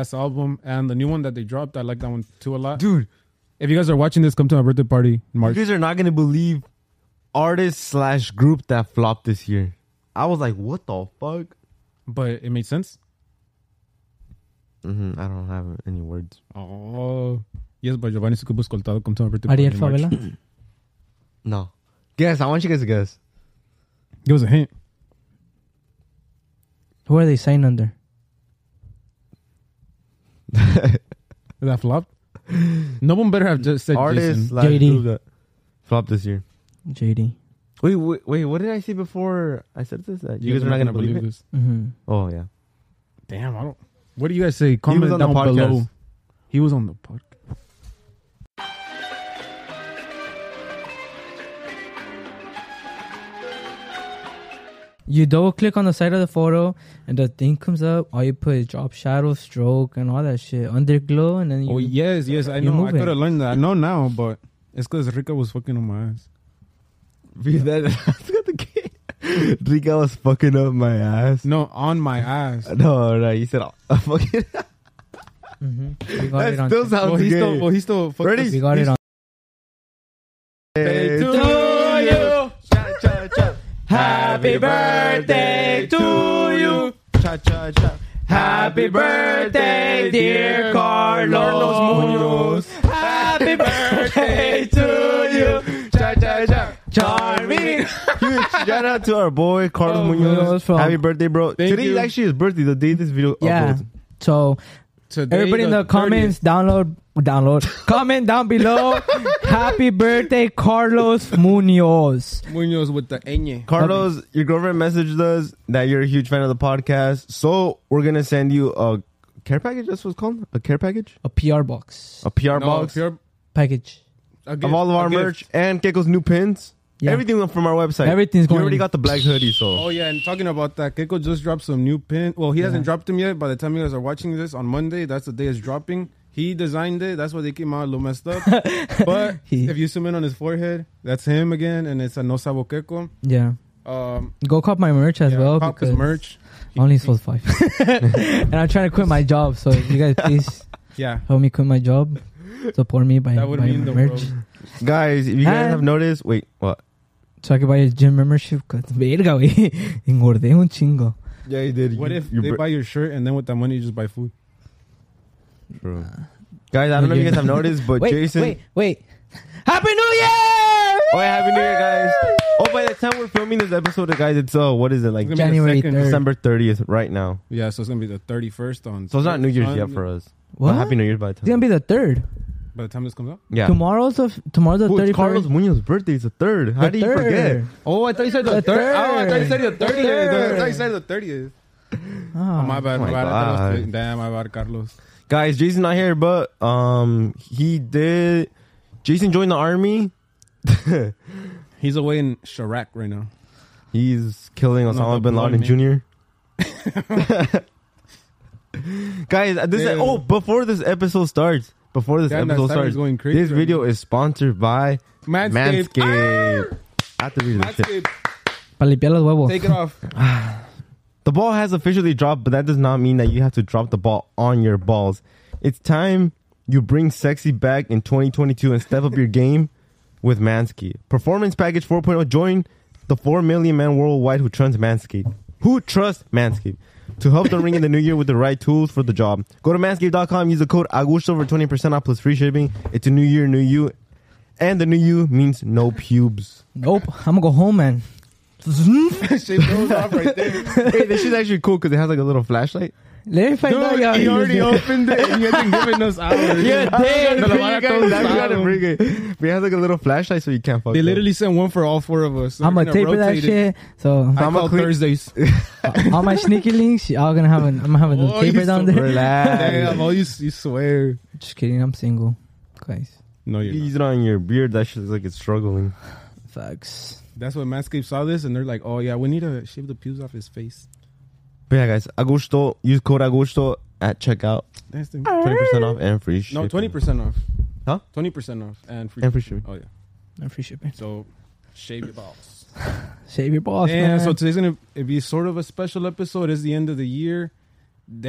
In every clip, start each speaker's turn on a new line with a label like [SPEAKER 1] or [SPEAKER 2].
[SPEAKER 1] Last album and the new one that they dropped. I like that one too a lot.
[SPEAKER 2] Dude,
[SPEAKER 1] If you guys are watching this, come to my birthday party in March.
[SPEAKER 2] you guys are not gonna believe artist/group that flopped this year. I was like, what the fuck?
[SPEAKER 1] But it made sense.
[SPEAKER 2] I don't have any words.
[SPEAKER 1] Oh, yes, by Giovanni Sucubo Escoltado. Come to my birthday
[SPEAKER 3] Ariel
[SPEAKER 1] party in March.
[SPEAKER 3] Favela.
[SPEAKER 2] No. Guess. I want you guys to guess.
[SPEAKER 1] Give us a hint.
[SPEAKER 3] Who are they signed under?
[SPEAKER 1] That flopped. No one better have just said
[SPEAKER 2] Artist
[SPEAKER 1] Jason.
[SPEAKER 3] JD.
[SPEAKER 2] group that flopped this year.
[SPEAKER 3] JD.
[SPEAKER 2] Wait. What did I say before I said this? That you guys are not gonna believe it?
[SPEAKER 1] this.
[SPEAKER 3] Mm-hmm.
[SPEAKER 2] Oh yeah.
[SPEAKER 1] Damn, I don't. What do you guys say? Comment
[SPEAKER 2] on the
[SPEAKER 1] down
[SPEAKER 2] podcast.
[SPEAKER 1] below. He was on the podcast.
[SPEAKER 3] You double click on the side of the photo and the thing comes up. All you put is drop shadow, stroke, and all that shit. Underglow, and then you.
[SPEAKER 1] Oh yes, I
[SPEAKER 3] you
[SPEAKER 1] know.
[SPEAKER 3] move
[SPEAKER 1] I could
[SPEAKER 3] it.
[SPEAKER 1] have learned that. I know now, but it's because Rika was fucking on my ass.
[SPEAKER 2] That's got the kid. Rica was fucking up my ass.
[SPEAKER 1] No, on my ass.
[SPEAKER 2] No, you said fucking.
[SPEAKER 3] We got
[SPEAKER 2] That
[SPEAKER 3] it on.
[SPEAKER 2] still sounds
[SPEAKER 1] Well,
[SPEAKER 2] gay.
[SPEAKER 1] he still fucked
[SPEAKER 2] Ready?
[SPEAKER 1] us.
[SPEAKER 3] We got it on.
[SPEAKER 2] Hey,
[SPEAKER 1] to you.
[SPEAKER 2] Cha cha cha.
[SPEAKER 3] Happy birthday to you.
[SPEAKER 2] Cha cha cha.
[SPEAKER 3] Happy birthday, dear Carlos
[SPEAKER 1] Munoz.
[SPEAKER 3] Happy birthday to you.
[SPEAKER 2] Cha cha cha.
[SPEAKER 3] Charming.
[SPEAKER 2] Huge shout out to our boy Carlos
[SPEAKER 1] Oh,
[SPEAKER 2] Munoz.
[SPEAKER 3] Munoz from-
[SPEAKER 2] Happy birthday, bro.
[SPEAKER 1] Thank
[SPEAKER 2] Today is
[SPEAKER 1] you.
[SPEAKER 2] actually his birthday. The day this video
[SPEAKER 3] Yeah.
[SPEAKER 2] uploads.
[SPEAKER 3] So
[SPEAKER 1] Today,
[SPEAKER 3] everybody in the
[SPEAKER 1] 30th.
[SPEAKER 3] comments, download, comment down below. Happy birthday, Carlos Munoz.
[SPEAKER 1] Munoz with the ñ.
[SPEAKER 2] Carlos, your girlfriend messaged us that you're a huge fan of the podcast, so we're gonna send you a care package. That's what it's called. A care package,
[SPEAKER 3] A PR box
[SPEAKER 2] a PR
[SPEAKER 1] No,
[SPEAKER 2] box
[SPEAKER 1] pure-
[SPEAKER 3] package.
[SPEAKER 1] a gift,
[SPEAKER 2] of all of
[SPEAKER 1] a
[SPEAKER 2] our
[SPEAKER 1] gift.
[SPEAKER 2] merch and Keiko's new pins.
[SPEAKER 3] Yeah.
[SPEAKER 2] Everything from our website.
[SPEAKER 3] Everything's
[SPEAKER 2] You
[SPEAKER 3] going-
[SPEAKER 2] already got the black hoodie, so
[SPEAKER 1] Oh yeah, and talking about that, Keiko just dropped some new pin. Well, he hasn't dropped them yet. By the time you guys are watching this on Monday, that's the day it's dropping. He designed it. That's why they came out a little messed up. But if you zoom in on his forehead, that's him again, and it's a No Sabo Keiko.
[SPEAKER 3] Yeah.
[SPEAKER 1] Um,
[SPEAKER 3] Go cop my merch as well.
[SPEAKER 1] Pop his
[SPEAKER 3] because
[SPEAKER 1] merch.
[SPEAKER 3] I only sold 5. And I'm trying to quit my job. So if you guys please
[SPEAKER 1] Yeah,
[SPEAKER 3] help me quit my job. Support me by
[SPEAKER 1] that would
[SPEAKER 3] buying
[SPEAKER 1] mean
[SPEAKER 3] my
[SPEAKER 1] the
[SPEAKER 3] merch.
[SPEAKER 1] world.
[SPEAKER 2] guys, if you guys
[SPEAKER 3] And-
[SPEAKER 2] have noticed, wait, what?
[SPEAKER 3] So I can buy a gym membership. Cause verga, güey. Engordé un chingo.
[SPEAKER 2] Yeah, you did.
[SPEAKER 1] What if they buy your shirt and then with that money you just buy food?
[SPEAKER 2] True. Guys, I don't know if you guys have noticed, but Jason.
[SPEAKER 3] Wait. Happy New Year!
[SPEAKER 2] Oh, yeah, Happy New Year, guys. Oh, by the time we're filming this episode, guys, it's what is it, like
[SPEAKER 1] It's gonna be the
[SPEAKER 3] January
[SPEAKER 1] second-
[SPEAKER 3] 3rd.
[SPEAKER 2] December 30th right now.
[SPEAKER 1] Yeah, so it's gonna be the 31st on.
[SPEAKER 2] So it's not New Year's
[SPEAKER 1] on-
[SPEAKER 2] yet for us.
[SPEAKER 3] What?
[SPEAKER 2] Well, Happy New Year's by the
[SPEAKER 3] It's gonna
[SPEAKER 2] time.
[SPEAKER 3] be the 3rd.
[SPEAKER 1] By the time this comes out.
[SPEAKER 2] Yeah.
[SPEAKER 3] Tomorrow's the
[SPEAKER 2] Ooh, it's
[SPEAKER 3] 31st.
[SPEAKER 2] Carlos Munoz's birthday. It's the 3rd. How
[SPEAKER 3] The
[SPEAKER 2] do you
[SPEAKER 3] 3rd.
[SPEAKER 2] forget?
[SPEAKER 1] Oh, I thought you said the
[SPEAKER 3] The
[SPEAKER 1] third. Oh, I thought you said the
[SPEAKER 3] third.
[SPEAKER 1] 30th.
[SPEAKER 3] The
[SPEAKER 1] I thought you said the 30th.
[SPEAKER 3] Oh,
[SPEAKER 1] Oh, my bad.
[SPEAKER 2] my
[SPEAKER 1] My bad. I thought it was
[SPEAKER 2] God.
[SPEAKER 1] damn, my bad, Carlos.
[SPEAKER 2] Guys, Jason's not here, but Jason joined the army.
[SPEAKER 1] He's away in Chirac right now.
[SPEAKER 2] He's killing
[SPEAKER 1] No,
[SPEAKER 2] Osama
[SPEAKER 1] the
[SPEAKER 2] bin Laden
[SPEAKER 1] blood,
[SPEAKER 2] Jr. Guys, before this episode starts,
[SPEAKER 1] Damn, that side is going crazy
[SPEAKER 2] this
[SPEAKER 1] right
[SPEAKER 2] video is sponsored by
[SPEAKER 1] Manscaped.
[SPEAKER 2] Manscaped. I have to read this shit.
[SPEAKER 1] Manscaped.
[SPEAKER 3] para limpiar los huevos.
[SPEAKER 1] Take it off.
[SPEAKER 2] The ball has officially dropped, but that does not mean that you have to drop the ball on your balls. It's time you bring sexy back in 2022 and step up your game with Manscaped. Performance Package 4.0. Join the 4 million men worldwide who trust Manscaped. To help them ring in the new year with the right tools for the job. Go to manscaped.com, use the code Augusto for 20% off plus free shipping. It's a new year, new you. And the new you means no pubes.
[SPEAKER 3] Nope. I'm gonna go home, man.
[SPEAKER 1] Shave those off right there.
[SPEAKER 2] Hey, this shit's actually cool because it has like a little flashlight.
[SPEAKER 3] Let me find out.
[SPEAKER 1] Dude,
[SPEAKER 3] y'all.
[SPEAKER 1] he already opened it and he hasn't given us ours.
[SPEAKER 3] Yeah, damn.
[SPEAKER 1] No,
[SPEAKER 2] Now
[SPEAKER 1] no,
[SPEAKER 2] you gotta bring it. But it has like a little flashlight so you can't fuck
[SPEAKER 1] They
[SPEAKER 2] up.
[SPEAKER 1] literally sent one for all 4 of us. So
[SPEAKER 3] I'm
[SPEAKER 1] we're
[SPEAKER 3] gonna taper that
[SPEAKER 1] rotate it.
[SPEAKER 3] shit. So
[SPEAKER 1] I
[SPEAKER 2] I'ma
[SPEAKER 1] call
[SPEAKER 2] clean-
[SPEAKER 1] Thursdays.
[SPEAKER 3] all my sneaky links, y'all gonna have I'm gonna have a
[SPEAKER 1] Oh,
[SPEAKER 3] taper
[SPEAKER 1] you
[SPEAKER 3] down
[SPEAKER 1] so
[SPEAKER 3] there.
[SPEAKER 2] Relax.
[SPEAKER 1] Damn, oh, you swear.
[SPEAKER 3] Just kidding. I'm single, guys.
[SPEAKER 1] No,
[SPEAKER 2] You
[SPEAKER 1] you're not.
[SPEAKER 2] use it on your beard. That shit looks like it's struggling.
[SPEAKER 3] Facts.
[SPEAKER 1] That's what Manscaped saw this and they're like, oh yeah, we need to shave the pubes off his face.
[SPEAKER 2] But yeah, guys, Augusto. Use code Augusto at checkout.
[SPEAKER 1] That's the
[SPEAKER 2] 20% off and free shipping.
[SPEAKER 1] No, 20% off.
[SPEAKER 2] Huh?
[SPEAKER 1] 20% off and free.
[SPEAKER 2] And free shipping.
[SPEAKER 1] Oh yeah.
[SPEAKER 3] And free shipping.
[SPEAKER 1] So shave your balls.
[SPEAKER 3] Save your boss,
[SPEAKER 1] And
[SPEAKER 3] man.
[SPEAKER 1] so today's gonna be sort of a special episode. It's the end of the year. Damn,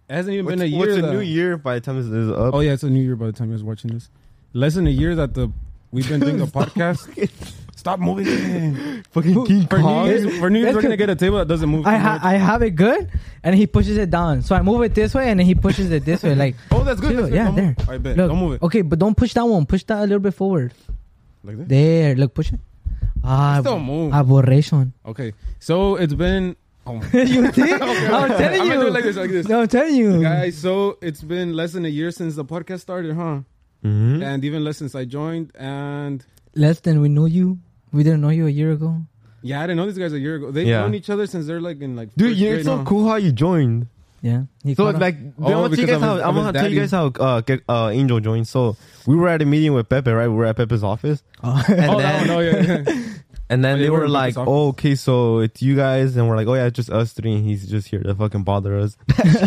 [SPEAKER 1] hasn't even
[SPEAKER 2] What's,
[SPEAKER 1] been a year.
[SPEAKER 2] what's a
[SPEAKER 1] that-
[SPEAKER 2] new year by the time this is up?
[SPEAKER 1] Oh yeah, it's a new year by the time you guys watching this. Less than a year that we've been doing the podcast. Stop moving it.
[SPEAKER 2] Fucking King
[SPEAKER 1] For New
[SPEAKER 2] Kong.
[SPEAKER 1] Year's, we're gonna get a table that doesn't move.
[SPEAKER 3] I
[SPEAKER 1] too much.
[SPEAKER 3] I have it good, and he pushes it down. So I move it this way, and then he pushes it this way. Like,
[SPEAKER 1] Oh, that's good.
[SPEAKER 3] chill.
[SPEAKER 1] That's good.
[SPEAKER 3] Yeah,
[SPEAKER 1] Don't
[SPEAKER 3] there.
[SPEAKER 1] move. I bet.
[SPEAKER 3] Look,
[SPEAKER 1] Don't move it.
[SPEAKER 3] okay, but don't push that one. Push that a little bit forward.
[SPEAKER 1] Like that.
[SPEAKER 3] There, look, push it. Ah,
[SPEAKER 1] Still move.
[SPEAKER 3] aberration.
[SPEAKER 1] Okay, so it's been. Oh,
[SPEAKER 3] You see? I'm telling
[SPEAKER 1] I'm gonna do
[SPEAKER 3] you.
[SPEAKER 1] it like this, like this.
[SPEAKER 3] No, I'm telling you.
[SPEAKER 1] Guys, so it's been less than a year since the podcast started, huh?
[SPEAKER 2] Mhm.
[SPEAKER 1] And even less since I joined. And
[SPEAKER 3] Less than we knew you. We didn't know you a year ago.
[SPEAKER 1] yeah, I didn't know these guys a year ago. They've
[SPEAKER 2] Yeah.
[SPEAKER 1] known each other since they're like in like.
[SPEAKER 2] Dude,
[SPEAKER 1] first
[SPEAKER 2] it's
[SPEAKER 1] grade,
[SPEAKER 2] so
[SPEAKER 1] huh?
[SPEAKER 2] cool how you joined.
[SPEAKER 3] Yeah. He
[SPEAKER 2] So
[SPEAKER 3] caught up.
[SPEAKER 2] like,
[SPEAKER 1] Oh,
[SPEAKER 2] I'm gonna
[SPEAKER 1] because of his-
[SPEAKER 2] I'm gonna tell you
[SPEAKER 1] daddy.
[SPEAKER 2] guys how Angel joined. So we were at a meeting with Pepe, right? We were at Pepe's office,
[SPEAKER 3] Oh.
[SPEAKER 2] and
[SPEAKER 1] Oh, that
[SPEAKER 2] then
[SPEAKER 1] one, oh yeah.
[SPEAKER 2] and then
[SPEAKER 1] Oh,
[SPEAKER 2] they
[SPEAKER 1] you were
[SPEAKER 2] were
[SPEAKER 1] in
[SPEAKER 2] like,
[SPEAKER 1] Pepe's
[SPEAKER 2] "Oh, okay, so it's you guys," and we're like, "Oh yeah, it's just us three. And he's just here to fucking bother us."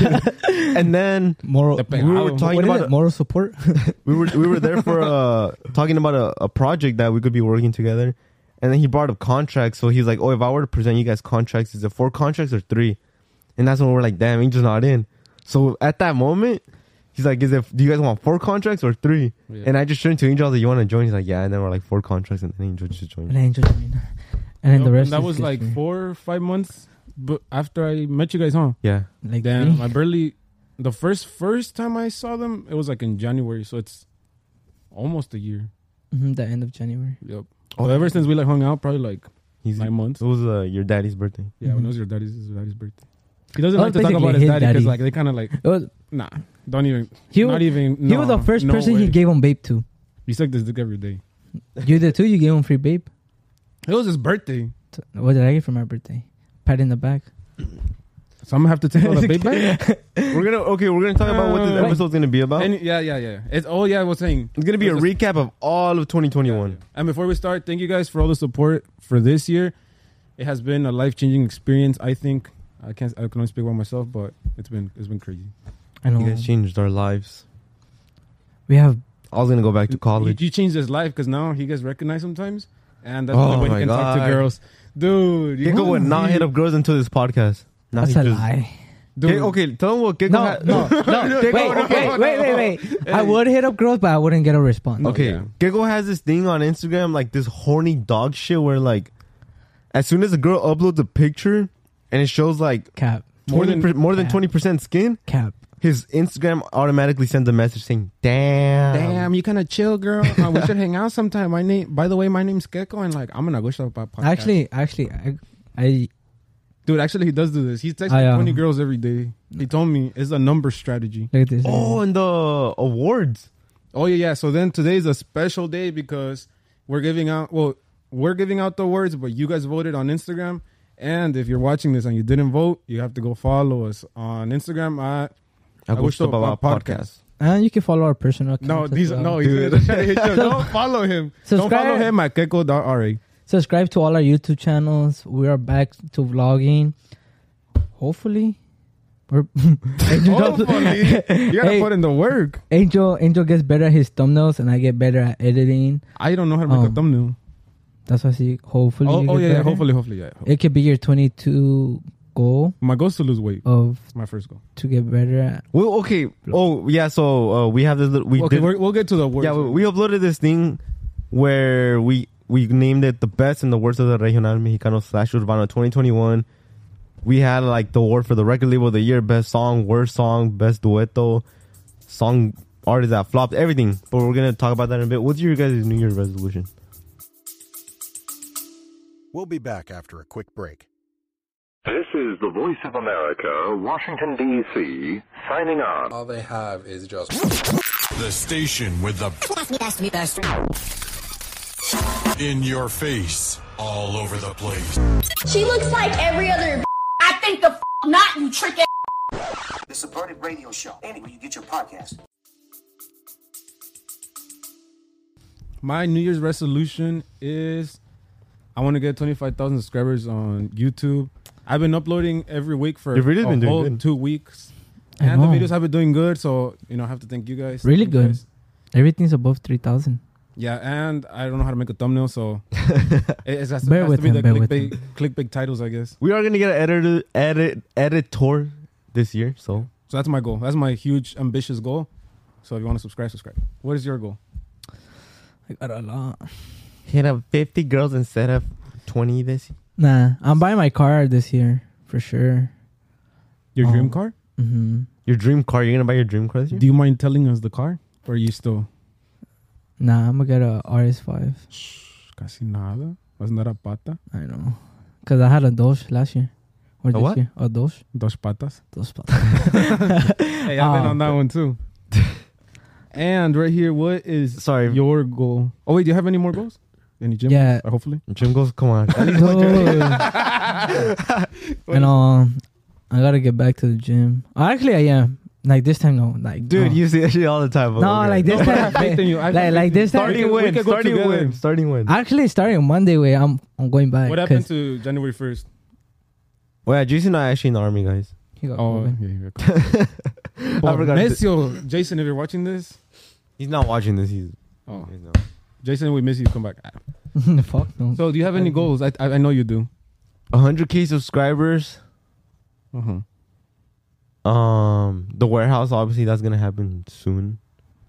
[SPEAKER 2] And then
[SPEAKER 3] moral.
[SPEAKER 1] The
[SPEAKER 2] we were
[SPEAKER 1] What
[SPEAKER 2] talking
[SPEAKER 3] What is
[SPEAKER 2] about
[SPEAKER 3] it? Moral support.
[SPEAKER 2] we were there for talking about a project that we could be working together. And then he brought up contracts. So he's like, "Oh, if I were to present you guys contracts, is it 4 contracts or 3?" And that's when we're like, "Damn, Angel's not in." So at that moment, he's like, "Do you guys want 4 contracts or 3?"
[SPEAKER 1] Yeah.
[SPEAKER 2] And I just turned to Angel, I was like, "You want to join?" He's like, "Yeah." And then we're like 4 contracts, and then Angel just joined.
[SPEAKER 3] And Angel joined. And then the
[SPEAKER 1] Nope,
[SPEAKER 3] rest.
[SPEAKER 1] and that
[SPEAKER 3] is
[SPEAKER 1] was like
[SPEAKER 3] history.
[SPEAKER 1] 4 or 5 months, but after I met you guys, huh?
[SPEAKER 2] Yeah.
[SPEAKER 3] Like
[SPEAKER 1] Damn,
[SPEAKER 3] three.
[SPEAKER 1] I barely. The first time I saw them, it was like in January, so it's almost a year.
[SPEAKER 3] The end of January.
[SPEAKER 1] Yep.
[SPEAKER 2] Oh,
[SPEAKER 1] Well, ever since we like hung out, probably like
[SPEAKER 2] He's
[SPEAKER 1] 9 months.
[SPEAKER 2] It was your daddy's birthday.
[SPEAKER 1] Yeah, when
[SPEAKER 3] Mhm.
[SPEAKER 1] it was your daddy's birthday. He doesn't
[SPEAKER 3] Oh,
[SPEAKER 1] like to talk
[SPEAKER 3] basically
[SPEAKER 1] about his
[SPEAKER 3] his
[SPEAKER 1] daddy because
[SPEAKER 3] daddy.
[SPEAKER 1] like they kind of like
[SPEAKER 3] It was,
[SPEAKER 1] nah, don't even.
[SPEAKER 3] he
[SPEAKER 1] not
[SPEAKER 3] was,
[SPEAKER 1] even.
[SPEAKER 3] he was the first
[SPEAKER 1] no
[SPEAKER 3] person
[SPEAKER 1] way.
[SPEAKER 3] he gave him babe to.
[SPEAKER 1] He sucked his dick every day.
[SPEAKER 3] You did too. You gave him free babe.
[SPEAKER 1] It was his birthday,
[SPEAKER 3] What did I get for my birthday? Pat in the back.
[SPEAKER 1] so I'm gonna have to take all the babe back.
[SPEAKER 2] We're gonna talk about what this
[SPEAKER 1] Wait.
[SPEAKER 2] episode's gonna be about.
[SPEAKER 1] Yeah. It's I was saying.
[SPEAKER 2] It's gonna be a
[SPEAKER 1] Let's just-
[SPEAKER 2] recap of all of 2021.
[SPEAKER 1] And before we start, thank you guys for all the support for this year. It has been a life-changing experience. I think I can only speak about myself, but it's been crazy.
[SPEAKER 3] I know.
[SPEAKER 2] You guys changed our lives.
[SPEAKER 3] We have.
[SPEAKER 2] I was gonna go back to college.
[SPEAKER 1] You changed his life because now he gets recognized sometimes, and that's
[SPEAKER 2] Oh
[SPEAKER 1] the only way
[SPEAKER 2] my
[SPEAKER 1] he can talk to
[SPEAKER 2] God.
[SPEAKER 1] girls. Dude, you
[SPEAKER 2] Gecko would not hit up girls until this podcast. Now
[SPEAKER 3] That's
[SPEAKER 2] he
[SPEAKER 3] a
[SPEAKER 2] just-
[SPEAKER 3] lie.
[SPEAKER 1] Dude,
[SPEAKER 2] Okay, tell him what Gecko
[SPEAKER 3] No,
[SPEAKER 2] had.
[SPEAKER 3] no, no. Wait. I would hit up girls, but I wouldn't get a response.
[SPEAKER 1] No.
[SPEAKER 2] Okay,
[SPEAKER 1] Yeah.
[SPEAKER 2] Gecko has this thing on Instagram, like this horny dog shit, where like, as soon as a girl uploads a picture and it shows like
[SPEAKER 3] Cap.
[SPEAKER 1] More than-
[SPEAKER 2] more than
[SPEAKER 3] Yeah.
[SPEAKER 2] 20% skin,
[SPEAKER 3] Cap.
[SPEAKER 2] his Instagram automatically sends a message saying, "Damn,
[SPEAKER 1] you kind of chill, girl. We should hang out sometime. By the way, my name's Gecko, and like I'm gonna go shop about podcast.
[SPEAKER 3] Actually, I
[SPEAKER 1] Dude, actually, he does do this. He's texting
[SPEAKER 3] I,
[SPEAKER 1] 20 girls every day. He told me it's a number strategy.
[SPEAKER 3] look at this.
[SPEAKER 2] Oh, and the awards.
[SPEAKER 1] Oh yeah. So then today is a special day because we're giving out the awards, but you guys voted on Instagram. And if you're watching this and you didn't vote, you have to go follow us on Instagram at
[SPEAKER 2] I wish about podcast.
[SPEAKER 3] And you can follow our personal account.
[SPEAKER 1] no,
[SPEAKER 3] as
[SPEAKER 1] these
[SPEAKER 3] well.
[SPEAKER 1] no. He's trying to hit you. Don't follow him. Don't
[SPEAKER 3] Subscribe.
[SPEAKER 1] follow him at Gecko.ra.
[SPEAKER 3] Subscribe to all our YouTube channels. We are back to vlogging. Hopefully, we're
[SPEAKER 1] Hopefully, you gotta
[SPEAKER 3] Hey.
[SPEAKER 1] put in the work.
[SPEAKER 3] Angel gets better at his thumbnails, and I get better at editing.
[SPEAKER 1] I don't know how to make a
[SPEAKER 3] Um,
[SPEAKER 1] thumbnail.
[SPEAKER 3] That's why I see. Hopefully, you get
[SPEAKER 1] Yeah.
[SPEAKER 3] better.
[SPEAKER 1] Hopefully, yeah.
[SPEAKER 3] It could be your 22 goal
[SPEAKER 1] My goal is to lose weight.
[SPEAKER 3] of
[SPEAKER 1] It's my first goal.
[SPEAKER 3] to get better at.
[SPEAKER 2] Well, okay. Oh, yeah. So we have this.
[SPEAKER 1] We'll get to the words.
[SPEAKER 2] Yeah, we uploaded this thing where we named it the best and the worst of the Regional Mexicano / Urbano 2021. We had like the award for the record label of the year, best song, worst song, best dueto, song artist that flopped, everything. But we're gonna talk about that in a bit. What's your guys' New Year's resolution?
[SPEAKER 4] We'll be back after a quick break.
[SPEAKER 5] This is the Voice of America, Washington, D.C., signing on.
[SPEAKER 6] All they have is just
[SPEAKER 7] The station with the
[SPEAKER 8] best.
[SPEAKER 7] in your face all over the place.
[SPEAKER 8] She looks like every other. I think the not, you trick ass.
[SPEAKER 9] The Subverted Radio Show. Anywhere you get your podcast.
[SPEAKER 1] My New Year's resolution is I want to get 25,000 subscribers on YouTube. I've been uploading every week for
[SPEAKER 2] You've really been doing
[SPEAKER 1] whole
[SPEAKER 2] good.
[SPEAKER 1] 2 weeks.
[SPEAKER 3] I
[SPEAKER 1] And the
[SPEAKER 3] know.
[SPEAKER 1] videos have been doing good, so I have to thank you guys.
[SPEAKER 3] Really
[SPEAKER 1] Thank you
[SPEAKER 3] good.
[SPEAKER 1] guys.
[SPEAKER 3] Everything's above 3,000.
[SPEAKER 1] Yeah, and I don't know how to make a thumbnail, so it has
[SPEAKER 3] Bear
[SPEAKER 1] to
[SPEAKER 3] with
[SPEAKER 1] be
[SPEAKER 3] him,
[SPEAKER 1] the
[SPEAKER 3] bear with
[SPEAKER 1] clickbait titles, I guess.
[SPEAKER 2] We are gonna get an editor this year, so
[SPEAKER 1] So that's my goal. That's my huge, ambitious goal. So if you want to subscribe, subscribe. What is your goal?
[SPEAKER 3] I got a lot.
[SPEAKER 2] Hit up 50 girls instead of 20 this year.
[SPEAKER 3] Nah, I'm buying my car this year for sure.
[SPEAKER 1] Your dream car?
[SPEAKER 3] Mm-hmm.
[SPEAKER 2] Your dream car? You're gonna buy your dream car this year?
[SPEAKER 1] Do you mind telling us the car? Or are you still...
[SPEAKER 3] Nah, I'm gonna get a RS5.
[SPEAKER 1] Casi nada. Wasn't that a pata?
[SPEAKER 3] I know. Because I had a Doge last year. Or this
[SPEAKER 2] what?
[SPEAKER 3] year. A Doge.
[SPEAKER 1] Dos patas.
[SPEAKER 3] Dos patas.
[SPEAKER 1] Hey, I've been on that one too. And right here, what is your goal? Oh, wait, do you have any more goals? Any gym?
[SPEAKER 3] Yeah.
[SPEAKER 1] Hopefully.
[SPEAKER 2] Gym goals? Come on.
[SPEAKER 3] And I gotta get back to the gym. Actually, I am. Like this time, no. Like,
[SPEAKER 2] Dude, you see that shit all the time.
[SPEAKER 3] No, like this time.
[SPEAKER 1] I have faith in you.
[SPEAKER 3] Like this time.
[SPEAKER 2] Starting when?
[SPEAKER 3] Actually, starting Monday, I'm going back.
[SPEAKER 1] What happened to January 1st?
[SPEAKER 2] Well, yeah, Jason not actually in the army, guys.
[SPEAKER 3] He got
[SPEAKER 1] Oh,
[SPEAKER 3] COVID.
[SPEAKER 1] yeah, you got
[SPEAKER 2] I forgot.
[SPEAKER 1] miss you. Jason, if you're watching this.
[SPEAKER 2] He's not watching this. He's
[SPEAKER 1] Oh.
[SPEAKER 2] he's not.
[SPEAKER 1] Jason, we miss you. Come back.
[SPEAKER 3] Fuck no.
[SPEAKER 1] So, do you have any goals? I know you do.
[SPEAKER 2] 100K subscribers.
[SPEAKER 1] Uh-huh.
[SPEAKER 2] The warehouse, obviously, that's gonna happen soon.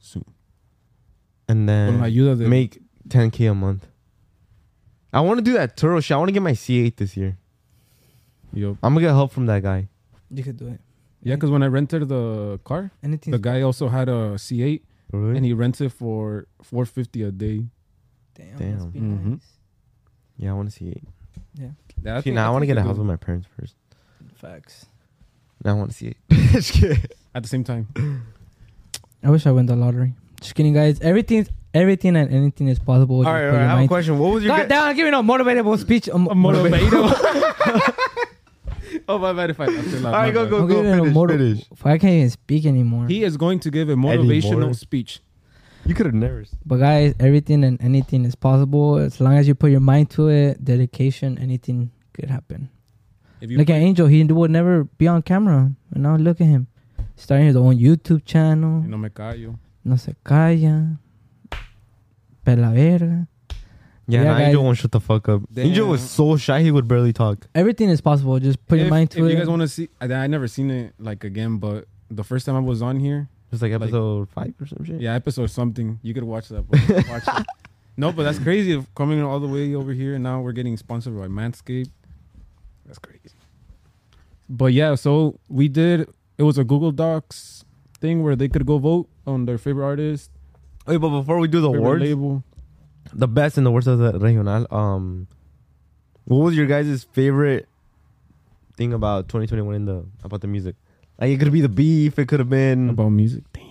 [SPEAKER 2] And then make 10K a month. I want to do that Turo shit. I want to get my C8 this year.
[SPEAKER 1] Yup.
[SPEAKER 2] I'm gonna get help from that guy.
[SPEAKER 3] You could do it.
[SPEAKER 1] Yeah, because when I rented the car,
[SPEAKER 3] Anything.
[SPEAKER 1] the guy also had a C8,
[SPEAKER 2] Really?
[SPEAKER 1] and he rented for $450 a day.
[SPEAKER 3] Damn. Must be
[SPEAKER 1] Mhm.
[SPEAKER 3] nice.
[SPEAKER 2] Yeah, I want to C8.
[SPEAKER 3] Yeah.
[SPEAKER 2] See, now I want to get a house with my parents first.
[SPEAKER 3] Facts.
[SPEAKER 2] Now I want to C8.
[SPEAKER 1] At the same time.
[SPEAKER 3] I wish I won the lottery. Just kidding, guys. Everything and anything is possible.
[SPEAKER 2] All right, I have a question. What was your
[SPEAKER 3] God damn, I'm giving a motivational speech.
[SPEAKER 1] Oh, my bad if I feel like.
[SPEAKER 2] All right, go. Finish.
[SPEAKER 3] I can't even speak anymore.
[SPEAKER 1] He is going to give a motivational
[SPEAKER 2] Anymore?
[SPEAKER 1] speech.
[SPEAKER 2] You could have never.
[SPEAKER 3] But guys, everything and anything is possible as long as you put your mind to it, dedication, anything could happen.
[SPEAKER 1] If you
[SPEAKER 3] Like an Angel, he would never be on camera. And now look at him. Starting his own YouTube channel.
[SPEAKER 1] No me callo.
[SPEAKER 3] No se calla. Pela verga.
[SPEAKER 2] Yeah,
[SPEAKER 3] Yeah,
[SPEAKER 2] Angel
[SPEAKER 3] guys.
[SPEAKER 2] won't shut the fuck up.
[SPEAKER 1] Damn.
[SPEAKER 2] Angel was so shy he would barely talk.
[SPEAKER 3] Everything is possible. Just put your mind to
[SPEAKER 1] if
[SPEAKER 3] it.
[SPEAKER 1] you guys want to see, I never seen it like again, but the first time I was on here,
[SPEAKER 2] It was like episode 5 or some shit.
[SPEAKER 1] yeah, episode something, you could watch that. Bro. Watch it. No, but that's crazy. Of coming all the way over here, and now we're getting sponsored by Manscaped. That's crazy. But yeah, so we did. It was a Google Docs thing where they could go vote on their favorite artist,
[SPEAKER 2] Wait, but before we do the
[SPEAKER 1] favorite
[SPEAKER 2] awards,
[SPEAKER 1] label.
[SPEAKER 2] the best and the worst of the regional, what was your guys' favorite thing about 2021 about the music? Like, it could be the beef. It could have been
[SPEAKER 1] About music. Damn.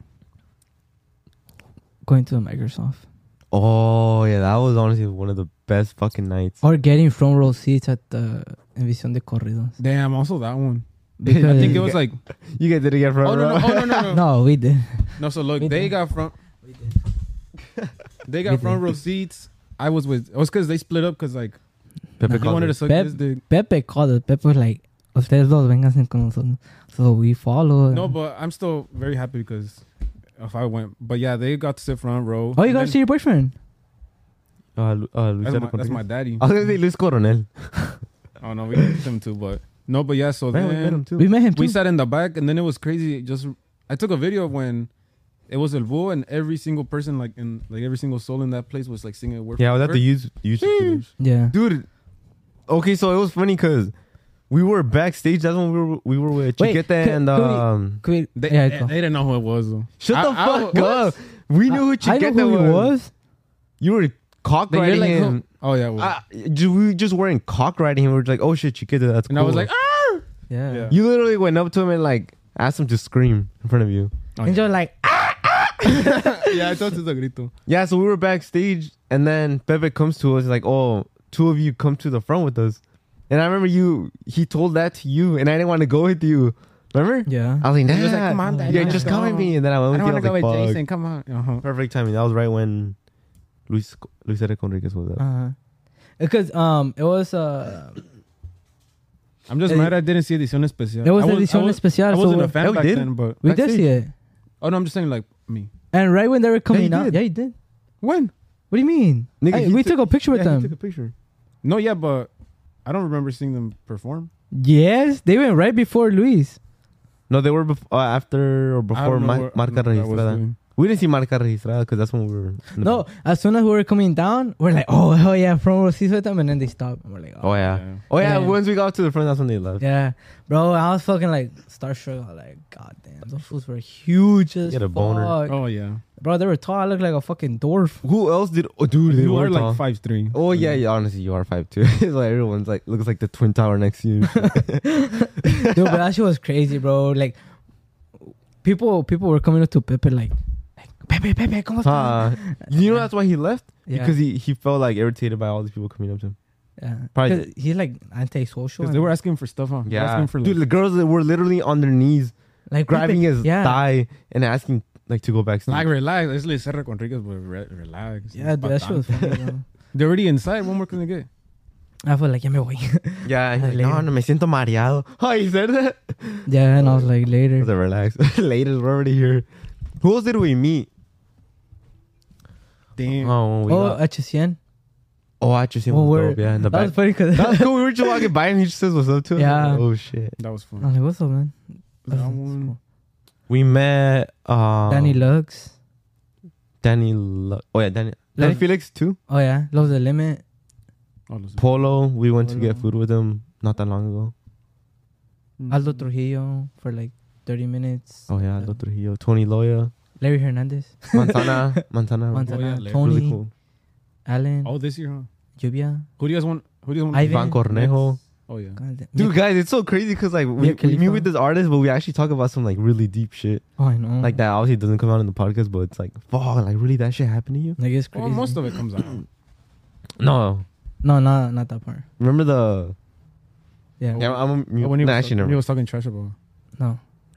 [SPEAKER 3] Going to Microsoft.
[SPEAKER 2] Oh yeah, that was honestly one of the best fucking nights.
[SPEAKER 3] Or getting front row seats at the Envisión de Corridos.
[SPEAKER 1] Damn. Also that one.
[SPEAKER 3] Because
[SPEAKER 1] I think it was like.
[SPEAKER 2] You guys didn't get front
[SPEAKER 1] Oh no,
[SPEAKER 2] row?
[SPEAKER 1] no, oh, no.
[SPEAKER 3] No, we did.
[SPEAKER 1] No, so look,
[SPEAKER 3] We
[SPEAKER 1] they
[SPEAKER 3] did.
[SPEAKER 1] got front.
[SPEAKER 3] We did.
[SPEAKER 1] They got front row seats. I was with. It was because they split up because like
[SPEAKER 2] Pepe
[SPEAKER 1] he
[SPEAKER 2] called
[SPEAKER 1] wanted
[SPEAKER 2] it.
[SPEAKER 1] to suck
[SPEAKER 3] Pep-
[SPEAKER 1] his dick.
[SPEAKER 3] Pepe called us. Pepe was like, ustedes dos vengan con nosotros. So we followed.
[SPEAKER 1] No, but I'm still very happy because if I went. But yeah, they got to sit front row.
[SPEAKER 3] Oh, you
[SPEAKER 1] And
[SPEAKER 3] got to
[SPEAKER 1] then-
[SPEAKER 3] see your boyfriend?
[SPEAKER 1] That's
[SPEAKER 2] Luis
[SPEAKER 1] my daddy.
[SPEAKER 2] I was gonna say Luis Coronel.
[SPEAKER 1] Oh no, we met him too, but no, but yeah. So
[SPEAKER 2] Man, we met him
[SPEAKER 1] then
[SPEAKER 2] too.
[SPEAKER 3] We met him too.
[SPEAKER 1] we sat in the back, and then it was crazy. Just I took a video of when it was El Búho, and every single person, like in like every single soul in that place was like singing a word.
[SPEAKER 2] Yeah, I
[SPEAKER 1] for
[SPEAKER 2] was at
[SPEAKER 1] word.
[SPEAKER 2] the YouTube videos.
[SPEAKER 3] Yeah.
[SPEAKER 2] Dude. Okay, so it was funny because we were backstage. That's when we were with
[SPEAKER 3] Wait,
[SPEAKER 2] Chiquete and
[SPEAKER 3] Could we,
[SPEAKER 1] They,
[SPEAKER 3] yeah,
[SPEAKER 1] they
[SPEAKER 3] go.
[SPEAKER 1] didn't know who it was though.
[SPEAKER 2] shut the fuck
[SPEAKER 1] what?
[SPEAKER 2] up. We knew who
[SPEAKER 3] I
[SPEAKER 2] Chiquete
[SPEAKER 3] know who he was.
[SPEAKER 2] You were cock
[SPEAKER 1] You're
[SPEAKER 2] riding
[SPEAKER 1] like,
[SPEAKER 2] him.
[SPEAKER 1] oh yeah, well.
[SPEAKER 2] We were just wearing cock riding him. We were like, oh shit, Chiquete, that's cool.
[SPEAKER 1] And I was like, ah!
[SPEAKER 3] Yeah.
[SPEAKER 1] Yeah.
[SPEAKER 2] You literally went up to him and like asked him to scream in front of you.
[SPEAKER 1] Oh,
[SPEAKER 3] And you're like,
[SPEAKER 1] yeah, I thought it was a grito.
[SPEAKER 2] Yeah, so we were backstage and then Pepe comes to us like, oh, two of you come to the front with us. And I remember he told that to you and I didn't want to go with you. Remember?
[SPEAKER 3] yeah.
[SPEAKER 2] I was like, nah.
[SPEAKER 1] He was like, come on, Dad,
[SPEAKER 2] Yeah,
[SPEAKER 1] let's
[SPEAKER 2] just
[SPEAKER 1] go.
[SPEAKER 2] come with me. And then I went
[SPEAKER 1] I
[SPEAKER 2] with
[SPEAKER 1] don't
[SPEAKER 2] you.
[SPEAKER 1] want
[SPEAKER 2] I
[SPEAKER 1] to go
[SPEAKER 2] was
[SPEAKER 1] with
[SPEAKER 2] like,
[SPEAKER 1] Jason.
[SPEAKER 2] fuck.
[SPEAKER 1] Come on. Uh-huh.
[SPEAKER 2] Perfect timing. That was right when Luis Eric Enriquez was up.
[SPEAKER 3] Because it was
[SPEAKER 1] I'm just mad I didn't see Edición Especial.
[SPEAKER 3] It was
[SPEAKER 1] I
[SPEAKER 3] Edición Especial,
[SPEAKER 1] I wasn't
[SPEAKER 3] so-
[SPEAKER 1] a fan
[SPEAKER 2] Yeah, we
[SPEAKER 1] back
[SPEAKER 2] did.
[SPEAKER 1] then, but
[SPEAKER 3] we did
[SPEAKER 2] Backstage.
[SPEAKER 3] see it.
[SPEAKER 1] oh no, I'm just saying like me.
[SPEAKER 3] And right when they were coming
[SPEAKER 2] you
[SPEAKER 3] out,
[SPEAKER 2] did.
[SPEAKER 3] yeah, you did.
[SPEAKER 1] When?
[SPEAKER 3] What do you mean?
[SPEAKER 2] Nigga,
[SPEAKER 3] Hey,
[SPEAKER 2] he
[SPEAKER 3] we
[SPEAKER 2] took-
[SPEAKER 3] took a picture with
[SPEAKER 2] Yeah, he
[SPEAKER 3] them.
[SPEAKER 2] took a picture.
[SPEAKER 1] No, yeah, but I don't remember seeing them perform.
[SPEAKER 3] Yes, they went right before Luis.
[SPEAKER 2] No, they were after or
[SPEAKER 1] I
[SPEAKER 2] before
[SPEAKER 1] don't know where-
[SPEAKER 2] Marca
[SPEAKER 1] I was
[SPEAKER 2] Registrada.
[SPEAKER 1] doing.
[SPEAKER 2] We didn't see Marca Registrada because that's when we were.
[SPEAKER 3] No, as soon as we were coming down, we're like, oh hell yeah, front row seats with them, and then they stopped. And we're like,
[SPEAKER 2] Oh yeah.
[SPEAKER 1] Yeah.
[SPEAKER 2] Oh yeah.
[SPEAKER 3] Yeah.
[SPEAKER 2] Once we got to the front, that's when they left.
[SPEAKER 3] yeah, bro. I was fucking like starstruck. I was like, god damn, those fools were huge as
[SPEAKER 2] Get a boner.
[SPEAKER 3] fuck.
[SPEAKER 1] Oh yeah.
[SPEAKER 3] Bro, they were tall. I looked like a fucking dwarf.
[SPEAKER 2] Who else did? Oh, dude, they
[SPEAKER 1] You
[SPEAKER 2] were
[SPEAKER 1] are
[SPEAKER 2] tall.
[SPEAKER 1] like 5'3".
[SPEAKER 2] Oh yeah. Honestly, you are 5'2". It's like everyone's like looks like the twin tower next to you.
[SPEAKER 3] Dude, but that shit was crazy, bro. Like, people were coming up to Pepe like Pepe, ¿cómo estás?
[SPEAKER 2] You know that's why he left
[SPEAKER 3] Yeah.
[SPEAKER 2] because he felt like irritated by all these people coming up to him.
[SPEAKER 3] Yeah,
[SPEAKER 2] Probably-
[SPEAKER 3] 'Cause he's like antisocial.
[SPEAKER 1] Because they were asking for stuff, huh? They were
[SPEAKER 2] Yeah,
[SPEAKER 1] asking for
[SPEAKER 2] dude, the girls that were literally on their knees
[SPEAKER 3] like
[SPEAKER 2] grabbing
[SPEAKER 3] Pepe-
[SPEAKER 2] his
[SPEAKER 3] yeah.
[SPEAKER 2] thigh and asking like to go backstage.
[SPEAKER 1] like relax. It's like Serra Conriquez, but relax.
[SPEAKER 3] Yeah, dude, that shit was funny, bro.
[SPEAKER 1] They're already inside. What more can they get?
[SPEAKER 3] I felt like, ya me voy.
[SPEAKER 2] Yeah, he's like,
[SPEAKER 3] Later.
[SPEAKER 2] no, me siento mareado. Oh, he said that?
[SPEAKER 3] Yeah, and I was like,
[SPEAKER 2] I
[SPEAKER 3] later.
[SPEAKER 2] was like, relax. Later, we're already here. Who else did we meet?
[SPEAKER 1] Damn.
[SPEAKER 2] Oh, we
[SPEAKER 3] Oh,
[SPEAKER 2] got,
[SPEAKER 3] HCN.
[SPEAKER 2] I just seen
[SPEAKER 3] Well,
[SPEAKER 2] was
[SPEAKER 3] we're-
[SPEAKER 2] dope, yeah, in the
[SPEAKER 3] That was
[SPEAKER 2] back.
[SPEAKER 3] funny because
[SPEAKER 2] That was cool. We were just walking by him. He just says what's up to him.
[SPEAKER 3] Yeah.
[SPEAKER 2] Oh, shit.
[SPEAKER 1] That was
[SPEAKER 3] I
[SPEAKER 1] fun.
[SPEAKER 3] was like, what's up, man?
[SPEAKER 1] That
[SPEAKER 3] That's
[SPEAKER 1] one.
[SPEAKER 3] cool.
[SPEAKER 2] We met
[SPEAKER 3] Danny Lux.
[SPEAKER 2] Oh, yeah, Danny
[SPEAKER 3] Like-
[SPEAKER 2] Felix, too.
[SPEAKER 3] Oh, yeah. Love the Limit.
[SPEAKER 1] All those-
[SPEAKER 2] Polo, we went to
[SPEAKER 1] Polo.
[SPEAKER 2] get food with him not that long ago.
[SPEAKER 3] Aldo Trujillo for like 30 minutes.
[SPEAKER 2] Oh, yeah, Aldo Trujillo. Tony Loya.
[SPEAKER 3] Larry Hernandez.
[SPEAKER 2] Montana.
[SPEAKER 3] Montana.
[SPEAKER 1] Oh, yeah, Larry.
[SPEAKER 3] Tony.
[SPEAKER 2] Really cool.
[SPEAKER 3] Allen.
[SPEAKER 1] Oh, this year, huh?
[SPEAKER 3] Lluvia.
[SPEAKER 1] Who do you guys want?
[SPEAKER 3] Ivan.
[SPEAKER 2] Van Cornejo.
[SPEAKER 1] Oh yeah.
[SPEAKER 3] God damn.
[SPEAKER 2] Dude, guys, it's so crazy because like we
[SPEAKER 3] Khalifa.
[SPEAKER 2] meet with this artist, but we actually talk about some like really deep shit.
[SPEAKER 3] Oh, I know.
[SPEAKER 2] Like that obviously doesn't come out in the podcast, but it's like, fuck, like really that shit happened to you?
[SPEAKER 3] Like, it's crazy.
[SPEAKER 1] Well, most of it comes out.
[SPEAKER 2] No.
[SPEAKER 3] No, not that part.
[SPEAKER 2] Remember the...
[SPEAKER 3] Yeah.
[SPEAKER 2] Yeah, I'm
[SPEAKER 1] Oh, when he
[SPEAKER 2] no,
[SPEAKER 1] was,
[SPEAKER 2] actually
[SPEAKER 1] when he
[SPEAKER 2] never.
[SPEAKER 1] was talking trash about.
[SPEAKER 3] No.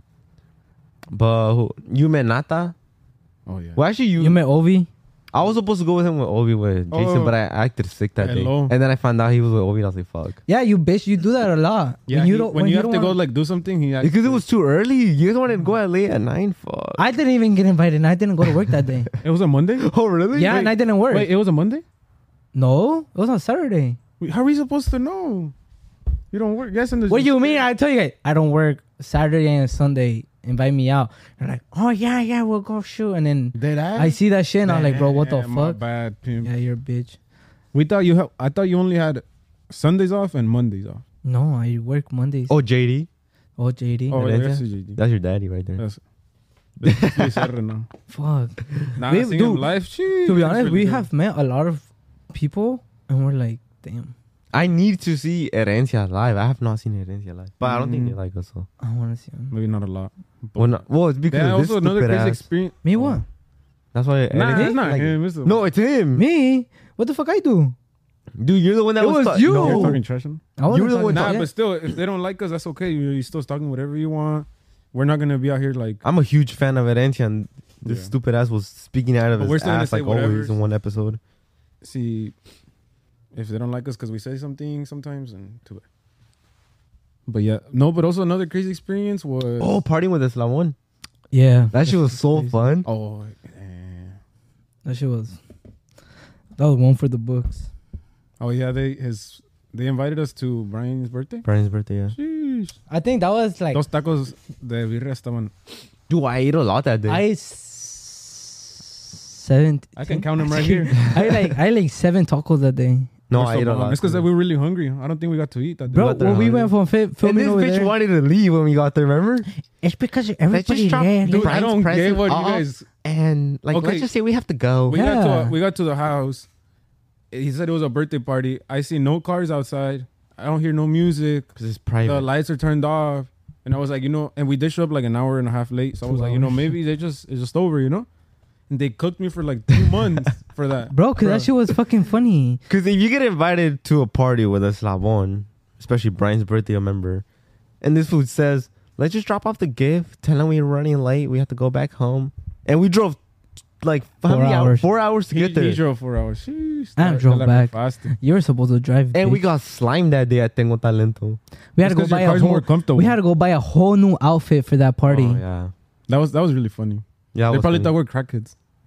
[SPEAKER 2] But you met Nata?
[SPEAKER 1] Oh yeah.
[SPEAKER 2] Well, actually,
[SPEAKER 3] You met Ovi?
[SPEAKER 2] I was supposed to go with him with Obi with Jason,
[SPEAKER 1] Oh.
[SPEAKER 2] but I acted sick that
[SPEAKER 1] Hello.
[SPEAKER 2] day. And then I found out he was with Obi. I was like, fuck.
[SPEAKER 3] Yeah, you bitch. You do that a lot.
[SPEAKER 1] Yeah.
[SPEAKER 3] When you
[SPEAKER 1] he-
[SPEAKER 3] don't.
[SPEAKER 1] when you have
[SPEAKER 3] don't
[SPEAKER 1] to go
[SPEAKER 3] wanna-
[SPEAKER 1] like do something, he actually,
[SPEAKER 2] Because it was too early. You guys wanted to go at late at 9? Fuck.
[SPEAKER 3] I didn't even get invited. And I didn't go to work that day.
[SPEAKER 1] It was a Monday.
[SPEAKER 2] Oh, really?
[SPEAKER 3] Yeah,
[SPEAKER 1] Wait,
[SPEAKER 3] and I didn't work.
[SPEAKER 1] Wait, it was a Monday.
[SPEAKER 3] No, it was on Saturday.
[SPEAKER 1] How are we supposed to know? You don't work. Yes, and
[SPEAKER 3] What do you mean? I tell you guys, I don't work Saturday and Sunday. Invite me out. They're like, oh yeah, we'll go shoot. And then
[SPEAKER 1] Did
[SPEAKER 3] I see that shit and I'm like, bro, what the
[SPEAKER 1] My
[SPEAKER 3] fuck?
[SPEAKER 1] bad, pimp.
[SPEAKER 3] Yeah, you're a bitch.
[SPEAKER 1] We thought you. I thought you only had Sundays off and Mondays off.
[SPEAKER 3] No, I work Mondays.
[SPEAKER 2] Oh, JD.
[SPEAKER 3] Oh, JD.
[SPEAKER 1] Oh,
[SPEAKER 2] Herencia?
[SPEAKER 1] that's JD.
[SPEAKER 2] That's your daddy right there.
[SPEAKER 1] That's no.
[SPEAKER 3] Fuck.
[SPEAKER 1] Nah,
[SPEAKER 3] We-
[SPEAKER 1] seeing
[SPEAKER 3] dude,
[SPEAKER 1] him live. Sheesh,
[SPEAKER 3] To be
[SPEAKER 1] that's
[SPEAKER 3] honest,
[SPEAKER 1] really
[SPEAKER 3] we
[SPEAKER 1] good.
[SPEAKER 3] have met a lot of people and we're like, damn,
[SPEAKER 2] I need to see Herencia live. I have not seen Herencia live. But I don't think
[SPEAKER 1] Mm.
[SPEAKER 2] they like us, so.
[SPEAKER 3] I want to see him.
[SPEAKER 1] Maybe not a lot.
[SPEAKER 2] Well, it's because
[SPEAKER 1] Yeah,
[SPEAKER 2] of this
[SPEAKER 1] also another
[SPEAKER 2] stupid
[SPEAKER 1] crazy
[SPEAKER 2] ass.
[SPEAKER 1] experience.
[SPEAKER 3] Me what?
[SPEAKER 2] That's why.
[SPEAKER 1] Nah,
[SPEAKER 2] Herencia-
[SPEAKER 1] it's not
[SPEAKER 2] like-
[SPEAKER 1] him. It's the,
[SPEAKER 2] No, it's him.
[SPEAKER 3] Me? What the fuck I do?
[SPEAKER 2] Dude, you're the one that
[SPEAKER 3] It
[SPEAKER 2] was
[SPEAKER 3] was you.
[SPEAKER 2] No.
[SPEAKER 1] You're talking trash. on?
[SPEAKER 3] I wasn't
[SPEAKER 2] You were the
[SPEAKER 3] talking
[SPEAKER 2] one-
[SPEAKER 1] Nah,
[SPEAKER 3] shit.
[SPEAKER 1] but still, if they don't like us, that's okay. You're still talking whatever you want. We're not gonna be out here like.
[SPEAKER 2] I'm a huge fan of Herencia, and this
[SPEAKER 1] Yeah.
[SPEAKER 2] stupid ass was speaking out of
[SPEAKER 1] But we're
[SPEAKER 2] his
[SPEAKER 1] still gonna
[SPEAKER 2] ass
[SPEAKER 1] say
[SPEAKER 2] like always
[SPEAKER 1] whatever.
[SPEAKER 2] in one episode.
[SPEAKER 1] See if they don't like us because we say something sometimes and too bad. But yeah, no. But also another crazy experience was
[SPEAKER 2] Oh, partying with Islamon.
[SPEAKER 3] Yeah.
[SPEAKER 2] That shit was so
[SPEAKER 3] crazy.
[SPEAKER 2] fun.
[SPEAKER 1] oh
[SPEAKER 3] That shit was. That was one for the books.
[SPEAKER 1] oh yeah they invited us to Brian's birthday.
[SPEAKER 2] Brian's birthday, yeah.
[SPEAKER 1] Sheesh.
[SPEAKER 3] I think that was like.
[SPEAKER 1] Those tacos de birria estaban.
[SPEAKER 2] Dude, I ate a lot that day.
[SPEAKER 3] I ate 7.
[SPEAKER 1] I can count them right here.
[SPEAKER 3] I like 7 tacos that day.
[SPEAKER 2] no,
[SPEAKER 1] We're
[SPEAKER 2] I
[SPEAKER 1] so
[SPEAKER 2] ate a
[SPEAKER 1] bomb.
[SPEAKER 2] lot.
[SPEAKER 1] It's because
[SPEAKER 2] too.
[SPEAKER 1] we were really hungry. I don't think we got to eat that day.
[SPEAKER 3] Bro,
[SPEAKER 2] got there
[SPEAKER 3] when we
[SPEAKER 2] hungry.
[SPEAKER 3] went from
[SPEAKER 2] And
[SPEAKER 3] filming
[SPEAKER 2] this
[SPEAKER 3] over
[SPEAKER 2] bitch
[SPEAKER 3] there.
[SPEAKER 2] wanted to leave when we got there, remember?
[SPEAKER 3] It's because everybody there.
[SPEAKER 1] Dude, I
[SPEAKER 2] Brian's
[SPEAKER 1] don't get
[SPEAKER 2] present
[SPEAKER 1] what you
[SPEAKER 2] off.
[SPEAKER 1] guys.
[SPEAKER 2] And like,
[SPEAKER 1] Okay.
[SPEAKER 2] let's just say we have to go.
[SPEAKER 3] Yeah.
[SPEAKER 1] We got to the house. He said it was a birthday party. I see no cars outside. I don't hear no music.
[SPEAKER 2] Because it's
[SPEAKER 1] The
[SPEAKER 2] private.
[SPEAKER 1] lights are turned off. And I was like, and we did show up like an hour and a half late. So I was
[SPEAKER 3] 2
[SPEAKER 1] like,
[SPEAKER 3] hours.
[SPEAKER 1] maybe it's just over, And they cooked me for like 2 months for that.
[SPEAKER 3] Bro, because that shit was fucking funny.
[SPEAKER 2] Because if you get invited to a party with a Slavon, especially Brian's birthday, remember, and this food says, let's just drop off the gift, tell him we're running late, we have to go back home. And we drove like
[SPEAKER 3] 4 hours.
[SPEAKER 2] 4 hours to
[SPEAKER 1] He
[SPEAKER 2] get there.
[SPEAKER 1] drove 4 hours. Sheesh,
[SPEAKER 3] I
[SPEAKER 1] that-
[SPEAKER 3] drove
[SPEAKER 1] that
[SPEAKER 3] back.
[SPEAKER 1] faster.
[SPEAKER 3] You were supposed to drive.
[SPEAKER 2] And we
[SPEAKER 3] bitch.
[SPEAKER 2] got slimed that day at Tengo Talento.
[SPEAKER 3] We had to
[SPEAKER 1] It's
[SPEAKER 3] go
[SPEAKER 1] 'cause
[SPEAKER 3] buy
[SPEAKER 1] your
[SPEAKER 3] a
[SPEAKER 1] car's
[SPEAKER 3] whole.
[SPEAKER 1] more comfortable.
[SPEAKER 3] We had to go buy a whole new outfit for that party.
[SPEAKER 2] Oh, yeah.
[SPEAKER 1] That was really funny.
[SPEAKER 2] Yeah, it
[SPEAKER 1] They
[SPEAKER 2] was
[SPEAKER 1] probably
[SPEAKER 2] funny.
[SPEAKER 1] thought we're crackheads.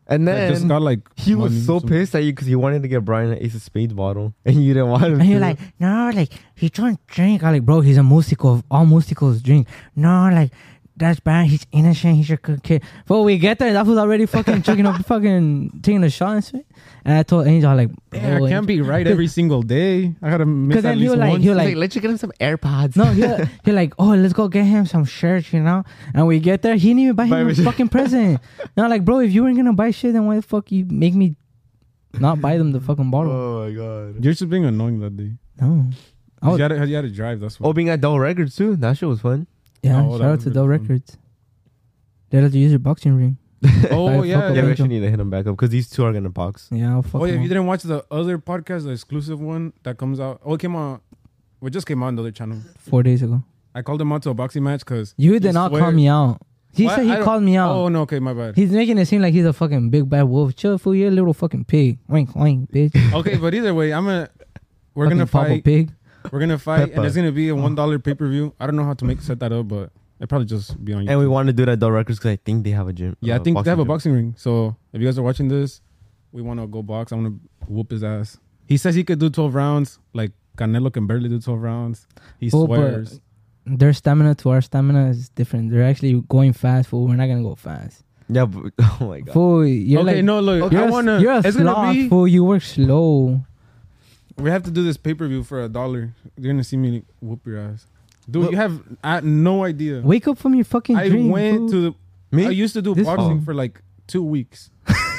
[SPEAKER 2] And
[SPEAKER 1] That
[SPEAKER 2] then
[SPEAKER 1] just got like
[SPEAKER 2] he was
[SPEAKER 1] money,
[SPEAKER 2] so
[SPEAKER 1] some-
[SPEAKER 2] pissed at you because he wanted to get Brian an Ace of Spades bottle, and you didn't want him.
[SPEAKER 3] And you're
[SPEAKER 2] to.
[SPEAKER 3] like, no, like, he's trying to drink. I'm like, bro, he's a musical. All musicals drink. No, like, that's bad. He's innocent. He's a good kid. But we get there, that was already fucking chugging up, fucking taking a shot and shit. And I told Angel, like,
[SPEAKER 1] Yeah, I can't be right every single day. I gotta miss
[SPEAKER 3] Because
[SPEAKER 1] at
[SPEAKER 3] then
[SPEAKER 1] least one.
[SPEAKER 3] he was
[SPEAKER 2] He's
[SPEAKER 3] like,
[SPEAKER 2] let you get him some AirPods.
[SPEAKER 3] no, you're like, oh, let's go get him some shirts, you know? And we get there, he didn't even buy him a fucking present. And I'm like, bro, if you weren't gonna buy shit, then why the fuck you make me not buy them the fucking bottle?
[SPEAKER 2] Oh my god.
[SPEAKER 1] You're just being annoying that day.
[SPEAKER 3] No. I was,
[SPEAKER 1] You had to drive. That's what.
[SPEAKER 2] Oh, being at Dell Records too. That shit was fun.
[SPEAKER 3] yeah,
[SPEAKER 1] Oh, that
[SPEAKER 3] shout out
[SPEAKER 1] was
[SPEAKER 3] to
[SPEAKER 1] really
[SPEAKER 3] Dell
[SPEAKER 1] fun.
[SPEAKER 3] Records. They let you use your boxing ring.
[SPEAKER 1] Oh
[SPEAKER 3] Fuck
[SPEAKER 1] yeah.
[SPEAKER 3] up
[SPEAKER 2] Yeah, we
[SPEAKER 3] Angel.
[SPEAKER 2] actually need to hit him back up because these two are gonna box.
[SPEAKER 3] Yeah, I'll fuck
[SPEAKER 1] Oh yeah. If
[SPEAKER 3] him
[SPEAKER 1] you
[SPEAKER 3] up.
[SPEAKER 1] didn't watch the other podcast, the exclusive one that comes out. Oh, it came out. It just came out on the other channel.
[SPEAKER 3] 4 days ago.
[SPEAKER 1] I called him out to a boxing match because
[SPEAKER 3] You did not call me out. He said he called me out.
[SPEAKER 1] Oh no, okay, my bad.
[SPEAKER 3] He's making it seem like he's a fucking big bad wolf. Chill, fool, you're a little fucking pig. Wink, wink, bitch.
[SPEAKER 1] Okay, but either way, we're
[SPEAKER 3] Fucking
[SPEAKER 1] gonna
[SPEAKER 3] Papa
[SPEAKER 1] fight.
[SPEAKER 3] Pig.
[SPEAKER 1] We're gonna fight,
[SPEAKER 2] Peppa.
[SPEAKER 1] and it's gonna be a $1 pay per view. I don't know how to set that up, but it'll probably just be on YouTube.
[SPEAKER 2] And we want to do that at Dell Records because I think they have a gym.
[SPEAKER 1] Yeah, I think they have a
[SPEAKER 2] gym.
[SPEAKER 1] boxing ring. So if you guys are watching this, we want to go box. I want to whoop his ass. He says he could do 12 rounds. Like Canelo can barely do 12 rounds. He
[SPEAKER 3] Oh, but
[SPEAKER 1] swears.
[SPEAKER 3] their stamina to our stamina is different. They're actually going fast, fool. We're not gonna go fast.
[SPEAKER 2] Yeah, but, oh my god.
[SPEAKER 3] Fool, you're
[SPEAKER 1] Okay,
[SPEAKER 3] like,
[SPEAKER 1] no, look,
[SPEAKER 3] you're
[SPEAKER 1] I
[SPEAKER 3] a,
[SPEAKER 1] want to.
[SPEAKER 3] you're a
[SPEAKER 1] It's gonna
[SPEAKER 3] sloth,
[SPEAKER 1] be.
[SPEAKER 3] fool. You work slow.
[SPEAKER 1] We have to do this pay per view for $1. You're gonna see me whoop your ass, dude.
[SPEAKER 2] Well-
[SPEAKER 1] you have no idea.
[SPEAKER 3] Wake up from your fucking
[SPEAKER 1] I
[SPEAKER 3] dream.
[SPEAKER 1] went
[SPEAKER 3] fool.
[SPEAKER 1] to the.
[SPEAKER 2] Me?
[SPEAKER 1] I used to do
[SPEAKER 3] This
[SPEAKER 1] boxing
[SPEAKER 3] one.
[SPEAKER 1] for like 2 weeks.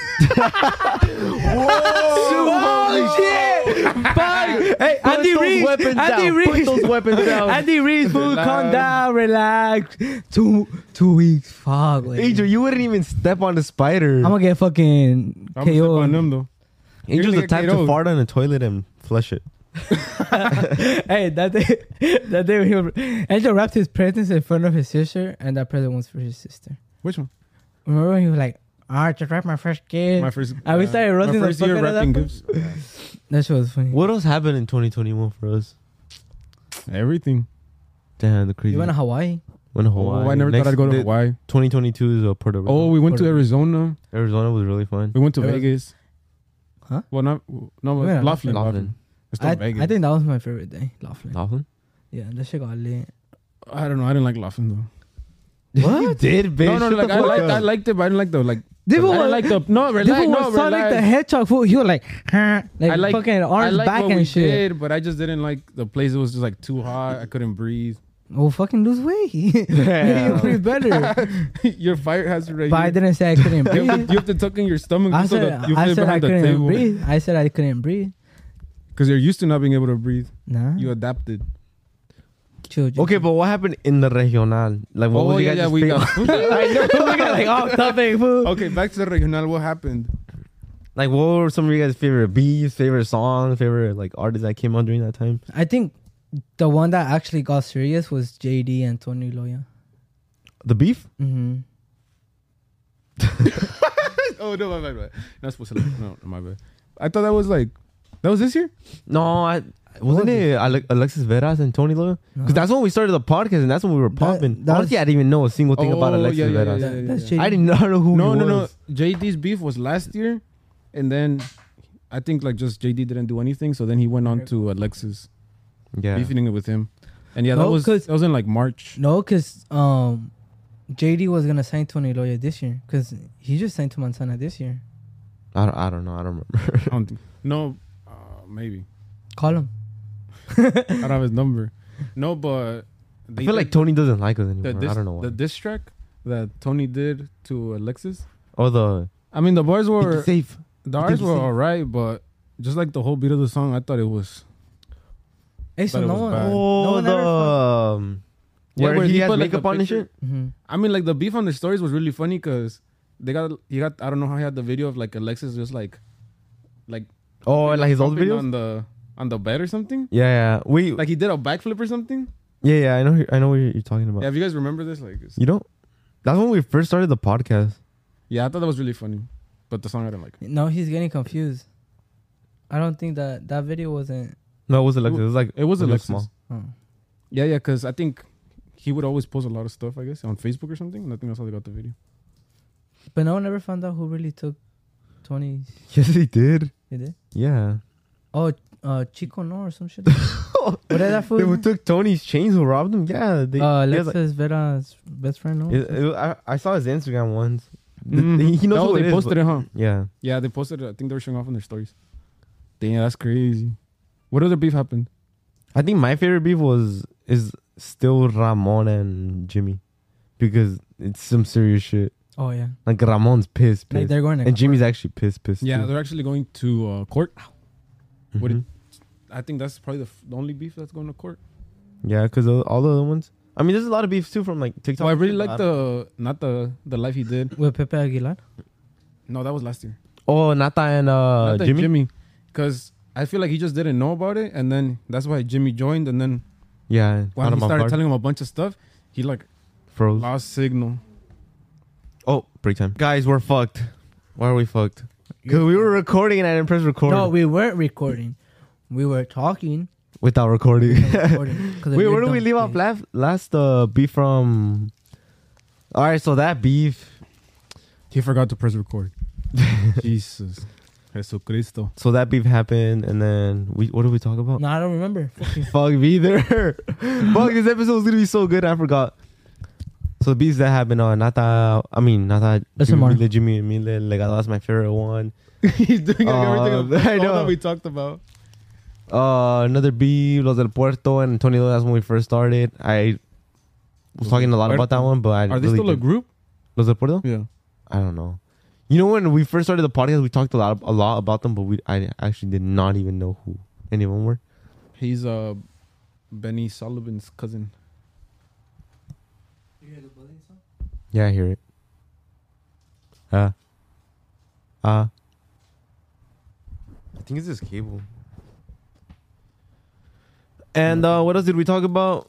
[SPEAKER 3] Oh shit! Fuck! Hey, Andy Reid! Andy Reid!
[SPEAKER 2] Put those weapons down.
[SPEAKER 3] Andy Reid, fool,
[SPEAKER 1] Relax.
[SPEAKER 3] calm down, relax. 2 weeks, fuck. Wait.
[SPEAKER 2] Angel, you wouldn't even step on the spider.
[SPEAKER 3] I'm gonna get fucking
[SPEAKER 1] I'm gonna step on
[SPEAKER 3] KO.
[SPEAKER 1] them though.
[SPEAKER 2] Angel's
[SPEAKER 1] You're
[SPEAKER 2] the
[SPEAKER 1] gonna
[SPEAKER 2] type
[SPEAKER 1] get
[SPEAKER 2] to
[SPEAKER 1] KO'd.
[SPEAKER 2] fart on a toilet and flush it.
[SPEAKER 3] Hey, that day, Angel wrapped his presents in front of his sister, and that present was for his sister.
[SPEAKER 1] Which one?
[SPEAKER 3] Remember when he was like, "I just wrapped my first gift."
[SPEAKER 1] My first.
[SPEAKER 3] And we started roasting
[SPEAKER 1] my
[SPEAKER 3] the
[SPEAKER 1] first
[SPEAKER 3] fuck
[SPEAKER 1] year
[SPEAKER 3] out of
[SPEAKER 1] wrapping
[SPEAKER 3] that
[SPEAKER 1] gifts.
[SPEAKER 3] That shit was funny.
[SPEAKER 2] What else happened in 2021 for us?
[SPEAKER 1] Everything.
[SPEAKER 2] Damn, the crazy.
[SPEAKER 3] You went to Hawaii?
[SPEAKER 2] Went to Hawaii.
[SPEAKER 1] Oh, I never
[SPEAKER 2] Next-
[SPEAKER 1] thought I'd go to
[SPEAKER 2] the-
[SPEAKER 1] Hawaii.
[SPEAKER 2] 2022 is Puerto Rico.
[SPEAKER 1] Oh, we went to
[SPEAKER 3] Puerto Rico.
[SPEAKER 1] Arizona.
[SPEAKER 2] Arizona was really fun.
[SPEAKER 1] We went to
[SPEAKER 3] Arizo-
[SPEAKER 1] Vegas.
[SPEAKER 3] Huh?
[SPEAKER 1] Well, no,
[SPEAKER 3] We went to
[SPEAKER 1] Laughlin.
[SPEAKER 2] Laughlin.
[SPEAKER 1] It's not Vegas.
[SPEAKER 3] I think that was my favorite day, Laughlin.
[SPEAKER 2] Laughlin?
[SPEAKER 3] Yeah, that shit got lit.
[SPEAKER 1] I don't know. I didn't like Laughlin though.
[SPEAKER 2] You did, bitch.
[SPEAKER 1] No,
[SPEAKER 2] Shut
[SPEAKER 1] like
[SPEAKER 2] the
[SPEAKER 1] I
[SPEAKER 2] fuck
[SPEAKER 1] liked,
[SPEAKER 2] up.
[SPEAKER 1] I liked it, but I didn't like the like.
[SPEAKER 3] Different
[SPEAKER 1] I
[SPEAKER 3] was-
[SPEAKER 1] didn't like the no. Relax,
[SPEAKER 3] Different
[SPEAKER 1] no,
[SPEAKER 3] was Sonic
[SPEAKER 1] relax.
[SPEAKER 3] the Hedgehog, fool. He was like,
[SPEAKER 1] I like
[SPEAKER 3] fucking
[SPEAKER 1] I
[SPEAKER 3] orange
[SPEAKER 1] like
[SPEAKER 3] back
[SPEAKER 1] what we
[SPEAKER 3] and shit.
[SPEAKER 1] did, but I just didn't like the place. It was just like too hot. I couldn't breathe.
[SPEAKER 3] Oh, fucking lose weight. You breathe better.
[SPEAKER 1] Your fire hazard right
[SPEAKER 3] But I
[SPEAKER 1] here.
[SPEAKER 3] didn't say I couldn't
[SPEAKER 1] You have,
[SPEAKER 3] breathe.
[SPEAKER 1] to, you have to tuck in your stomach.
[SPEAKER 3] I
[SPEAKER 1] so
[SPEAKER 3] said,
[SPEAKER 1] that you
[SPEAKER 3] I
[SPEAKER 1] fit
[SPEAKER 3] said I
[SPEAKER 1] behind the
[SPEAKER 3] couldn't
[SPEAKER 1] table.
[SPEAKER 3] breathe. I said I couldn't breathe.
[SPEAKER 1] Because you're used to not being able to breathe.
[SPEAKER 3] Nah.
[SPEAKER 1] You adapted.
[SPEAKER 3] Chill.
[SPEAKER 2] Okay, but what happened in the regional? Like, what was you guys'
[SPEAKER 1] we got.
[SPEAKER 3] I know. We got like off topic, fool.
[SPEAKER 1] Okay, back to the regional. What happened?
[SPEAKER 2] Like, what were some of your guys' favorite beats, favorite songs, favorite like artists that came out during that time?
[SPEAKER 3] I think the one that actually got serious was JD and Tony Loya.
[SPEAKER 2] The beef?
[SPEAKER 3] Mm-hmm.
[SPEAKER 1] Oh no, my bad. Not supposed to. No, my bad. I thought that was this year.
[SPEAKER 2] No, wasn't it Alexis Veras and Tony Loya? Because that's when we started the podcast and that's when we were popping.
[SPEAKER 3] that
[SPEAKER 2] Honestly,
[SPEAKER 3] was-
[SPEAKER 2] I didn't even know a single thing about
[SPEAKER 1] Oh,
[SPEAKER 2] Alexis
[SPEAKER 1] yeah, yeah,
[SPEAKER 2] Veras.
[SPEAKER 1] yeah, yeah,
[SPEAKER 3] That's
[SPEAKER 1] yeah.
[SPEAKER 3] JD.
[SPEAKER 2] I did not know who
[SPEAKER 1] No,
[SPEAKER 2] he
[SPEAKER 1] no, no.
[SPEAKER 2] was.
[SPEAKER 1] JD's beef was last year, and then I think like just JD didn't do anything, so then he went on to Alexis
[SPEAKER 2] Yeah.
[SPEAKER 1] beefing it with him, and yeah,
[SPEAKER 3] No, 'cause-
[SPEAKER 1] that was in like March.
[SPEAKER 3] No, because JD was going to sign Tony Loya this year. Because he just signed to Montana this year.
[SPEAKER 2] I don't know. I don't remember.
[SPEAKER 1] I don't think, no, maybe
[SPEAKER 3] Call him.
[SPEAKER 1] I don't have his number. No, but
[SPEAKER 2] I feel like Tony doesn't like us
[SPEAKER 1] the
[SPEAKER 2] anymore. I don't know why.
[SPEAKER 1] the diss track that Tony did to Alexis.
[SPEAKER 2] Oh,
[SPEAKER 1] I mean, the bars were
[SPEAKER 2] safe.
[SPEAKER 1] the bars
[SPEAKER 2] you
[SPEAKER 1] were
[SPEAKER 2] safe?
[SPEAKER 1] alright, but just like the whole beat of the song, I thought it was.
[SPEAKER 3] Hey, so
[SPEAKER 1] But it
[SPEAKER 3] no
[SPEAKER 1] was
[SPEAKER 3] one.
[SPEAKER 1] bad.
[SPEAKER 3] No
[SPEAKER 2] Oh,
[SPEAKER 3] one
[SPEAKER 2] the
[SPEAKER 3] ever
[SPEAKER 1] Yeah,
[SPEAKER 2] where he has
[SPEAKER 1] put, like,
[SPEAKER 2] makeup
[SPEAKER 1] the
[SPEAKER 2] on and
[SPEAKER 1] picture.
[SPEAKER 2] shit.
[SPEAKER 3] Mm-hmm.
[SPEAKER 1] I mean, like the beef on the stories was really funny because he got I don't know how he had the video of like Alexis just like
[SPEAKER 2] Oh, like his old
[SPEAKER 1] jumping
[SPEAKER 2] videos.
[SPEAKER 1] on the bed or something.
[SPEAKER 2] Yeah. We
[SPEAKER 1] Like he did a backflip or something.
[SPEAKER 2] yeah. I know what you're talking about.
[SPEAKER 1] Yeah, if you guys remember this, like,
[SPEAKER 2] You don't. That's when we first started the podcast.
[SPEAKER 1] yeah, I thought that was really funny, but the song I didn't like.
[SPEAKER 3] No, he's getting confused. I don't think that video wasn't.
[SPEAKER 2] No, it was Alexis. It was like
[SPEAKER 1] It was
[SPEAKER 2] really
[SPEAKER 1] Alexis.
[SPEAKER 2] small.
[SPEAKER 3] Oh.
[SPEAKER 1] Yeah, because I think he would always post a lot of stuff, I guess, on Facebook or something. And I think that's how they got the video.
[SPEAKER 3] But no one ever found out who really took Tony.
[SPEAKER 2] Yes, he did.
[SPEAKER 3] He did?
[SPEAKER 2] Yeah.
[SPEAKER 3] Oh, Chico No or some shit. What is that
[SPEAKER 2] They
[SPEAKER 3] food?
[SPEAKER 2] took Tony's chains who robbed him. Yeah. He has, like-
[SPEAKER 3] Alexis Vera's best friend. No?
[SPEAKER 2] I saw his Instagram once.
[SPEAKER 1] Mhm.
[SPEAKER 2] He knows
[SPEAKER 1] Oh,
[SPEAKER 2] who it
[SPEAKER 1] they
[SPEAKER 2] is,
[SPEAKER 1] posted
[SPEAKER 2] but-
[SPEAKER 1] it, huh?
[SPEAKER 2] Yeah.
[SPEAKER 1] Yeah, they posted it. I think they were showing off on their stories. Damn, that's crazy. What other beef happened?
[SPEAKER 2] I think my favorite beef is still Ramon and Jimmy, because it's some serious shit.
[SPEAKER 3] Oh yeah.
[SPEAKER 2] Like Ramon's pissed.
[SPEAKER 3] Like they're going to
[SPEAKER 2] and Jimmy's actually pissed.
[SPEAKER 1] Yeah,
[SPEAKER 2] too.
[SPEAKER 1] they're actually going to court. What
[SPEAKER 2] Mhm.
[SPEAKER 1] I think that's probably the only beef that's going to court.
[SPEAKER 2] Yeah, because all the other ones. I mean, there's a lot of beef too from like TikTok.
[SPEAKER 1] So I really like not the life he did.
[SPEAKER 3] With Pepe Aguilar.
[SPEAKER 1] No, that was last year.
[SPEAKER 2] Oh, Nata and
[SPEAKER 1] Not that
[SPEAKER 2] Jimmy.
[SPEAKER 1] Because I feel like he just didn't know about it, and then that's why Jimmy joined, and then
[SPEAKER 2] Yeah,
[SPEAKER 1] when he started telling him a bunch of stuff, he like
[SPEAKER 2] froze.
[SPEAKER 1] lost signal.
[SPEAKER 2] Oh, break time, guys. We're fucked. Why are we fucked? Because we were recording and I didn't press record.
[SPEAKER 3] No, we weren't recording. We were talking.
[SPEAKER 2] without recording.
[SPEAKER 3] recording 'cause of
[SPEAKER 2] Wait,
[SPEAKER 3] your
[SPEAKER 2] where did we
[SPEAKER 3] dumb
[SPEAKER 2] leave off
[SPEAKER 3] shit.
[SPEAKER 2] last beef from? All right, so that beef.
[SPEAKER 1] He forgot to press record. Jesus. Jesucristo.
[SPEAKER 2] So that beef happened, and then what did we talk about?
[SPEAKER 3] No, I don't remember.
[SPEAKER 2] Fuck me either. Fuck, this episode was gonna be so good. I forgot. So the beefs that happened on Nata
[SPEAKER 3] SMR.
[SPEAKER 2] Jimmy and Mile Legado. That's my favorything one.
[SPEAKER 1] He's doing everything
[SPEAKER 2] I know.
[SPEAKER 1] that we talked about.
[SPEAKER 2] Another beef, Los del Puerto and Antonio. That's when we first started. I was talking a lot about that one, but I
[SPEAKER 1] Are they
[SPEAKER 2] really
[SPEAKER 1] still a
[SPEAKER 2] didn't.
[SPEAKER 1] group?
[SPEAKER 2] Los del Puerto?
[SPEAKER 1] Yeah.
[SPEAKER 2] I don't know. You know, when we first started the podcast, we talked a lot about them, but I actually did not even know who any of them were.
[SPEAKER 1] He's Benny Sullivan's cousin.
[SPEAKER 2] Yeah, I hear it. I think it's this cable. And what else did we talk about?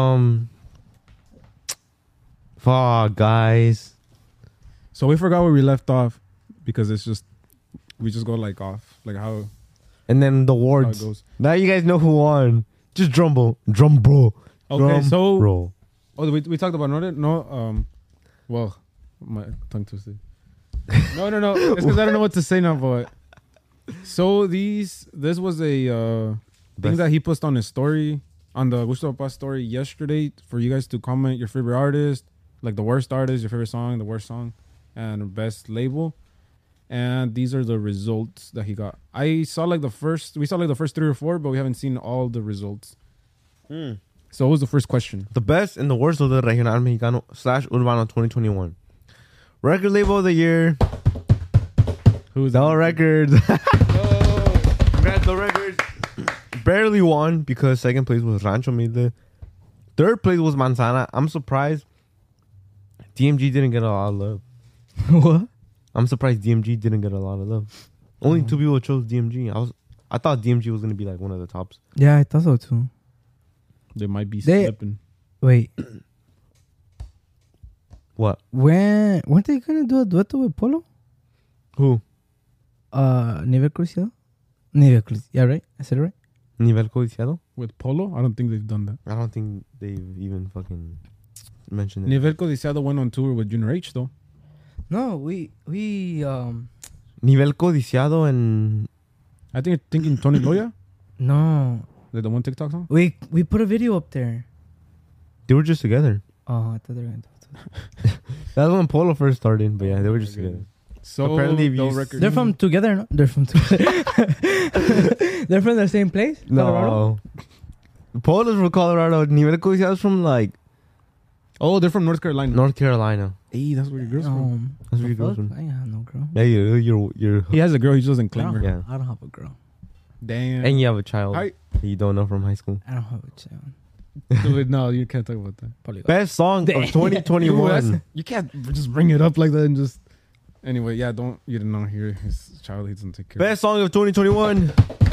[SPEAKER 2] Fuck, guys.
[SPEAKER 1] So we forgot where we left off because we just go like off, like how
[SPEAKER 2] And then the
[SPEAKER 1] it
[SPEAKER 2] awards.
[SPEAKER 1] goes.
[SPEAKER 2] Now you guys know who won. Just drum roll.
[SPEAKER 1] Okay, so
[SPEAKER 2] roll.
[SPEAKER 1] we talked about well, my tongue twisted. No. It's because I don't know what to say now. But so this was a thing that he posted on his story, on the Gusto Papa story yesterday, for you guys to comment your favorite artist, like the worst artist, your favorite song, the worst song, and best label. And these are the results that he got. We saw like the first 3 or 4, but we haven't seen all the results. So what was the first question?
[SPEAKER 2] The best and the worst of the Regional Mexicano / Urbano 2021. Record label of the year.
[SPEAKER 1] Who's
[SPEAKER 2] No Records. Congrats, No Records. Barely won because second place was Rancho Mide. Third place was Manzana. I'm surprised DMG didn't get a lot of love.
[SPEAKER 3] What?
[SPEAKER 2] I'm surprised DMG didn't get a lot of love. Only 2 people chose DMG. I thought DMG was gonna be like one of the tops.
[SPEAKER 3] Yeah, I thought so too.
[SPEAKER 1] They might be
[SPEAKER 3] They-
[SPEAKER 1] slipping.
[SPEAKER 3] Wait,
[SPEAKER 2] What?
[SPEAKER 3] weren't they gonna do a dueto with Polo?
[SPEAKER 2] Who?
[SPEAKER 3] Nivel Crucial? Nivel Crucial. Yeah, right? I said it right?
[SPEAKER 2] Nivel Codiciado?
[SPEAKER 1] With Polo? I don't think they've done that.
[SPEAKER 2] I don't think they've even fucking mentioned it.
[SPEAKER 1] Nivel Codiciado went on tour with Junior H though.
[SPEAKER 3] No, we
[SPEAKER 2] Nivel Codiciado and
[SPEAKER 1] I think you're thinking Tony Loya,
[SPEAKER 3] no.
[SPEAKER 1] the one TikTok song.
[SPEAKER 3] We put a video up there.
[SPEAKER 2] they were just together.
[SPEAKER 3] Oh, I thought they were gonna do
[SPEAKER 2] That was when Polo first started, but yeah, they were just together.
[SPEAKER 1] So
[SPEAKER 2] Apparently if
[SPEAKER 1] the
[SPEAKER 2] you-
[SPEAKER 1] record.
[SPEAKER 3] They're from together, no? They're from together. They're from the same place? Colorado?
[SPEAKER 2] No. Polo's from Colorado. Nivel Codiciado's from like
[SPEAKER 1] Oh, they're from North Carolina.
[SPEAKER 2] North Carolina.
[SPEAKER 1] Hey, that's where your girl's from.
[SPEAKER 2] That's where your
[SPEAKER 3] the
[SPEAKER 2] girl's
[SPEAKER 3] fuck?
[SPEAKER 2] from.
[SPEAKER 3] I ain't have no girl.
[SPEAKER 2] Yeah, you're
[SPEAKER 1] He has a girl. He just doesn't claim her.
[SPEAKER 2] Yeah.
[SPEAKER 3] I don't have a girl.
[SPEAKER 1] Damn.
[SPEAKER 2] and you have a child
[SPEAKER 1] Hi.
[SPEAKER 2] you don't know from high school.
[SPEAKER 3] I don't have a child.
[SPEAKER 1] Dude, no, you can't talk about that.
[SPEAKER 3] Probably
[SPEAKER 2] Best song of
[SPEAKER 3] Damn.
[SPEAKER 2] 2021.
[SPEAKER 1] You can't just bring it up like that and just. Anyway, yeah, you didn't know here his child. He doesn't take care.
[SPEAKER 2] Best song of 2021.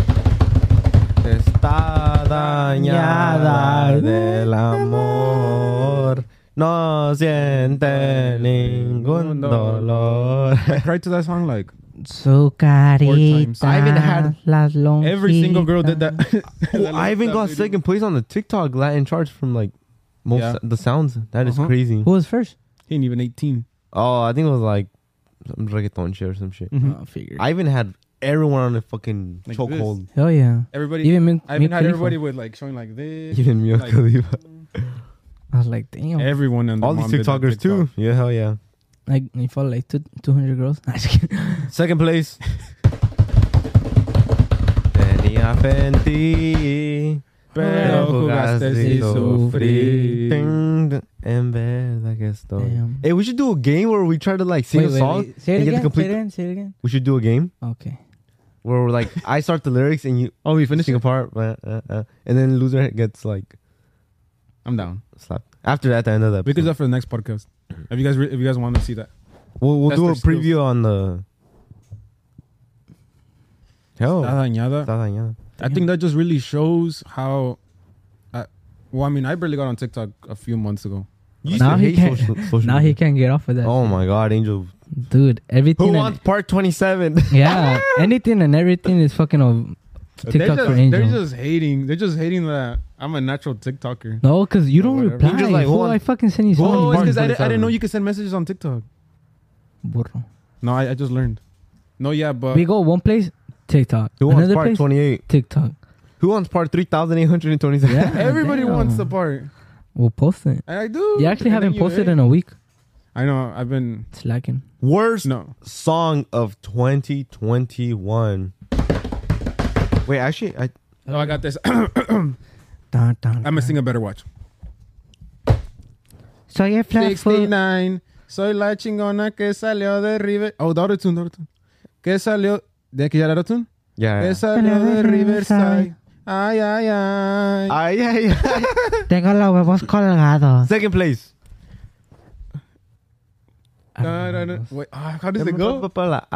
[SPEAKER 2] Está dañada del amor. No siente ningún dolor.
[SPEAKER 1] I cried to that song like
[SPEAKER 3] So
[SPEAKER 1] times.
[SPEAKER 2] I even had
[SPEAKER 1] every single girl did that.
[SPEAKER 2] I even got second place on the TikTok Latin charts from like most
[SPEAKER 1] Yeah.
[SPEAKER 2] the sounds. That is
[SPEAKER 1] Uh-huh.
[SPEAKER 2] crazy.
[SPEAKER 3] Who was first?
[SPEAKER 1] He ain't even 18.
[SPEAKER 2] Oh, I think it was like some reggaeton shit or some shit.
[SPEAKER 3] I figured.
[SPEAKER 2] I even had everyone on a fucking
[SPEAKER 1] Like
[SPEAKER 2] chokehold.
[SPEAKER 3] Hell yeah.
[SPEAKER 1] Everybody.
[SPEAKER 3] Even me.
[SPEAKER 1] I even had everybody with like showing like this.
[SPEAKER 2] Even Mia
[SPEAKER 1] Like-
[SPEAKER 2] Khalifa.
[SPEAKER 3] I was like, damn.
[SPEAKER 1] Everyone and their
[SPEAKER 2] All these
[SPEAKER 1] mom did that
[SPEAKER 2] TikTokers too.
[SPEAKER 1] TikTok.
[SPEAKER 2] Yeah, hell yeah.
[SPEAKER 3] Like, you follow like 200 girls. I'm just kidding.
[SPEAKER 2] Second place. Tenía Fenty.
[SPEAKER 1] Pero jugaste sin sufrir.
[SPEAKER 2] En verdad que estoy.
[SPEAKER 3] Damn.
[SPEAKER 2] Hey, we should do a game where we try to like sing a song.
[SPEAKER 3] Say it
[SPEAKER 2] and get the
[SPEAKER 3] again.
[SPEAKER 2] complete-
[SPEAKER 3] Say it again.
[SPEAKER 2] We should do a game
[SPEAKER 3] Okay.
[SPEAKER 2] where we're like, I start the lyrics and you
[SPEAKER 1] Oh, we finished
[SPEAKER 2] sing a
[SPEAKER 1] it?
[SPEAKER 2] part, and then loser gets like
[SPEAKER 1] I'm down.
[SPEAKER 2] slapped. After that, the end of the
[SPEAKER 1] We could do
[SPEAKER 2] episode.
[SPEAKER 1] that for the next podcast. If you guys want to see that.
[SPEAKER 2] We'll
[SPEAKER 1] Test
[SPEAKER 2] do a
[SPEAKER 1] their skills.
[SPEAKER 2] preview on the. Hell,
[SPEAKER 1] Está dañada.
[SPEAKER 2] está dañada.
[SPEAKER 1] I think that just really shows how. Well, I mean, I barely got on TikTok a few months ago.
[SPEAKER 2] You used
[SPEAKER 3] Now
[SPEAKER 2] to
[SPEAKER 3] he
[SPEAKER 2] hate
[SPEAKER 3] can't-
[SPEAKER 2] social
[SPEAKER 3] Now
[SPEAKER 2] media.
[SPEAKER 3] he can't get off of that.
[SPEAKER 2] Oh
[SPEAKER 3] shit.
[SPEAKER 2] my God, Angel.
[SPEAKER 3] Dude, everything.
[SPEAKER 2] Who
[SPEAKER 3] and-
[SPEAKER 2] wants part 27?
[SPEAKER 3] Yeah, anything and everything is fucking of TikTok for Angel.
[SPEAKER 1] They're just hating. They're just hating that I'm a natural TikToker.
[SPEAKER 3] No, because you don't
[SPEAKER 1] Whatever.
[SPEAKER 3] reply.
[SPEAKER 2] Angel's like,
[SPEAKER 3] Fool,
[SPEAKER 2] hold on.
[SPEAKER 3] I fucking send you so
[SPEAKER 1] Oh,
[SPEAKER 3] many
[SPEAKER 1] it's
[SPEAKER 2] Part
[SPEAKER 1] because I
[SPEAKER 2] 27.
[SPEAKER 1] didn't know you could send messages on TikTok.
[SPEAKER 3] burro.
[SPEAKER 1] No, I just learned. No, yeah, but
[SPEAKER 3] We go one place, TikTok.
[SPEAKER 2] Who wants
[SPEAKER 3] Another
[SPEAKER 2] part
[SPEAKER 3] place,
[SPEAKER 2] 28?
[SPEAKER 3] TikTok.
[SPEAKER 2] Who wants part 3,827?
[SPEAKER 3] Yeah,
[SPEAKER 1] everybody
[SPEAKER 3] damn.
[SPEAKER 1] wants the part.
[SPEAKER 3] We'll post it.
[SPEAKER 1] I do.
[SPEAKER 3] You actually
[SPEAKER 1] And then
[SPEAKER 3] haven't
[SPEAKER 1] you
[SPEAKER 3] posted
[SPEAKER 1] hate.
[SPEAKER 3] in a week.
[SPEAKER 1] I know. I've been.
[SPEAKER 3] It's lacking.
[SPEAKER 2] Worst
[SPEAKER 1] No.
[SPEAKER 2] song of 2021. Wait, actually,
[SPEAKER 1] Oh, I got this.
[SPEAKER 3] Dun, dun,
[SPEAKER 1] I'm gonna sing a better watch.
[SPEAKER 3] Soy el flat foot.
[SPEAKER 1] 69. Soy la chingona que salió de River. Oh, the autotune, the autotune. Que salió. ¿De que ya era autotune?
[SPEAKER 2] yeah.
[SPEAKER 1] Que salió de Riverside. Ay, ay, ay.
[SPEAKER 2] Ay, ay, ay.
[SPEAKER 3] Tengo los huevos colgados.
[SPEAKER 2] Second place.
[SPEAKER 1] Wait, how does it go?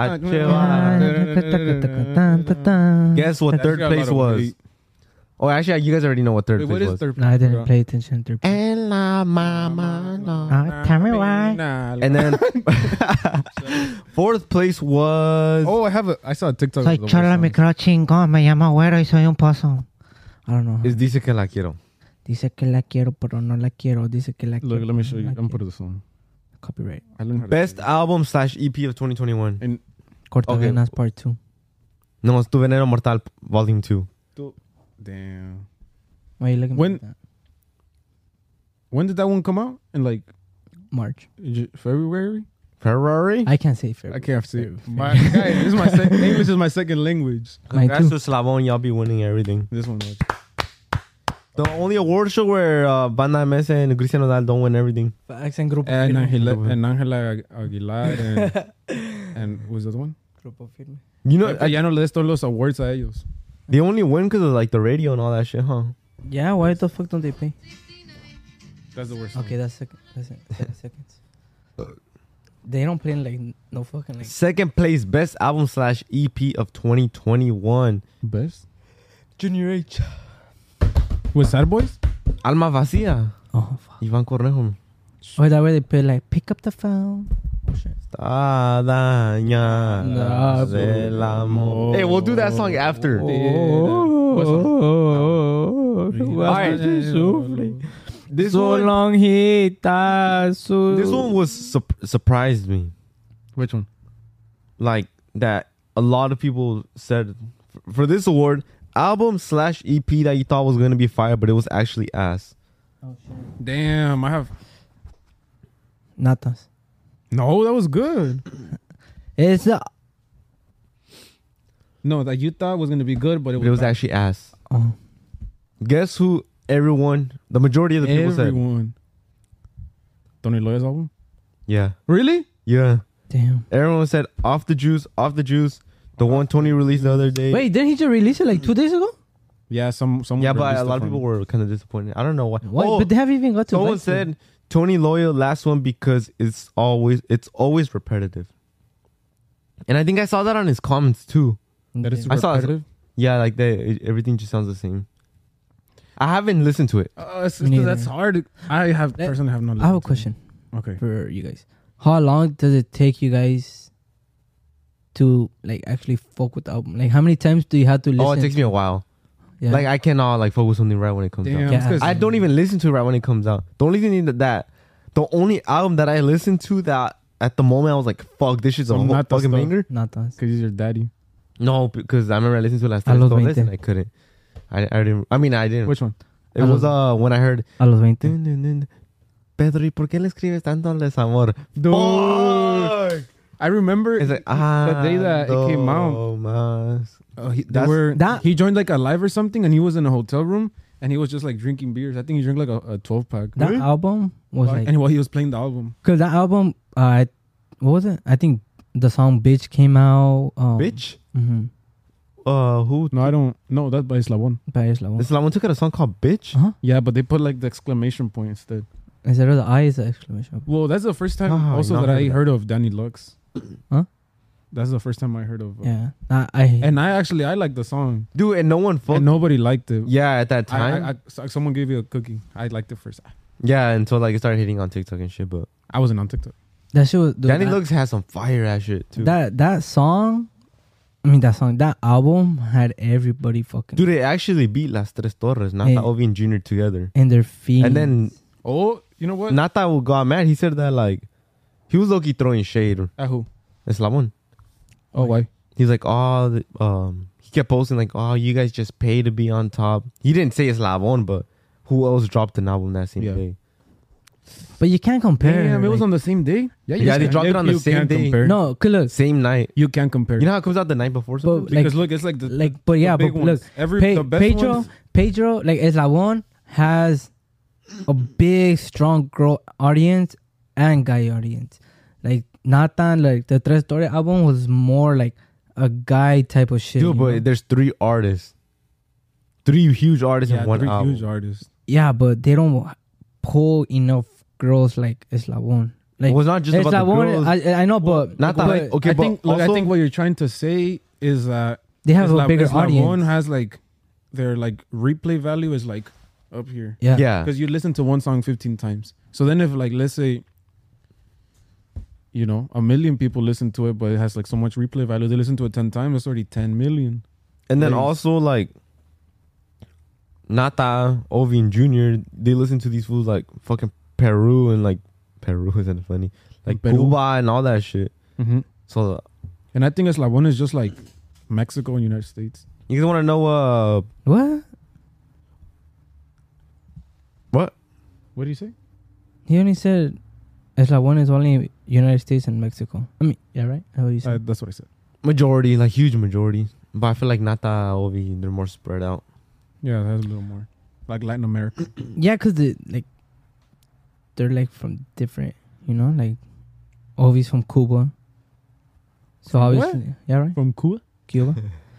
[SPEAKER 2] Guess what
[SPEAKER 1] That's
[SPEAKER 2] third
[SPEAKER 1] got a
[SPEAKER 2] place
[SPEAKER 1] lot of
[SPEAKER 2] was?
[SPEAKER 1] weight.
[SPEAKER 2] Oh, actually, you guys already know what third
[SPEAKER 1] Wait,
[SPEAKER 2] place
[SPEAKER 1] what is
[SPEAKER 2] was.
[SPEAKER 1] third
[SPEAKER 3] No, I didn't
[SPEAKER 1] place?
[SPEAKER 3] pay attention. To
[SPEAKER 2] En la mama, no.
[SPEAKER 3] Tell me why.
[SPEAKER 2] And then fourth place was.
[SPEAKER 1] Oh, I saw a TikTok.
[SPEAKER 3] Soy
[SPEAKER 1] of the
[SPEAKER 3] chola,
[SPEAKER 1] worst
[SPEAKER 3] mi
[SPEAKER 1] songs.
[SPEAKER 3] creo chingón. Me llamo güero y soy un pozo. I don't know.
[SPEAKER 2] Is Dice que la quiero.
[SPEAKER 3] Dice que la quiero, pero no la quiero. Dice que la quiero.
[SPEAKER 1] Look, let me show you.
[SPEAKER 3] no la
[SPEAKER 1] I'm gonna put
[SPEAKER 3] quiero.
[SPEAKER 1] the song.
[SPEAKER 3] Copyright.
[SPEAKER 1] I learned how to
[SPEAKER 2] Best
[SPEAKER 1] say it.
[SPEAKER 2] album / EP of 2021.
[SPEAKER 3] Cortavenas Part 2.
[SPEAKER 2] No, es Tu Veneno Mortal Volume 2.
[SPEAKER 1] Damn.
[SPEAKER 3] Why are you looking
[SPEAKER 1] When-
[SPEAKER 3] at that?
[SPEAKER 1] When did that one come out? In like
[SPEAKER 3] March.
[SPEAKER 1] February?
[SPEAKER 2] Ferrari?
[SPEAKER 3] I can't say
[SPEAKER 1] I
[SPEAKER 3] February.
[SPEAKER 1] can't see it. My guy, this is my English is my second language.
[SPEAKER 3] Mine
[SPEAKER 2] Congrats
[SPEAKER 3] too.
[SPEAKER 2] to Slavon. Y'all be winning everything.
[SPEAKER 1] This one was.
[SPEAKER 2] The only award show where Banda MS and Cristiano Dal don't win everything.
[SPEAKER 3] Facts and Grupo
[SPEAKER 1] And
[SPEAKER 3] Firme.
[SPEAKER 1] Angela Aguilar and who's the other one?
[SPEAKER 3] Grupo Firme.
[SPEAKER 2] You know,
[SPEAKER 1] Ya no le des todos los awards a ellos.
[SPEAKER 2] they only win because of like the radio and all that shit, huh?
[SPEAKER 3] Yeah, why the fuck don't they pay?
[SPEAKER 1] That's the worst.
[SPEAKER 3] Okay, that's second. That's it. 30 seconds. They don't play in like no fucking like.
[SPEAKER 2] Second place, best album / EP of 2021.
[SPEAKER 1] Best
[SPEAKER 3] Junior H.
[SPEAKER 1] with Sad Boys.
[SPEAKER 2] Alma Vacía.
[SPEAKER 3] Oh fuck.
[SPEAKER 2] Iván Cornejo.
[SPEAKER 3] Or that way they play like pick up the phone. Oh shit.
[SPEAKER 2] Está dañada
[SPEAKER 3] Nah,
[SPEAKER 2] del amor. Hey, we'll do that song after. Alright. This
[SPEAKER 3] So
[SPEAKER 2] one,
[SPEAKER 3] long he so.
[SPEAKER 2] this one was surprised me.
[SPEAKER 1] Which one?
[SPEAKER 2] Like that a lot of people said for this award, album / EP that you thought was gonna be fire, but it was actually ass.
[SPEAKER 3] Oh shit.
[SPEAKER 1] Damn, I have.
[SPEAKER 3] Natas.
[SPEAKER 1] No, that was good.
[SPEAKER 3] It's
[SPEAKER 1] No, that you thought was gonna be good, but
[SPEAKER 2] But it was
[SPEAKER 1] bad.
[SPEAKER 2] actually ass.
[SPEAKER 3] oh.
[SPEAKER 2] Guess who? Everyone, the majority of the people said,
[SPEAKER 1] everyone. Tony Loya's album.
[SPEAKER 2] yeah,
[SPEAKER 1] Really?
[SPEAKER 2] yeah.
[SPEAKER 3] Damn.
[SPEAKER 2] Everyone said off the juice, off the juice. The one Tony released the other day.
[SPEAKER 3] Wait, didn't he just release it like 2 days ago?
[SPEAKER 1] Yeah, some.
[SPEAKER 2] Yeah, but
[SPEAKER 1] released
[SPEAKER 2] a lot
[SPEAKER 1] it
[SPEAKER 2] of
[SPEAKER 1] from-
[SPEAKER 2] people were kind of disappointed. I don't know why.
[SPEAKER 3] What?
[SPEAKER 2] Oh,
[SPEAKER 3] But they haven't even got to.
[SPEAKER 2] someone
[SPEAKER 3] Vice
[SPEAKER 2] said
[SPEAKER 3] yet.
[SPEAKER 2] Tony Loya last one because it's always repetitive. And I think I saw that on his comments too.
[SPEAKER 1] that is
[SPEAKER 2] I saw it.
[SPEAKER 1] repetitive.
[SPEAKER 2] Yeah, like everything just sounds the same. I haven't listened to it.
[SPEAKER 1] It's
[SPEAKER 3] Me neither.
[SPEAKER 1] that's hard. I have
[SPEAKER 3] Let-
[SPEAKER 1] personally have no.
[SPEAKER 3] I have a question
[SPEAKER 1] Okay.
[SPEAKER 3] for you guys. How long does it take you guys to like actually fuck with the album? Like how many times do you have to listen?
[SPEAKER 2] Oh, it takes me a while.
[SPEAKER 3] Yeah.
[SPEAKER 2] Like I cannot like focus on something right when it comes
[SPEAKER 1] Damn.
[SPEAKER 2] out.
[SPEAKER 3] Yeah.
[SPEAKER 1] it's 'cause-
[SPEAKER 2] I don't even listen to it right when it comes out. The only thing the only album that I listen to that at the moment I was like, fuck, this shit's a
[SPEAKER 1] So
[SPEAKER 2] whole
[SPEAKER 1] not the
[SPEAKER 2] fucking
[SPEAKER 1] stuff.
[SPEAKER 2] banger.
[SPEAKER 3] Not us.
[SPEAKER 1] Because he's your daddy.
[SPEAKER 2] No, because I remember I listened to Las
[SPEAKER 3] A los
[SPEAKER 2] Tres Torres
[SPEAKER 3] 20.
[SPEAKER 2] and I couldn't. I didn't. I mean, I didn't.
[SPEAKER 1] Which one?
[SPEAKER 2] It was when I heard.
[SPEAKER 3] A los 20.
[SPEAKER 2] Dun, dun, dun. Pedro, ¿y por qué le escribes tanto al desamor?
[SPEAKER 1] Dude.
[SPEAKER 2] Fuck!
[SPEAKER 1] I remember
[SPEAKER 2] It's like,
[SPEAKER 1] the day that it came out.
[SPEAKER 2] Más.
[SPEAKER 1] He joined like a live or something, and he was in a hotel room, and he was just like drinking beers. I think he drank like a 12-pack.
[SPEAKER 3] That album was like,
[SPEAKER 1] and while he was playing the album.
[SPEAKER 3] because that album, what was it? I think the song "Bitch" came out.
[SPEAKER 2] Bitch?
[SPEAKER 3] Mm-hmm.
[SPEAKER 2] Who?
[SPEAKER 1] No, I don't. No, that's by Eslabon.
[SPEAKER 3] By Eslabon.
[SPEAKER 2] Islamon took out a song called Bitch?
[SPEAKER 3] Uh-huh.
[SPEAKER 1] Yeah, but they put like the exclamation point instead.
[SPEAKER 3] Instead of the I is the exclamation point.
[SPEAKER 1] Well, that's the first time
[SPEAKER 2] Oh,
[SPEAKER 1] also
[SPEAKER 2] not
[SPEAKER 1] that I
[SPEAKER 2] heard of
[SPEAKER 1] heard of Danny Lux.
[SPEAKER 3] Huh?
[SPEAKER 1] That's the first time I heard of.
[SPEAKER 3] Yeah.
[SPEAKER 1] And I like the song,
[SPEAKER 2] Dude, and no one fucked.
[SPEAKER 1] and nobody liked it.
[SPEAKER 2] Yeah, at that time.
[SPEAKER 1] Someone gave you a cookie. I liked it first.
[SPEAKER 2] Yeah, until like it started hitting on TikTok and shit. But
[SPEAKER 1] I wasn't on TikTok.
[SPEAKER 3] that shit was. Dude,
[SPEAKER 2] Danny
[SPEAKER 3] that-
[SPEAKER 2] Lux has some fire ass shit too.
[SPEAKER 3] That song. I mean, that album had everybody fucking
[SPEAKER 2] Dude, it actually beat Las Tres Torres, Nata,
[SPEAKER 3] Hey.
[SPEAKER 2] Ovi, and Junior together.
[SPEAKER 3] in their feet.
[SPEAKER 2] And then
[SPEAKER 1] Oh, you know what?
[SPEAKER 2] Nata got mad. He said that like he was low-key throwing shade.
[SPEAKER 1] At who?
[SPEAKER 2] Eslamon.
[SPEAKER 1] Oh, why?
[SPEAKER 2] He's like, he kept posting like, oh, you guys just pay to be on top. He didn't say Eslamon, but who else dropped an album that same
[SPEAKER 1] Yeah.
[SPEAKER 2] day?
[SPEAKER 3] but you can't compare.
[SPEAKER 1] Damn, it was
[SPEAKER 3] like-
[SPEAKER 1] on the same day.
[SPEAKER 2] Yeah, they dropped it on the same
[SPEAKER 1] can't
[SPEAKER 2] day.
[SPEAKER 1] Compare.
[SPEAKER 3] No, cause look,
[SPEAKER 2] Same night.
[SPEAKER 1] You can't compare.
[SPEAKER 2] You know how it comes out the night before something?
[SPEAKER 3] But,
[SPEAKER 1] because look, it's like
[SPEAKER 3] but yeah,
[SPEAKER 1] big
[SPEAKER 3] but
[SPEAKER 1] ones.
[SPEAKER 3] look,
[SPEAKER 1] the best ones.
[SPEAKER 3] Pedro, like Eslabon has a big, strong girl audience and guy audience. Like Nathan, like the Tres Torres album was more like a guy type of shit.
[SPEAKER 2] Dude,
[SPEAKER 3] you
[SPEAKER 2] but
[SPEAKER 3] know?
[SPEAKER 2] there's 3 artists. 3 huge artists
[SPEAKER 1] Yeah,
[SPEAKER 2] in one
[SPEAKER 1] three
[SPEAKER 2] album.
[SPEAKER 1] huge artists.
[SPEAKER 3] yeah, but they don't pull enough girls like Eslabon. Like
[SPEAKER 2] It was not just about the
[SPEAKER 3] Eslabon,
[SPEAKER 2] girls.
[SPEAKER 3] I know, but
[SPEAKER 2] Not that,
[SPEAKER 3] but
[SPEAKER 2] okay,
[SPEAKER 1] I
[SPEAKER 2] but
[SPEAKER 1] think. Look, I
[SPEAKER 2] also-
[SPEAKER 1] think what you're trying to say is that
[SPEAKER 3] they have a
[SPEAKER 1] Eslabon
[SPEAKER 3] bigger audience.
[SPEAKER 1] has like their like replay value is like up here.
[SPEAKER 3] Yeah,
[SPEAKER 2] Yeah.
[SPEAKER 1] Because you listen to one song 15 times. So then if like let's say, you know, 1 million people listen to it, but it has like so much replay value, they listen to it 10 times, it's already 10 million.
[SPEAKER 2] And then
[SPEAKER 1] Like-
[SPEAKER 2] also like Nata, Ovi, and Junior, they listen to these fools like fucking Peru and like Peru isn't funny, like
[SPEAKER 1] Peru.
[SPEAKER 2] Cuba and all that shit.
[SPEAKER 1] Mm-hmm.
[SPEAKER 2] So
[SPEAKER 1] And I think Eslabon is just like Mexico and United States.
[SPEAKER 2] you guys want to know
[SPEAKER 3] what?
[SPEAKER 2] what?
[SPEAKER 1] What do you say?
[SPEAKER 3] He only said Eslabon is only United States and Mexico. I mean, yeah, right? How you said?
[SPEAKER 1] That's what I said.
[SPEAKER 2] Majority, like huge majority. But I feel like Nata, Ovi, they're more spread out.
[SPEAKER 1] Yeah, that's a little more like Latin America.
[SPEAKER 3] Yeah, because they're like from different, you know, like Ovi's from Cuba. So
[SPEAKER 1] From
[SPEAKER 3] obviously, yeah, right?
[SPEAKER 1] From Cuba.
[SPEAKER 3] Cuba.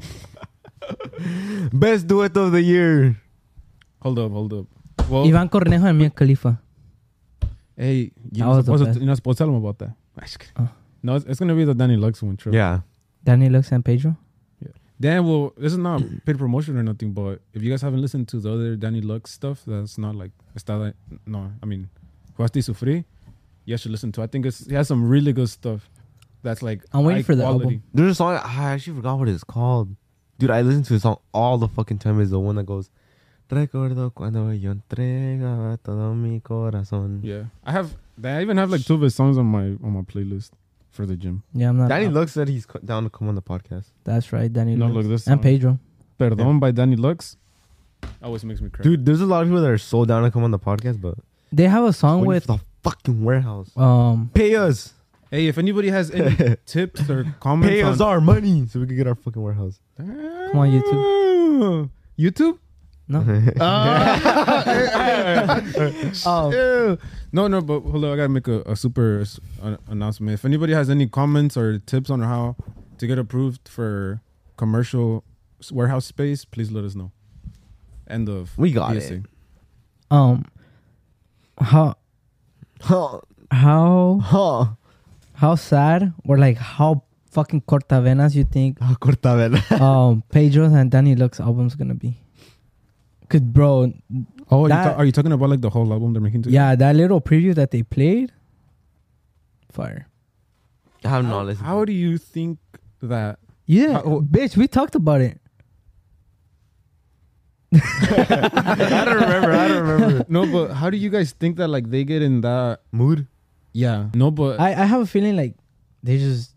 [SPEAKER 2] Best duet of the year.
[SPEAKER 1] Hold up. Well,
[SPEAKER 3] Iván Cornejo and Mia Khalifa.
[SPEAKER 1] hey,
[SPEAKER 3] That was the best.
[SPEAKER 1] you're not supposed to tell them about that.
[SPEAKER 3] Oh.
[SPEAKER 1] No, it's gonna be the Danny Lux one. True.
[SPEAKER 2] Yeah.
[SPEAKER 3] Danny Lux and Pedro.
[SPEAKER 1] Dan, well, this is not paid promotion or nothing, but if you guys haven't listened to the other Danny Lux stuff, that's not like I mean, Jugaste y Sufrí, you guys should listen to. I think he has some really good stuff. That's like
[SPEAKER 3] I'm waiting
[SPEAKER 1] high
[SPEAKER 3] for the
[SPEAKER 1] quality.
[SPEAKER 3] album.
[SPEAKER 2] There's a song, I actually forgot what it's called. Dude, I listen to the song all the fucking time. Is the one that goes, Recuerdo cuando yo entregaba todo mi corazón.
[SPEAKER 1] Yeah, I even have like 2 of his songs on my playlist for the gym.
[SPEAKER 3] Yeah, I'm not.
[SPEAKER 2] Danny Lux said he's down to come on the podcast.
[SPEAKER 3] That's right, Danny
[SPEAKER 1] No,
[SPEAKER 3] Lux.
[SPEAKER 1] look, this
[SPEAKER 3] and
[SPEAKER 1] song.
[SPEAKER 3] Pedro.
[SPEAKER 1] Perdón by Danny Lux always makes me cry.
[SPEAKER 2] Dude, there's a lot of people that are so down to come on the podcast, but
[SPEAKER 3] They have a song
[SPEAKER 2] waiting
[SPEAKER 3] with
[SPEAKER 2] for the fucking warehouse. Pay us.
[SPEAKER 1] Hey, if anybody has any tips or comments,
[SPEAKER 2] Pay us our money so we can get our fucking warehouse.
[SPEAKER 3] Come on, YouTube.
[SPEAKER 1] YouTube?
[SPEAKER 3] No.
[SPEAKER 1] No, but hold on, I gotta make a super announcement. If anybody has any comments or tips on how to get approved for commercial warehouse space, please let us know. End of.
[SPEAKER 2] We got
[SPEAKER 1] PSA.
[SPEAKER 2] it.
[SPEAKER 3] How
[SPEAKER 2] Huh.
[SPEAKER 3] how sad or like how fucking cortavenas you think
[SPEAKER 2] Cortavela.
[SPEAKER 3] Pedro and Danny Lux album's gonna be? Cause bro,
[SPEAKER 1] Oh,
[SPEAKER 3] That-
[SPEAKER 1] are you talking about like the whole album they're making together?
[SPEAKER 3] yeah, that little preview that they played, fire.
[SPEAKER 2] I have no listened.
[SPEAKER 1] How do you think that?
[SPEAKER 3] Yeah, bitch, we talked about it.
[SPEAKER 2] I don't remember.
[SPEAKER 1] No, but how do you guys think that like they get in that
[SPEAKER 2] Mood?
[SPEAKER 1] Yeah. No, but
[SPEAKER 3] I have a feeling like they just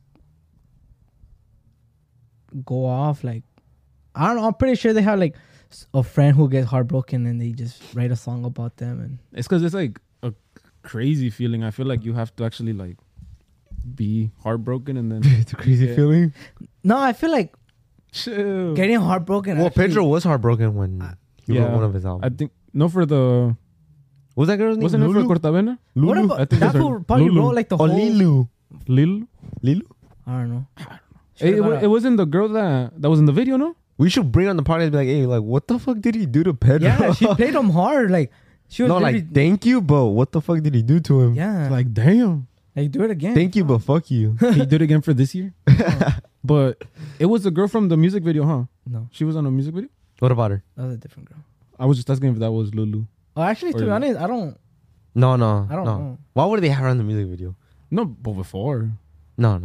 [SPEAKER 3] go off. Like, I don't know. I'm pretty sure they have like a friend who gets heartbroken and they just write a song about them. And
[SPEAKER 1] it's because it's like a crazy feeling. I feel like you have to actually like be heartbroken and then
[SPEAKER 2] It's a crazy
[SPEAKER 1] Yeah.
[SPEAKER 2] feeling.
[SPEAKER 3] no, I feel like
[SPEAKER 1] chill.
[SPEAKER 3] getting heartbroken.
[SPEAKER 2] Well,
[SPEAKER 3] actually-
[SPEAKER 2] Pedro was heartbroken when he wrote one of his
[SPEAKER 1] I
[SPEAKER 2] albums.
[SPEAKER 1] think no for the
[SPEAKER 2] What was that girl's name?
[SPEAKER 1] wasn't it for Cortavena?
[SPEAKER 3] What
[SPEAKER 2] Lulu?
[SPEAKER 3] about
[SPEAKER 1] I think
[SPEAKER 3] that?
[SPEAKER 1] those are
[SPEAKER 3] Fool probably
[SPEAKER 1] Lulu.
[SPEAKER 3] wrote like the
[SPEAKER 2] Oh,
[SPEAKER 3] whole.
[SPEAKER 2] Lilu.
[SPEAKER 1] Lil.
[SPEAKER 2] Lilu?
[SPEAKER 3] I don't know.
[SPEAKER 1] It wasn't the girl that was in the video, no?
[SPEAKER 2] We should bring on the podcast and be like, hey, like, what the fuck did he do to Pedro?
[SPEAKER 3] Yeah, she played him hard. Like she was
[SPEAKER 2] No,
[SPEAKER 3] literally-
[SPEAKER 2] like, thank you, but what the fuck did he do to him?
[SPEAKER 3] yeah,
[SPEAKER 1] Like damn.
[SPEAKER 3] like do it again.
[SPEAKER 2] Thank you, but fuck you.
[SPEAKER 1] He did it again for this year. But it was the girl from the music video, huh?
[SPEAKER 3] No,
[SPEAKER 1] She was on a music video?
[SPEAKER 2] What about her?
[SPEAKER 3] that was a different girl.
[SPEAKER 1] I was just asking if that was Lulu.
[SPEAKER 3] Oh, actually, to be
[SPEAKER 1] Or-
[SPEAKER 3] honest, I don't
[SPEAKER 2] No.
[SPEAKER 3] I don't know.
[SPEAKER 2] Why would they have her on the music video?
[SPEAKER 1] No, but before.
[SPEAKER 2] No.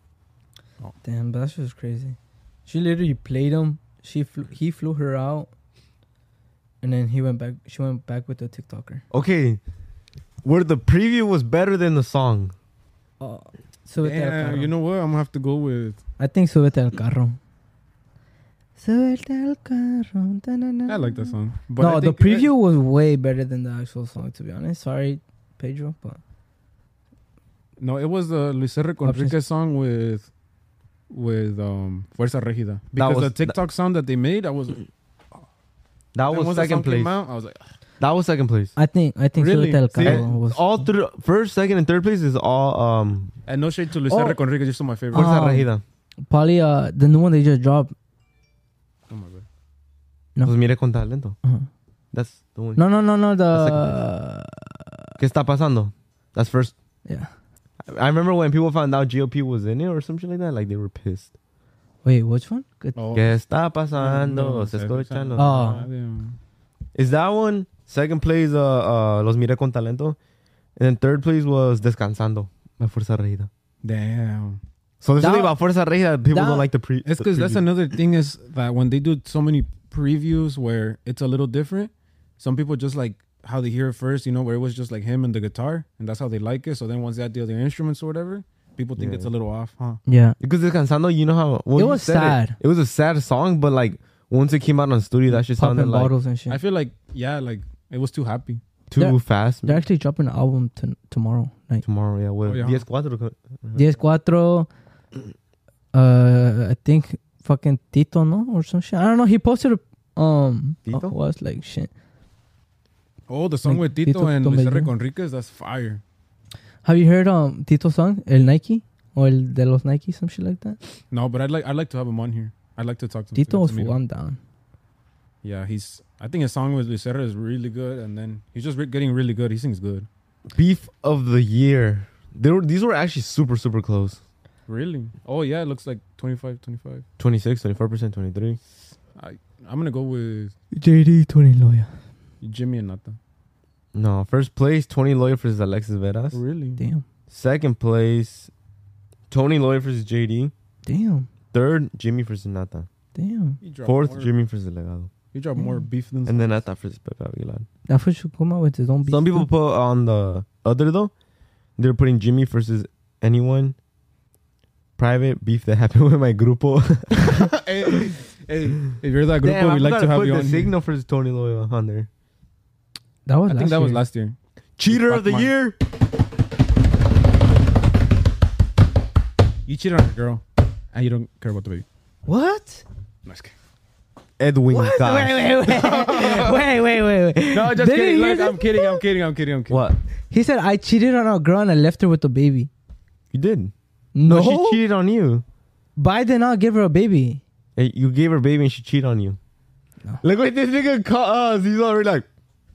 [SPEAKER 3] Damn, but that shit was crazy. She literally played him. He flew her out, and then he went back. She went back with the TikToker.
[SPEAKER 2] Okay. Where the preview was better than the song.
[SPEAKER 3] Oh, súbete al
[SPEAKER 1] Damn,
[SPEAKER 3] carro.
[SPEAKER 1] you know what? I'm gonna have to go with.
[SPEAKER 3] I think súbete al carro. Súbete al carro. Ta-na-na.
[SPEAKER 1] I like that song. But
[SPEAKER 3] No,
[SPEAKER 1] I
[SPEAKER 3] the
[SPEAKER 1] think
[SPEAKER 3] preview was way better than the actual song. To be honest, sorry, Pedro, but
[SPEAKER 1] No, it was the Luis R. Conriquez song with Fuerza Regida. Because
[SPEAKER 2] was-
[SPEAKER 1] the TikTok sound that they made, I was
[SPEAKER 2] That
[SPEAKER 1] then
[SPEAKER 2] was
[SPEAKER 1] once the
[SPEAKER 2] second
[SPEAKER 1] song came
[SPEAKER 2] place.
[SPEAKER 1] out, I was like,
[SPEAKER 2] That was second place.
[SPEAKER 3] I think
[SPEAKER 1] Really?
[SPEAKER 3] súbete al
[SPEAKER 1] See,
[SPEAKER 3] carro was
[SPEAKER 2] All through first, second, and third place is all
[SPEAKER 1] and no shade to Luis
[SPEAKER 3] Oh.
[SPEAKER 1] R. Conriquez, you're still my favorite.
[SPEAKER 2] Fuerza
[SPEAKER 3] Um,
[SPEAKER 2] Regida.
[SPEAKER 3] probably the new one they just dropped.
[SPEAKER 1] Oh my god.
[SPEAKER 3] No.
[SPEAKER 2] Pues mire con talento.
[SPEAKER 3] Uh-huh.
[SPEAKER 2] That's the one.
[SPEAKER 3] No.
[SPEAKER 2] That's
[SPEAKER 3] The
[SPEAKER 2] ¿Qué está pasando? That's first.
[SPEAKER 3] yeah.
[SPEAKER 2] I remember when people found out GOP was in it or some shit like that. Like they were pissed.
[SPEAKER 3] Wait, which one? Good.
[SPEAKER 1] Oh.
[SPEAKER 2] ¿Qué está pasando?
[SPEAKER 1] No,
[SPEAKER 2] Se
[SPEAKER 1] se
[SPEAKER 2] escuchan los-
[SPEAKER 3] Oh.
[SPEAKER 1] Damn.
[SPEAKER 2] Is that one? Second place, Los Mire con Talento. And then third place was Descansando by Fuerza Regida.
[SPEAKER 1] Damn.
[SPEAKER 2] So this
[SPEAKER 3] That-
[SPEAKER 2] is about Fuerza Regida. People
[SPEAKER 3] that-
[SPEAKER 2] don't like the pre.
[SPEAKER 1] It's
[SPEAKER 2] the
[SPEAKER 1] because that's
[SPEAKER 2] preview.
[SPEAKER 1] another thing is that when they do so many previews where it's a little different, some people just like how they hear it first, you know, where it was just like him and the guitar, and that's how they like it. So then once they add the other instruments or whatever, people think
[SPEAKER 2] Yeah.
[SPEAKER 1] it's a little off, huh?
[SPEAKER 3] Yeah.
[SPEAKER 2] Because Descansando, you know how well,
[SPEAKER 3] It
[SPEAKER 2] you
[SPEAKER 3] was
[SPEAKER 2] said
[SPEAKER 3] sad.
[SPEAKER 2] It was a sad song, but like once it came out on studio, that shit sounded
[SPEAKER 3] Popping
[SPEAKER 2] like
[SPEAKER 3] bottles and shit.
[SPEAKER 1] I feel like, yeah, like it was too happy.
[SPEAKER 2] too
[SPEAKER 3] They're-
[SPEAKER 2] fast.
[SPEAKER 3] They're actually dropping an album tomorrow night.
[SPEAKER 2] Tomorrow, yeah. With
[SPEAKER 1] Oh, yeah.
[SPEAKER 2] 10-4.
[SPEAKER 3] 10-4. I think fucking Tito, no? Or some shit. I don't know. He posted
[SPEAKER 2] Tito?
[SPEAKER 3] was like shit.
[SPEAKER 1] Oh, the song
[SPEAKER 3] Like
[SPEAKER 1] with Tito
[SPEAKER 3] Tito
[SPEAKER 1] and Luis R.
[SPEAKER 3] Tomello.
[SPEAKER 1] Conriquez, that's fire.
[SPEAKER 3] Have you heard Tito's song? El Nike? Or El de los Nike, some shit like that?
[SPEAKER 1] No, but I'd like to have him on here. I'd like to talk to him.
[SPEAKER 3] Tito was
[SPEAKER 1] to meet
[SPEAKER 3] full
[SPEAKER 1] him.
[SPEAKER 3] on down.
[SPEAKER 1] Yeah, I think his song with Luis R. is really good, and then he's just getting really good. He sings good.
[SPEAKER 2] Beef of the year. These were actually super, super close.
[SPEAKER 1] Really? Oh, yeah, it looks like 25.
[SPEAKER 2] 26, 24%, 23.
[SPEAKER 1] I'm going to go with
[SPEAKER 3] JD, Tony Loya.
[SPEAKER 1] Jimmy and Nata.
[SPEAKER 2] No, first place, Tony Loya versus Alexis Veras.
[SPEAKER 1] Really?
[SPEAKER 3] Damn.
[SPEAKER 2] Second place, Tony Loya versus JD.
[SPEAKER 3] Damn.
[SPEAKER 2] Third, Jimmy versus Nata.
[SPEAKER 3] Damn.
[SPEAKER 1] He dropped
[SPEAKER 2] Fourth,
[SPEAKER 1] more,
[SPEAKER 2] Jimmy versus Legado.
[SPEAKER 1] He dropped more beef than
[SPEAKER 2] And then Nata versus Pepe Aguilar.
[SPEAKER 3] That fool should come out with his own beat.
[SPEAKER 2] Some people put on the other though. They're putting Jimmy versus anyone. Private beef that happened with my grupo.
[SPEAKER 1] hey, if you're that group,
[SPEAKER 2] Damn, I
[SPEAKER 1] we'd like
[SPEAKER 2] forgot
[SPEAKER 1] to have
[SPEAKER 2] put
[SPEAKER 1] you
[SPEAKER 2] the
[SPEAKER 1] on here.
[SPEAKER 2] Signal versus Tony Loya on there.
[SPEAKER 3] That was
[SPEAKER 1] I
[SPEAKER 3] last
[SPEAKER 1] think that was
[SPEAKER 3] year.
[SPEAKER 1] last year.
[SPEAKER 2] Cheater
[SPEAKER 1] Fuck
[SPEAKER 2] of the
[SPEAKER 1] mine.
[SPEAKER 2] year.
[SPEAKER 1] You cheated on a girl, and you don't care about the baby.
[SPEAKER 3] What?
[SPEAKER 1] Nice kidding.
[SPEAKER 2] Edwin
[SPEAKER 3] What?
[SPEAKER 2] Cass.
[SPEAKER 3] Wait.
[SPEAKER 1] No, just
[SPEAKER 3] Did
[SPEAKER 1] kidding.
[SPEAKER 3] you
[SPEAKER 1] Like,
[SPEAKER 3] hear
[SPEAKER 1] I'm kidding.
[SPEAKER 2] What?
[SPEAKER 3] He said, I cheated on a girl and I left her with a baby.
[SPEAKER 2] You did.
[SPEAKER 3] No.
[SPEAKER 2] She cheated on you.
[SPEAKER 3] But I did not give her a baby.
[SPEAKER 2] Hey, you gave her baby and she cheated on you.
[SPEAKER 3] No.
[SPEAKER 2] Look what this nigga caught us. He's already like.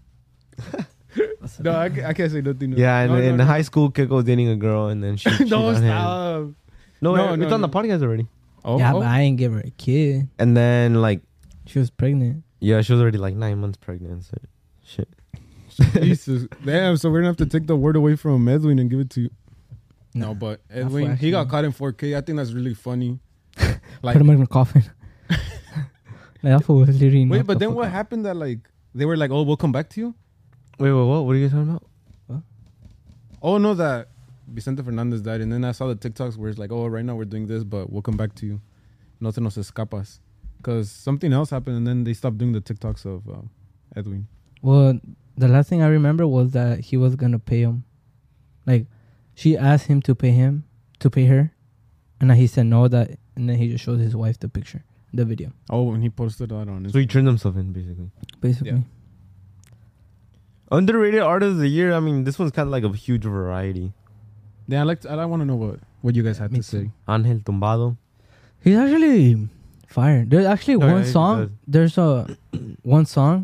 [SPEAKER 1] No, I can't say nothing.
[SPEAKER 2] Yeah, and
[SPEAKER 1] no,
[SPEAKER 2] in
[SPEAKER 1] no.
[SPEAKER 2] high school, Keiko was dating a girl and then she cheated
[SPEAKER 1] Don't
[SPEAKER 2] on him.
[SPEAKER 1] stop.
[SPEAKER 2] No,
[SPEAKER 1] No,
[SPEAKER 2] it's
[SPEAKER 1] no,
[SPEAKER 2] on the
[SPEAKER 1] no.
[SPEAKER 2] podcast already.
[SPEAKER 1] Oh,
[SPEAKER 3] Yeah,
[SPEAKER 1] oh.
[SPEAKER 3] but I ain't give her a kid.
[SPEAKER 2] And then like,
[SPEAKER 3] She was pregnant.
[SPEAKER 2] yeah, she was already like 9 months pregnant. So shit.
[SPEAKER 1] Jesus. Damn, so we're going to have to take the word away from Edwin and give it to you.
[SPEAKER 3] Nah,
[SPEAKER 1] No, but
[SPEAKER 3] not
[SPEAKER 1] Edwin,
[SPEAKER 3] flashy.
[SPEAKER 1] he got caught in 4K. I think that's really funny. Like,
[SPEAKER 3] Put him in a coffin. Like, that fool was literally
[SPEAKER 1] wait,
[SPEAKER 3] knocked
[SPEAKER 1] but
[SPEAKER 3] the
[SPEAKER 1] then
[SPEAKER 3] fuck
[SPEAKER 1] what
[SPEAKER 3] out.
[SPEAKER 1] happened that like, they were like, oh, we'll come back to you?
[SPEAKER 2] Wait, what? What are you guys talking about?
[SPEAKER 1] Oh, no, that Vicente Fernandez died, and then I saw the TikToks where it's like, oh, right now we're doing this, but we'll come back to you. No te nos escapas. Because something else happened, and then they stopped doing the TikToks of Edwin.
[SPEAKER 3] Well, the last thing I remember was that he was gonna pay him. Like, she asked him to pay her, and then he said no. And then he just showed his wife the picture, the video.
[SPEAKER 1] Oh, and he posted that on Instagram.
[SPEAKER 2] So he turned himself in, basically.
[SPEAKER 3] Basically,
[SPEAKER 2] Underrated artist of the year. I mean, this one's kind of like a huge variety.
[SPEAKER 1] Yeah, I want to know what you guys had to say.
[SPEAKER 2] Angel Tumbado.
[SPEAKER 3] he's actually fire. There's actually
[SPEAKER 2] Oh,
[SPEAKER 3] one
[SPEAKER 2] yeah, he
[SPEAKER 3] song.
[SPEAKER 2] does.
[SPEAKER 3] There's a one song,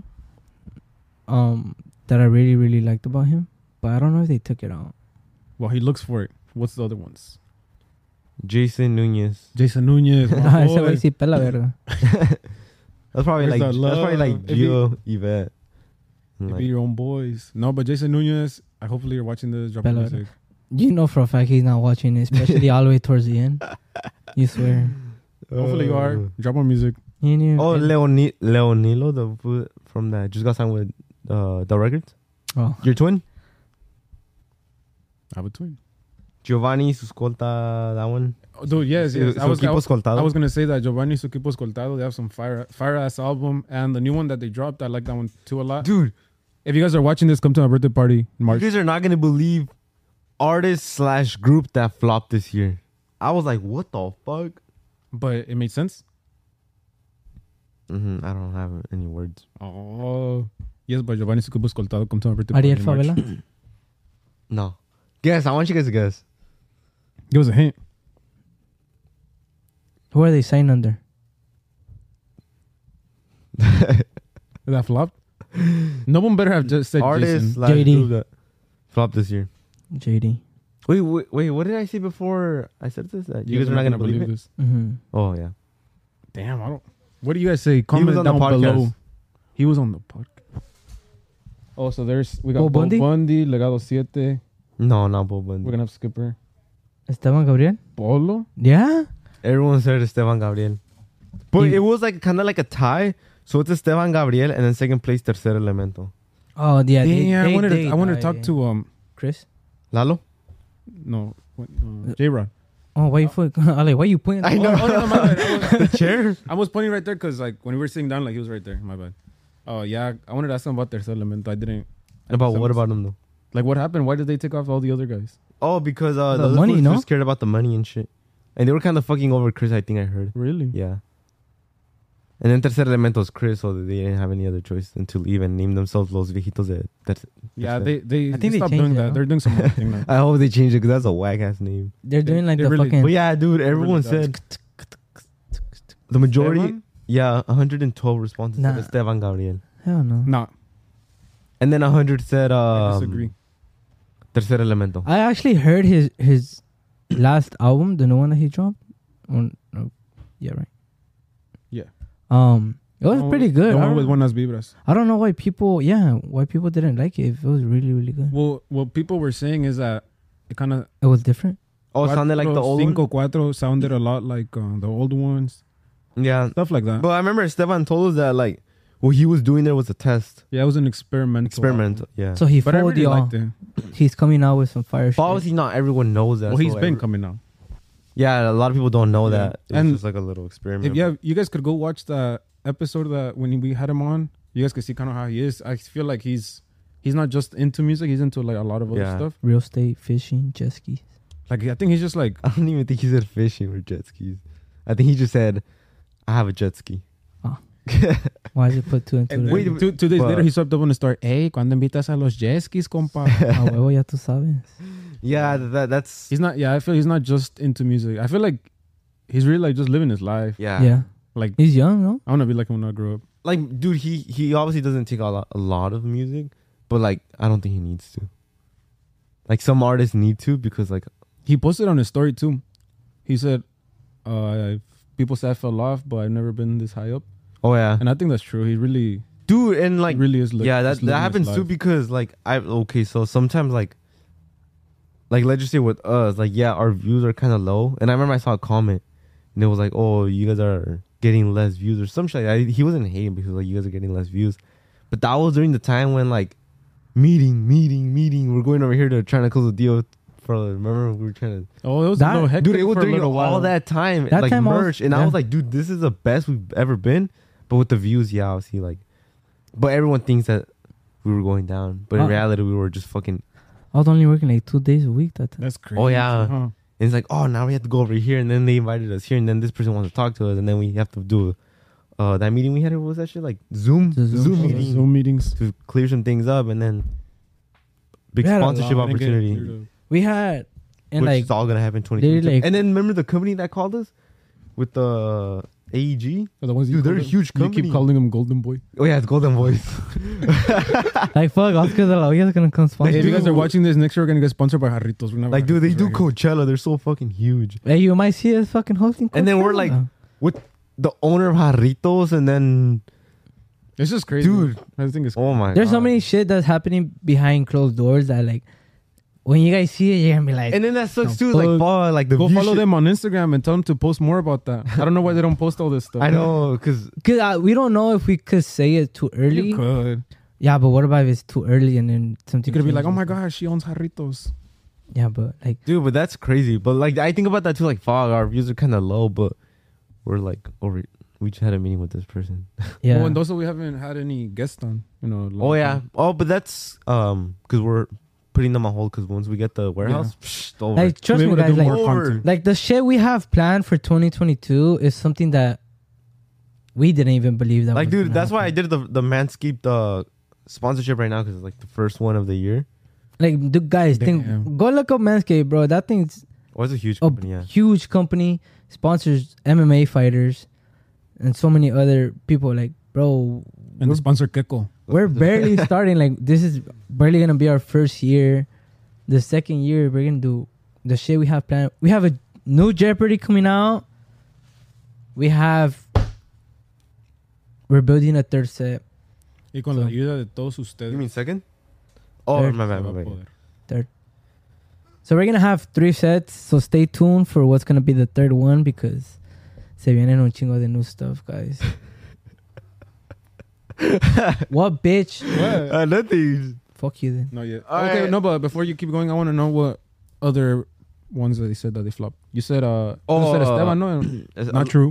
[SPEAKER 3] that I really really liked about him, but I don't know if they took it out.
[SPEAKER 1] Well, he looks for it. What's the other ones?
[SPEAKER 2] Jason Nunez.
[SPEAKER 1] Jason Nunez. my
[SPEAKER 3] Ese
[SPEAKER 1] boy.
[SPEAKER 3] güey sí pela verga.
[SPEAKER 2] That's probably
[SPEAKER 1] Where's
[SPEAKER 2] like
[SPEAKER 1] the
[SPEAKER 2] that's probably like
[SPEAKER 1] love? If you-
[SPEAKER 2] Gio Yvette. And
[SPEAKER 1] You
[SPEAKER 2] like-
[SPEAKER 1] be your own boys. No, but Jason Nunez, hopefully you're watching this. Drop
[SPEAKER 3] Bella.
[SPEAKER 1] music.
[SPEAKER 3] You know for a fact he's not watching it, especially all the way towards the end. You swear.
[SPEAKER 1] Hopefully you are. Drop more music.
[SPEAKER 3] You knew.
[SPEAKER 2] Oh, Leonilo, the fool from that just got signed with the records.
[SPEAKER 3] Oh.
[SPEAKER 2] Your twin,
[SPEAKER 1] I have a twin.
[SPEAKER 2] Giovanni Suscolta, that one.
[SPEAKER 1] Oh, dude, yes. I was
[SPEAKER 2] Escoltado.
[SPEAKER 1] gonna say that Giovanni Su Equipo Escoltado. They have some fire ass album, and the new one that they dropped, I like that one too a lot.
[SPEAKER 2] Dude,
[SPEAKER 1] If you guys are watching this, come to my birthday party in March.
[SPEAKER 2] you guys are not gonna believe artist/group that flopped this year. I was like, what the fuck?
[SPEAKER 1] But it made sense.
[SPEAKER 2] I don't have any words.
[SPEAKER 1] Oh, yes, but Giovanni Su Equipo Escoltado, come to my birthday
[SPEAKER 3] Ariel
[SPEAKER 1] party in March.
[SPEAKER 3] Favela.
[SPEAKER 2] No. Guess. I want you guys to guess.
[SPEAKER 1] Give us a hint.
[SPEAKER 3] Who are they signed under?
[SPEAKER 1] That flopped. No one better have just said
[SPEAKER 2] Artist
[SPEAKER 1] Jason.
[SPEAKER 3] JD.
[SPEAKER 2] /group that flopped this year.
[SPEAKER 3] JD.
[SPEAKER 2] Wait. What did I say before I said this? That you guys are not gonna believe it.
[SPEAKER 1] this.
[SPEAKER 3] Mm-hmm.
[SPEAKER 2] Oh yeah.
[SPEAKER 1] Damn, I don't. What do you guys say? Comment
[SPEAKER 2] was on the
[SPEAKER 1] down
[SPEAKER 2] podcast.
[SPEAKER 1] below. He was on the podcast. Oh, so we got
[SPEAKER 3] Bo
[SPEAKER 1] Bo
[SPEAKER 3] Bundy?
[SPEAKER 1] Bundy, Legado 7.
[SPEAKER 2] No, not Bob Bundy.
[SPEAKER 1] We're gonna have Skipper.
[SPEAKER 3] Esteban Gabriel?
[SPEAKER 1] Polo.
[SPEAKER 3] Yeah?
[SPEAKER 2] Everyone said Esteban Gabriel. But
[SPEAKER 3] He-
[SPEAKER 2] it was like kind of like a tie. So it's Esteban Gabriel and then second place Tercer Elemento.
[SPEAKER 3] Oh, yeah.
[SPEAKER 1] Yeah, I wanted to talk to
[SPEAKER 3] Chris?
[SPEAKER 2] Lalo?
[SPEAKER 1] no, J-Rod.
[SPEAKER 3] Oh, why you like, why you pointing?
[SPEAKER 2] I know.
[SPEAKER 1] Oh, no, my bad.
[SPEAKER 2] The chair?
[SPEAKER 1] I was pointing right there because like when we were sitting down, like he was right there. My bad. Oh yeah, I wanted to ask him about Tercer Elemento. I didn't.
[SPEAKER 2] What about him though?
[SPEAKER 1] Like what happened? Why did they take off all the other guys?
[SPEAKER 2] Oh, because the
[SPEAKER 3] The
[SPEAKER 2] other
[SPEAKER 3] money,
[SPEAKER 2] fools
[SPEAKER 3] no?
[SPEAKER 2] were scared about the money and shit. And they were kind of fucking over Chris, I think I heard.
[SPEAKER 1] Really?
[SPEAKER 2] Yeah. And then Tercer Elemento was Chris, so they didn't have any other choice than to leave and name themselves Los Viejitos de
[SPEAKER 1] Yeah,
[SPEAKER 2] Tercer.
[SPEAKER 1] they
[SPEAKER 3] I think they
[SPEAKER 1] stopped
[SPEAKER 3] changed
[SPEAKER 1] doing
[SPEAKER 3] it,
[SPEAKER 1] that.
[SPEAKER 3] no?
[SPEAKER 1] They're doing some other thing now.
[SPEAKER 2] I hope they changed it because that's a whack ass name.
[SPEAKER 3] They're doing like
[SPEAKER 1] They
[SPEAKER 3] the
[SPEAKER 1] really-
[SPEAKER 3] fucking...
[SPEAKER 2] But yeah, dude, everyone
[SPEAKER 1] really
[SPEAKER 2] said the majority.
[SPEAKER 1] Esteban?
[SPEAKER 2] Yeah, 112 responses
[SPEAKER 3] Nah.
[SPEAKER 2] said Esteban Gabriel.
[SPEAKER 3] Hell no.
[SPEAKER 1] Nah,
[SPEAKER 2] And then 100 said
[SPEAKER 1] I disagree.
[SPEAKER 2] Tercer Elemento.
[SPEAKER 3] I actually heard his last album, the new one that he dropped. Yeah, right.
[SPEAKER 1] Yeah.
[SPEAKER 3] It was pretty good.
[SPEAKER 1] The
[SPEAKER 3] I
[SPEAKER 1] one
[SPEAKER 3] don't-
[SPEAKER 1] with Buenas Vibras.
[SPEAKER 3] I don't know why people didn't like it. If it was really, really good.
[SPEAKER 1] Well, what people were saying is that it kind of
[SPEAKER 3] It was different.
[SPEAKER 2] Oh, it sounded like the old one?
[SPEAKER 1] 5-4 sounded a lot like the old ones.
[SPEAKER 2] Yeah.
[SPEAKER 1] Stuff like that.
[SPEAKER 2] But I remember Esteban told us that, like, what he was doing there was a test.
[SPEAKER 1] Yeah, it was an experimental.
[SPEAKER 2] Experiment.
[SPEAKER 1] album.
[SPEAKER 2] Yeah.
[SPEAKER 3] So he
[SPEAKER 1] But I
[SPEAKER 3] fooled
[SPEAKER 1] really
[SPEAKER 3] y'all.
[SPEAKER 1] liked it.
[SPEAKER 3] He's coming out with some fire shit.
[SPEAKER 2] But obviously, not everyone knows that.
[SPEAKER 1] Well, he's
[SPEAKER 2] so
[SPEAKER 1] been coming out.
[SPEAKER 2] Yeah, a lot of people don't know
[SPEAKER 1] Yeah.
[SPEAKER 2] that. It's
[SPEAKER 1] And
[SPEAKER 2] just like a little experiment.
[SPEAKER 1] If you guys could go watch the episode that when we had him on, you guys could see kind of how he is. I feel like he's not just into music; he's into like a lot of other
[SPEAKER 2] Yeah.
[SPEAKER 1] stuff.
[SPEAKER 3] Real estate, fishing, jet skis.
[SPEAKER 1] Like I think he's just like
[SPEAKER 2] I don't even think he said fishing or jet skis. I think he just said, I have a jet ski.
[SPEAKER 3] Why did you put two and two?
[SPEAKER 1] and
[SPEAKER 2] Wait,
[SPEAKER 3] together?
[SPEAKER 1] two days
[SPEAKER 2] but-
[SPEAKER 1] later he swept up on the story. Hey, cuando invitas a los jet skis, compa?
[SPEAKER 3] A huevo, ya tú sabes.
[SPEAKER 2] Yeah, that's...
[SPEAKER 1] He's not. Yeah, I feel he's not just into music. I feel like he's really like just living his life.
[SPEAKER 2] Yeah.
[SPEAKER 3] Yeah.
[SPEAKER 1] Like
[SPEAKER 3] He's young, no?
[SPEAKER 1] I want to be like him when I grow up.
[SPEAKER 2] Like, dude, he obviously doesn't take a lot of music, but, like, I don't think he needs to. Like, some artists need to because, like...
[SPEAKER 1] He posted on his story too. He said, "People say I fell off, but I've never been this high up."
[SPEAKER 2] Oh, yeah.
[SPEAKER 1] And I think that's true. He really,
[SPEAKER 2] Dude, and, like...
[SPEAKER 1] he really is.
[SPEAKER 2] yeah,
[SPEAKER 1] just
[SPEAKER 2] that
[SPEAKER 1] living
[SPEAKER 2] happens
[SPEAKER 1] his
[SPEAKER 2] too
[SPEAKER 1] life.
[SPEAKER 2] because, like, okay, so sometimes, like, let's just say with us, like, yeah, our views are kind of low. And I remember I saw a comment, and it was like, oh, you guys are getting less views or some shit. He wasn't hating because, like, you guys are getting less views. But that was during the time when, like, meeting, we're going over here to trying to close a deal bro. Remember we were trying to.
[SPEAKER 1] Oh, it was
[SPEAKER 3] That-
[SPEAKER 1] a little hectic
[SPEAKER 2] Dude, it was
[SPEAKER 1] for a
[SPEAKER 2] during
[SPEAKER 1] little while.
[SPEAKER 2] all that time,
[SPEAKER 3] That
[SPEAKER 2] like
[SPEAKER 3] time I was-
[SPEAKER 2] merch, and I
[SPEAKER 3] yeah.
[SPEAKER 2] was like, dude, this is the best we've ever been. But with the views, yeah, obviously, like, but everyone thinks that we were going down, but in
[SPEAKER 3] Oh.
[SPEAKER 2] reality, we were just fucking.
[SPEAKER 3] I was only working like 2 days a week that time.
[SPEAKER 1] That's crazy.
[SPEAKER 2] Oh, yeah.
[SPEAKER 1] Huh?
[SPEAKER 2] And it's like, oh, now we have to go over here, and then they invited us here, and then this person wants to talk to us, and then we have to do that meeting we had. What was that shit like? Zoom,
[SPEAKER 3] The Zoom
[SPEAKER 2] meeting
[SPEAKER 1] Zoom meetings.
[SPEAKER 2] to clear some things up, and then big
[SPEAKER 3] We had a
[SPEAKER 2] sponsorship
[SPEAKER 1] I didn't get it
[SPEAKER 2] opportunity,
[SPEAKER 1] cleared up.
[SPEAKER 3] We had, and
[SPEAKER 2] which
[SPEAKER 3] like,
[SPEAKER 2] is all gonna happen in 2022.
[SPEAKER 3] like-
[SPEAKER 2] And then remember the company that called us with the AEG.
[SPEAKER 1] So the ones you
[SPEAKER 2] Dude, they're
[SPEAKER 1] call
[SPEAKER 2] a
[SPEAKER 1] them-
[SPEAKER 2] huge
[SPEAKER 1] You
[SPEAKER 2] company.
[SPEAKER 1] keep calling them Golden Boy.
[SPEAKER 2] Oh yeah, it's Golden Voice.
[SPEAKER 3] like fuck, Oscar de la Hoya's gonna come sponsor.
[SPEAKER 1] Hey, if you guys
[SPEAKER 2] dude.
[SPEAKER 1] are watching this next year, we're gonna get sponsored by Jarritos. We're not
[SPEAKER 2] Like, dude, they
[SPEAKER 1] Jarritos
[SPEAKER 2] do
[SPEAKER 1] right here.
[SPEAKER 2] Coachella. They're so fucking huge.
[SPEAKER 3] Hey, you might see us fucking hosting.
[SPEAKER 2] And then we're like,
[SPEAKER 3] Coachella.
[SPEAKER 2] with the owner of Jarritos, and then
[SPEAKER 1] It's just crazy,
[SPEAKER 2] Dude.
[SPEAKER 1] I think it's
[SPEAKER 2] oh my,
[SPEAKER 3] there's so
[SPEAKER 2] God.
[SPEAKER 3] many shit that's happening behind closed doors that like, when you guys see it, you're gonna be like,
[SPEAKER 2] And then that sucks
[SPEAKER 1] The
[SPEAKER 2] too. Like,
[SPEAKER 1] fuck?
[SPEAKER 2] fuck, like the
[SPEAKER 1] Go
[SPEAKER 2] view
[SPEAKER 1] follow
[SPEAKER 2] shit-
[SPEAKER 1] them on Instagram and tell them to post more about that. I don't know why they don't post all this stuff.
[SPEAKER 2] I know, because
[SPEAKER 3] cause we don't know if we could say it too early.
[SPEAKER 1] You could.
[SPEAKER 3] Yeah, but what about if it's too early and then something?
[SPEAKER 1] You could be like, oh
[SPEAKER 3] changes?
[SPEAKER 1] my gosh, she owns Jarritos.
[SPEAKER 3] Yeah, but like,
[SPEAKER 2] dude, but that's crazy. But like, I think about that too. Like, fuck, our views are kind of low, but we're like over. We just had a meeting with this person.
[SPEAKER 3] yeah.
[SPEAKER 1] Oh, and also we haven't had any guests on. You know. long
[SPEAKER 2] Oh yeah.
[SPEAKER 1] time.
[SPEAKER 2] Oh, but that's because we're putting them on hold. Because once we get the warehouse, it's over.
[SPEAKER 3] Like, trust
[SPEAKER 1] We're
[SPEAKER 3] me,
[SPEAKER 1] able to
[SPEAKER 3] guys.
[SPEAKER 1] do
[SPEAKER 3] Like,
[SPEAKER 1] more
[SPEAKER 2] Over.
[SPEAKER 1] content.
[SPEAKER 3] like the shit we have planned for 2022 is something that we didn't even believe that.
[SPEAKER 2] Like,
[SPEAKER 3] was
[SPEAKER 2] dude,
[SPEAKER 3] gonna
[SPEAKER 2] that's why I
[SPEAKER 3] happen.
[SPEAKER 2] did the Manscaped sponsorship right now because it's like the first one of the year.
[SPEAKER 3] Like, dude, guys,
[SPEAKER 1] Damn.
[SPEAKER 3] go look up Manscaped, bro. That thing's
[SPEAKER 2] Oh, it's a huge
[SPEAKER 3] a
[SPEAKER 2] company. Yeah.
[SPEAKER 3] huge company, sponsors MMA fighters and so many other people. Like, bro,
[SPEAKER 1] And the sponsor Keko.
[SPEAKER 3] we're barely starting. Like, this is barely gonna be our first year. The second year, we're gonna do the shit we have planned. We have a new Jeopardy coming out. We're building a third set.
[SPEAKER 1] Y con la ayuda de todos ustedes.
[SPEAKER 2] You mean second? Oh,
[SPEAKER 3] Third.
[SPEAKER 2] my
[SPEAKER 1] se
[SPEAKER 2] bad,
[SPEAKER 1] va
[SPEAKER 2] my
[SPEAKER 1] a
[SPEAKER 2] bad.
[SPEAKER 1] poder.
[SPEAKER 3] So we're gonna have 3 sets. So stay tuned for what's gonna be the third one because se vienen un chingo de new stuff, guys. What bitch?
[SPEAKER 1] What?
[SPEAKER 2] Nothing.
[SPEAKER 3] Fuck you then.
[SPEAKER 1] Not yet.
[SPEAKER 2] All
[SPEAKER 1] Okay,
[SPEAKER 2] right.
[SPEAKER 1] no, but before you keep going, I want to know what other ones that they said that they flopped. You said, you said Esteban, no? Not true.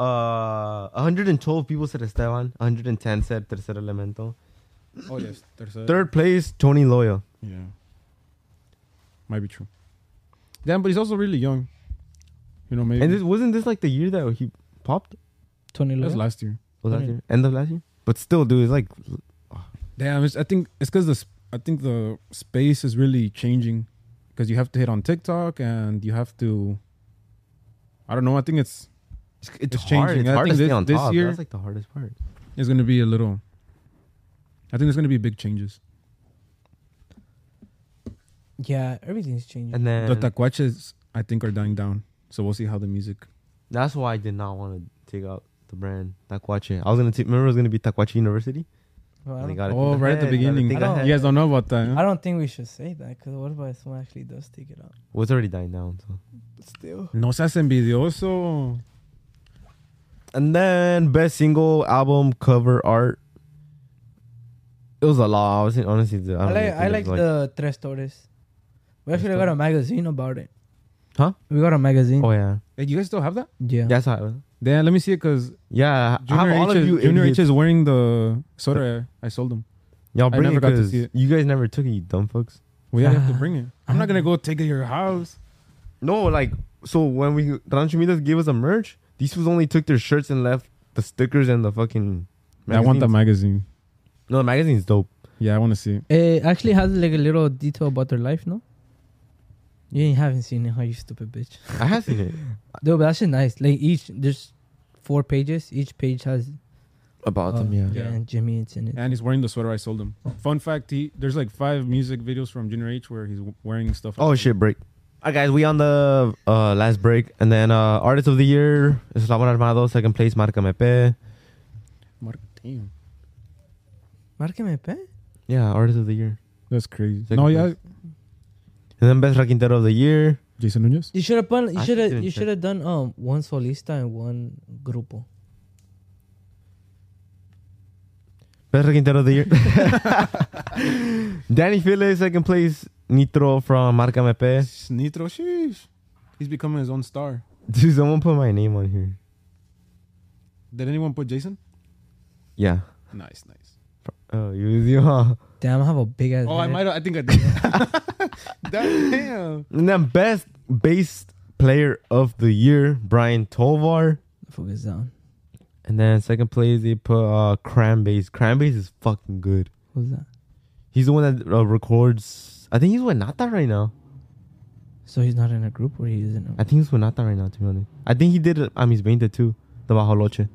[SPEAKER 2] 112 people said Esteban. 110 said Tercer Elemento.
[SPEAKER 1] Oh, yes.
[SPEAKER 2] Third place, Tony Loya.
[SPEAKER 1] Yeah. Might be true. Damn, but he's also really young. You know, maybe.
[SPEAKER 2] And wasn't this like the year that he popped?
[SPEAKER 3] Tony
[SPEAKER 1] That was
[SPEAKER 3] Loya.
[SPEAKER 1] last year.
[SPEAKER 2] Was last year? End of last year? But still, dude, it's like
[SPEAKER 1] Damn, I think it's because I think the space is really changing because you have to hit on TikTok and you have to. I don't know. I think it's
[SPEAKER 2] it's
[SPEAKER 1] changing.
[SPEAKER 2] hard. It's
[SPEAKER 1] I
[SPEAKER 2] hard
[SPEAKER 1] think
[SPEAKER 2] to stay on
[SPEAKER 1] this
[SPEAKER 2] top.
[SPEAKER 1] year-
[SPEAKER 2] That's like the hardest part.
[SPEAKER 1] going to be a little. I think there's going to be big changes.
[SPEAKER 3] Yeah, everything's changing.
[SPEAKER 2] And then
[SPEAKER 1] The tacuaches, I think, are dying down. So we'll see how the music.
[SPEAKER 2] that's why I did not want to take out the brand Tacuache. I was gonna remember it was gonna be Tacuache University.
[SPEAKER 3] Well, I
[SPEAKER 2] And they
[SPEAKER 3] don't-
[SPEAKER 2] got it
[SPEAKER 1] Oh,
[SPEAKER 2] from
[SPEAKER 1] right at the
[SPEAKER 2] head, got it
[SPEAKER 1] beginning.
[SPEAKER 2] think
[SPEAKER 3] I don't-
[SPEAKER 2] ahead.
[SPEAKER 1] You guys don't know about that. Huh?
[SPEAKER 3] I don't think we should say that because what if someone actually does take it out?
[SPEAKER 2] Well, it's already dying down. So.
[SPEAKER 3] Still.
[SPEAKER 1] No seas envidioso.
[SPEAKER 2] And then best single album cover art. It was a lot. I was honestly.
[SPEAKER 3] I like the Tres Torres. We actually got a magazine about it.
[SPEAKER 2] Huh?
[SPEAKER 3] We got a magazine.
[SPEAKER 2] Oh yeah.
[SPEAKER 1] Hey, you guys still have that?
[SPEAKER 3] Yeah.
[SPEAKER 2] That's how it was.
[SPEAKER 1] Damn, let me see it because
[SPEAKER 2] Yeah, I have all of you.
[SPEAKER 1] Junior H
[SPEAKER 2] idiots.
[SPEAKER 1] is wearing the sweater I sold him.
[SPEAKER 2] Y'all
[SPEAKER 1] I
[SPEAKER 2] bring
[SPEAKER 1] never
[SPEAKER 2] it
[SPEAKER 1] got to
[SPEAKER 2] 'cause
[SPEAKER 1] see it.
[SPEAKER 2] you guys never took it, you dumb fucks.
[SPEAKER 1] We have to bring it. I'm not gonna go take it to your house.
[SPEAKER 2] No, like so when Rancho Midas gave us a merch, these fools only took their shirts and left the stickers and the fucking.
[SPEAKER 1] I want the
[SPEAKER 2] magazines.
[SPEAKER 1] magazine.
[SPEAKER 2] No, the magazine's dope.
[SPEAKER 1] Yeah, I want to see it.
[SPEAKER 3] It actually has like a little detail about their life, no? You haven't seen it, huh, you stupid bitch.
[SPEAKER 2] I have seen it
[SPEAKER 3] Dude, but that shit nice. Like there's 4 pages. Each page has
[SPEAKER 2] about them. Yeah.
[SPEAKER 1] Yeah.
[SPEAKER 3] and Jimmy it's in it.
[SPEAKER 1] And he's wearing the sweater I sold him. Fun fact: there's like 5 music videos from Junior H where he's wearing stuff.
[SPEAKER 2] Oh shit! Break. All right, guys, we on the last break, and then artist of the year is Eslabon Armado. Second place, Marca Mepe.
[SPEAKER 1] Damn,
[SPEAKER 3] Márqueme, pe.
[SPEAKER 2] Yeah, artist of the year.
[SPEAKER 1] that's crazy.
[SPEAKER 2] Second
[SPEAKER 1] No, yeah,
[SPEAKER 2] place. And then best Raquintero of the year.
[SPEAKER 1] Jason Nunez.
[SPEAKER 3] You should have
[SPEAKER 2] I didn't
[SPEAKER 3] you
[SPEAKER 2] check.
[SPEAKER 3] should have done one solista and one grupo.
[SPEAKER 2] Best Raquintero of the year. Danny Phillips, second place. Nitro from Marca MP.
[SPEAKER 1] Nitro, sheesh. He's becoming his own star.
[SPEAKER 2] Dude, someone put my name on here.
[SPEAKER 1] Did anyone put Jason?
[SPEAKER 2] Yeah.
[SPEAKER 1] Nice.
[SPEAKER 2] Oh, you huh?
[SPEAKER 3] Damn, I have a big ass.
[SPEAKER 1] Oh, I
[SPEAKER 3] head.
[SPEAKER 1] might. I think I did. Damn.
[SPEAKER 2] And then best bass player of the year, Brian Tovar.
[SPEAKER 3] Focus down.
[SPEAKER 2] And then second place, they put Cranbase. Cranbase is fucking good.
[SPEAKER 3] Who's that?
[SPEAKER 2] He's the one that records. I think he's with Nata right now.
[SPEAKER 3] So he's not in a group, or he is in a.
[SPEAKER 2] I think he's with Nata right now, to be honest. I think he did Mis 20 too. The Bajo Loche.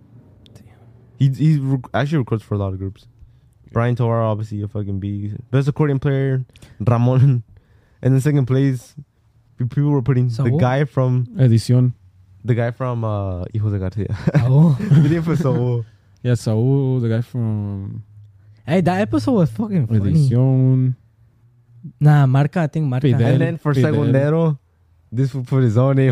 [SPEAKER 2] He actually records for a lot of groups. Brian Tovar, obviously a fucking beast. Best accordion player, Ramon. And then second place, people were putting the guy from
[SPEAKER 1] Edición.
[SPEAKER 2] The guy from Hijos de Garcia.
[SPEAKER 3] Oh.
[SPEAKER 2] We didn't put Saul.
[SPEAKER 1] Yeah, Saul, the guy from
[SPEAKER 3] Hey, that episode was fucking funny.
[SPEAKER 1] Edición.
[SPEAKER 3] Nah, Marca, I think Marca.
[SPEAKER 1] Fidel.
[SPEAKER 2] And then for
[SPEAKER 1] Fidel.
[SPEAKER 2] Segundero, this would put his own name.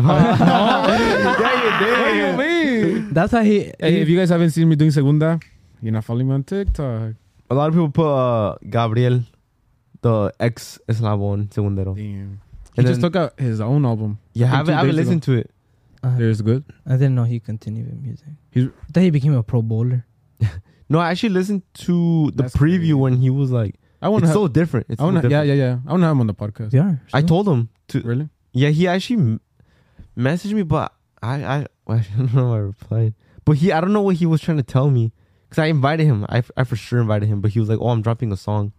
[SPEAKER 2] Yeah, you did.
[SPEAKER 3] That's how he.
[SPEAKER 1] Hey, if you guys haven't seen me doing Segunda, you're not following me on TikTok.
[SPEAKER 2] A lot of people put Gabriel, the ex Eslavon Segundero.
[SPEAKER 1] Damn. He
[SPEAKER 2] And
[SPEAKER 1] just
[SPEAKER 2] then-
[SPEAKER 1] took out his own album.
[SPEAKER 2] Yeah, I
[SPEAKER 1] I think
[SPEAKER 2] haven't
[SPEAKER 1] 2 days
[SPEAKER 2] listened to it.
[SPEAKER 1] It's good.
[SPEAKER 3] I didn't know he continued with music.
[SPEAKER 1] He's-
[SPEAKER 3] I thought he became a pro bowler.
[SPEAKER 2] No, I actually listened to the
[SPEAKER 1] That's
[SPEAKER 2] preview
[SPEAKER 1] crazy.
[SPEAKER 2] when he was like,
[SPEAKER 1] I want
[SPEAKER 2] it's
[SPEAKER 1] to.
[SPEAKER 2] so different. It's
[SPEAKER 1] I want
[SPEAKER 2] so
[SPEAKER 1] to.
[SPEAKER 2] different.
[SPEAKER 1] Yeah. I want to have him on the podcast.
[SPEAKER 3] Yeah.
[SPEAKER 2] I told him to.
[SPEAKER 1] Really?
[SPEAKER 2] Yeah, he actually messaged me, but I don't know. I replied, but I don't know what he was trying to tell me because I invited him. I for sure invited him, but he was like, "Oh, I'm dropping a song,"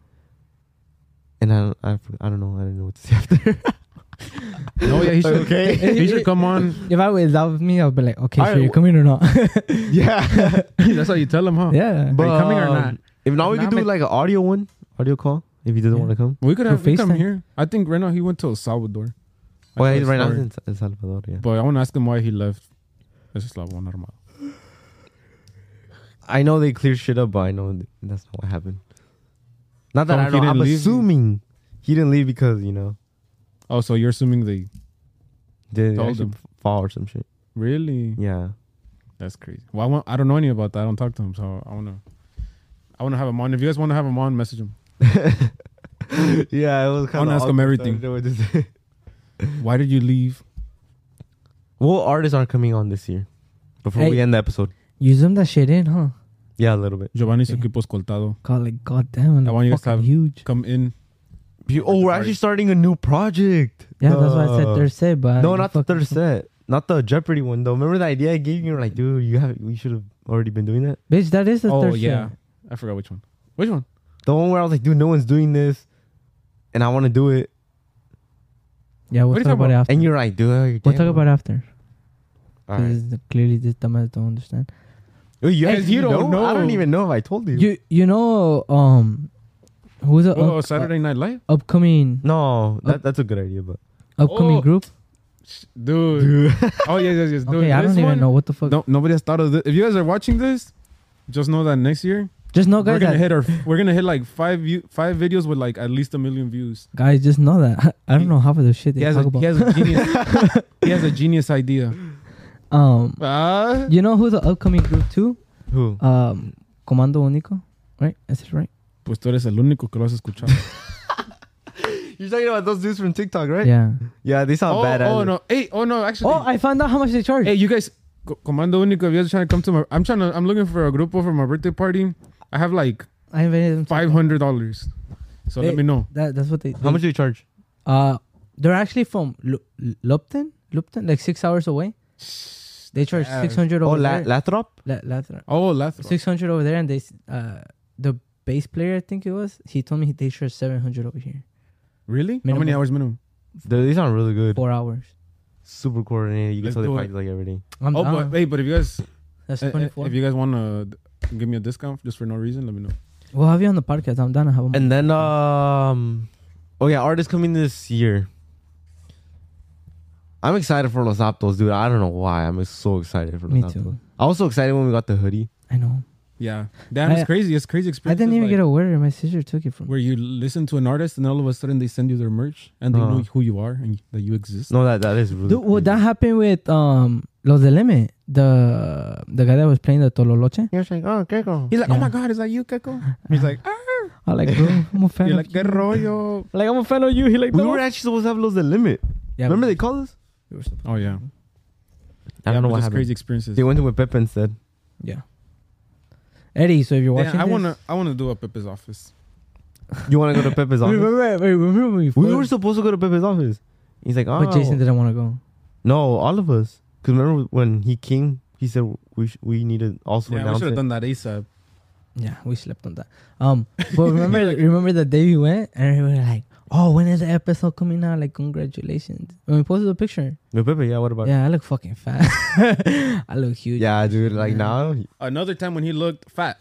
[SPEAKER 2] and I don't know. I didn't know what to say after.
[SPEAKER 1] No, yeah, he should.
[SPEAKER 2] Okay.
[SPEAKER 1] He should come on.
[SPEAKER 3] If I was that was me, I'd be like, okay,
[SPEAKER 2] Alright,
[SPEAKER 3] sure, you're coming or not?
[SPEAKER 2] Yeah,
[SPEAKER 1] That's how you tell him, huh?
[SPEAKER 3] Yeah.
[SPEAKER 2] but
[SPEAKER 1] Are you coming or not?
[SPEAKER 2] If not, we
[SPEAKER 1] If
[SPEAKER 2] could
[SPEAKER 1] not,
[SPEAKER 2] do
[SPEAKER 1] make-
[SPEAKER 2] like an audio call if he doesn't
[SPEAKER 3] Yeah.
[SPEAKER 2] want to come.
[SPEAKER 1] We could have
[SPEAKER 3] Through
[SPEAKER 1] him come
[SPEAKER 3] FaceTime.
[SPEAKER 1] here. I think right now he went to El Salvador. I
[SPEAKER 2] Oh,
[SPEAKER 1] saw
[SPEAKER 2] yeah,
[SPEAKER 1] his
[SPEAKER 2] right now
[SPEAKER 1] story.
[SPEAKER 2] he's in El Salvador. Yeah,
[SPEAKER 1] But I want to ask him why he left. Eso es la buena normal.
[SPEAKER 2] I know they cleared shit up, but I know that's not what happened. Not that
[SPEAKER 1] Oh,
[SPEAKER 2] I
[SPEAKER 1] he
[SPEAKER 2] know.
[SPEAKER 1] didn't
[SPEAKER 2] I'm
[SPEAKER 1] leave?
[SPEAKER 2] assuming he didn't leave because
[SPEAKER 1] Oh, so you're assuming they
[SPEAKER 2] they
[SPEAKER 1] Told
[SPEAKER 2] actually
[SPEAKER 1] him.
[SPEAKER 2] fall or some shit.
[SPEAKER 1] really?
[SPEAKER 2] Yeah.
[SPEAKER 1] That's crazy. Well, I don't know any about that. I don't talk to him, so I want to have him on. If you guys want to have him on, message him.
[SPEAKER 2] Yeah, it was kind
[SPEAKER 1] wanna
[SPEAKER 2] of.
[SPEAKER 1] ask him everything. Why did you leave?
[SPEAKER 2] What artists are coming on this year? Before
[SPEAKER 3] Hey.
[SPEAKER 2] we end the episode.
[SPEAKER 3] You zoom that shit in, huh?
[SPEAKER 2] Yeah, a little bit.
[SPEAKER 1] Giovanni
[SPEAKER 3] Okay.
[SPEAKER 1] Equipo Escoltado.
[SPEAKER 3] God, like, goddamn,
[SPEAKER 1] I want you guys to
[SPEAKER 3] fucking
[SPEAKER 1] have-
[SPEAKER 3] huge.
[SPEAKER 1] Come in.
[SPEAKER 2] Oh, we're actually starting a new project.
[SPEAKER 3] Yeah, that's why I said third set, but
[SPEAKER 2] No, not the third set. Not the Jeopardy one though. Remember the idea I gave you? You're like, dude, we should have already been doing that.
[SPEAKER 3] Bitch, that is the
[SPEAKER 1] Oh
[SPEAKER 3] third
[SPEAKER 1] yeah,
[SPEAKER 3] set.
[SPEAKER 1] I forgot which one. Which one?
[SPEAKER 2] The one where I was like, dude, no one's doing this, and I want to do it.
[SPEAKER 3] Yeah, we'll
[SPEAKER 1] What are you
[SPEAKER 3] talk
[SPEAKER 1] talking
[SPEAKER 3] about it after.
[SPEAKER 2] And you're like, dude,
[SPEAKER 3] We'll talk about it after.
[SPEAKER 2] All right.
[SPEAKER 3] Because clearly this dumbass don't understand.
[SPEAKER 2] Oh, you
[SPEAKER 1] Hey,
[SPEAKER 2] guys,
[SPEAKER 1] you don't know.
[SPEAKER 2] I don't even know if I told you.
[SPEAKER 3] You know who's the
[SPEAKER 1] Oh, Saturday Night Live,
[SPEAKER 3] upcoming
[SPEAKER 2] No, that's a good idea, but
[SPEAKER 3] upcoming
[SPEAKER 1] Oh.
[SPEAKER 3] group?
[SPEAKER 1] dude. Oh yes. Dude,
[SPEAKER 3] Okay, I
[SPEAKER 1] this
[SPEAKER 3] don't even
[SPEAKER 1] one-
[SPEAKER 3] know what the fuck.
[SPEAKER 1] No, nobody has thought of this. If you guys are watching this, just know that next year
[SPEAKER 3] Just know,
[SPEAKER 1] we're
[SPEAKER 3] guys.
[SPEAKER 1] gonna hit like five videos with like at least 1 million views.
[SPEAKER 3] Guys, just know that. I don't know half of the shit they
[SPEAKER 1] He has
[SPEAKER 3] talk about.
[SPEAKER 1] a genius. He has a genius idea.
[SPEAKER 3] You know who's the upcoming group too?
[SPEAKER 2] who?
[SPEAKER 3] Comando Único, right? Is it right?
[SPEAKER 1] Pues tú eres el único que lo has escuchado.
[SPEAKER 2] You're talking about those dudes from TikTok, right?
[SPEAKER 3] Yeah.
[SPEAKER 2] Yeah, they sound badass.
[SPEAKER 1] Oh no! Hey, oh no! Actually,
[SPEAKER 3] Oh, I found out how much they charge.
[SPEAKER 1] hey, you guys, Comando Único. If you guys are trying to come to I'm looking for a grupo for my birthday party. I have like
[SPEAKER 3] I invited them. to-
[SPEAKER 1] $500. So let
[SPEAKER 3] Hey,
[SPEAKER 1] me know.
[SPEAKER 3] That's what they.
[SPEAKER 2] How much do you charge?
[SPEAKER 3] They're actually from Lupton, like 6 hours away. They charge
[SPEAKER 1] Yeah.
[SPEAKER 3] 600 over there.
[SPEAKER 2] Lathrop?
[SPEAKER 1] Oh, last
[SPEAKER 3] 600 over there, and they the bass player, I think it was, he told me they charge 700 over here.
[SPEAKER 1] really? How
[SPEAKER 3] Minimum.
[SPEAKER 1] many hours minimum?
[SPEAKER 2] They sound really good.
[SPEAKER 3] 4 hours.
[SPEAKER 2] Super coordinated. You can
[SPEAKER 1] Let's
[SPEAKER 2] tell they
[SPEAKER 1] do
[SPEAKER 2] practice like every day.
[SPEAKER 3] I'm
[SPEAKER 1] Oh,
[SPEAKER 3] down.
[SPEAKER 1] but if you guys
[SPEAKER 3] That's 24.
[SPEAKER 1] if you guys want to give me a discount just for no reason, let me know.
[SPEAKER 3] We'll have you on the podcast. I'm down to have them.
[SPEAKER 2] And then, oh yeah, artists coming this year. I'm excited for Los Aptos, dude. I don't know why. I'm so excited for Los
[SPEAKER 3] Me
[SPEAKER 2] Aptos.
[SPEAKER 3] too.
[SPEAKER 2] I was so excited when we got the hoodie.
[SPEAKER 3] I know.
[SPEAKER 1] Yeah, damn, it's crazy. It's crazy
[SPEAKER 3] I
[SPEAKER 1] experience.
[SPEAKER 3] didn't even get a word. My sister took it from me.
[SPEAKER 1] where you listen to an artist and all of a sudden they send you their merch and they know who you are and that you exist.
[SPEAKER 2] No, that is really.
[SPEAKER 3] Dude, well,
[SPEAKER 2] crazy.
[SPEAKER 3] that happened with Los de Leme, the guy that was playing the Tololoche.
[SPEAKER 2] He was like, oh, Keiko.
[SPEAKER 1] He's like,
[SPEAKER 3] Yeah.
[SPEAKER 1] oh my god, is that you, Keko? He's like, ah.
[SPEAKER 3] I like, bro, I'm a fan
[SPEAKER 1] You're
[SPEAKER 3] of
[SPEAKER 1] like, que
[SPEAKER 3] you.
[SPEAKER 1] rollo.
[SPEAKER 3] Like, I'm a fan of you. He like,
[SPEAKER 2] We
[SPEAKER 3] no.
[SPEAKER 2] were actually supposed to have Los Del Limit.
[SPEAKER 3] Yeah,
[SPEAKER 2] Remember they called us?
[SPEAKER 3] we were supposed
[SPEAKER 1] Oh, yeah.
[SPEAKER 2] I don't know what
[SPEAKER 1] just
[SPEAKER 2] happened.
[SPEAKER 1] crazy experiences.
[SPEAKER 2] They went with Pepe instead.
[SPEAKER 3] Yeah. Eddie, so if you're watching
[SPEAKER 1] I
[SPEAKER 3] this,
[SPEAKER 1] wanna do a Pepe's office.
[SPEAKER 2] You want to go to Pepe's office?
[SPEAKER 3] remember
[SPEAKER 2] We were supposed to go to Pepe's office. He's like, oh.
[SPEAKER 3] But Jason didn't want to go.
[SPEAKER 2] No, all of us. Because remember when he came, he said we needed also
[SPEAKER 1] Yeah, we
[SPEAKER 2] announce
[SPEAKER 1] should have
[SPEAKER 2] it.
[SPEAKER 1] done that ASAP.
[SPEAKER 3] Yeah, we slept on that. But remember the day we went and we were like, oh, when is the episode coming out? Like, congratulations. When we posted the picture.
[SPEAKER 2] With Pepe, yeah, what about
[SPEAKER 3] Yeah, I look fucking fat. I look huge.
[SPEAKER 2] Yeah, dude, like now.
[SPEAKER 1] Another time when he looked fat.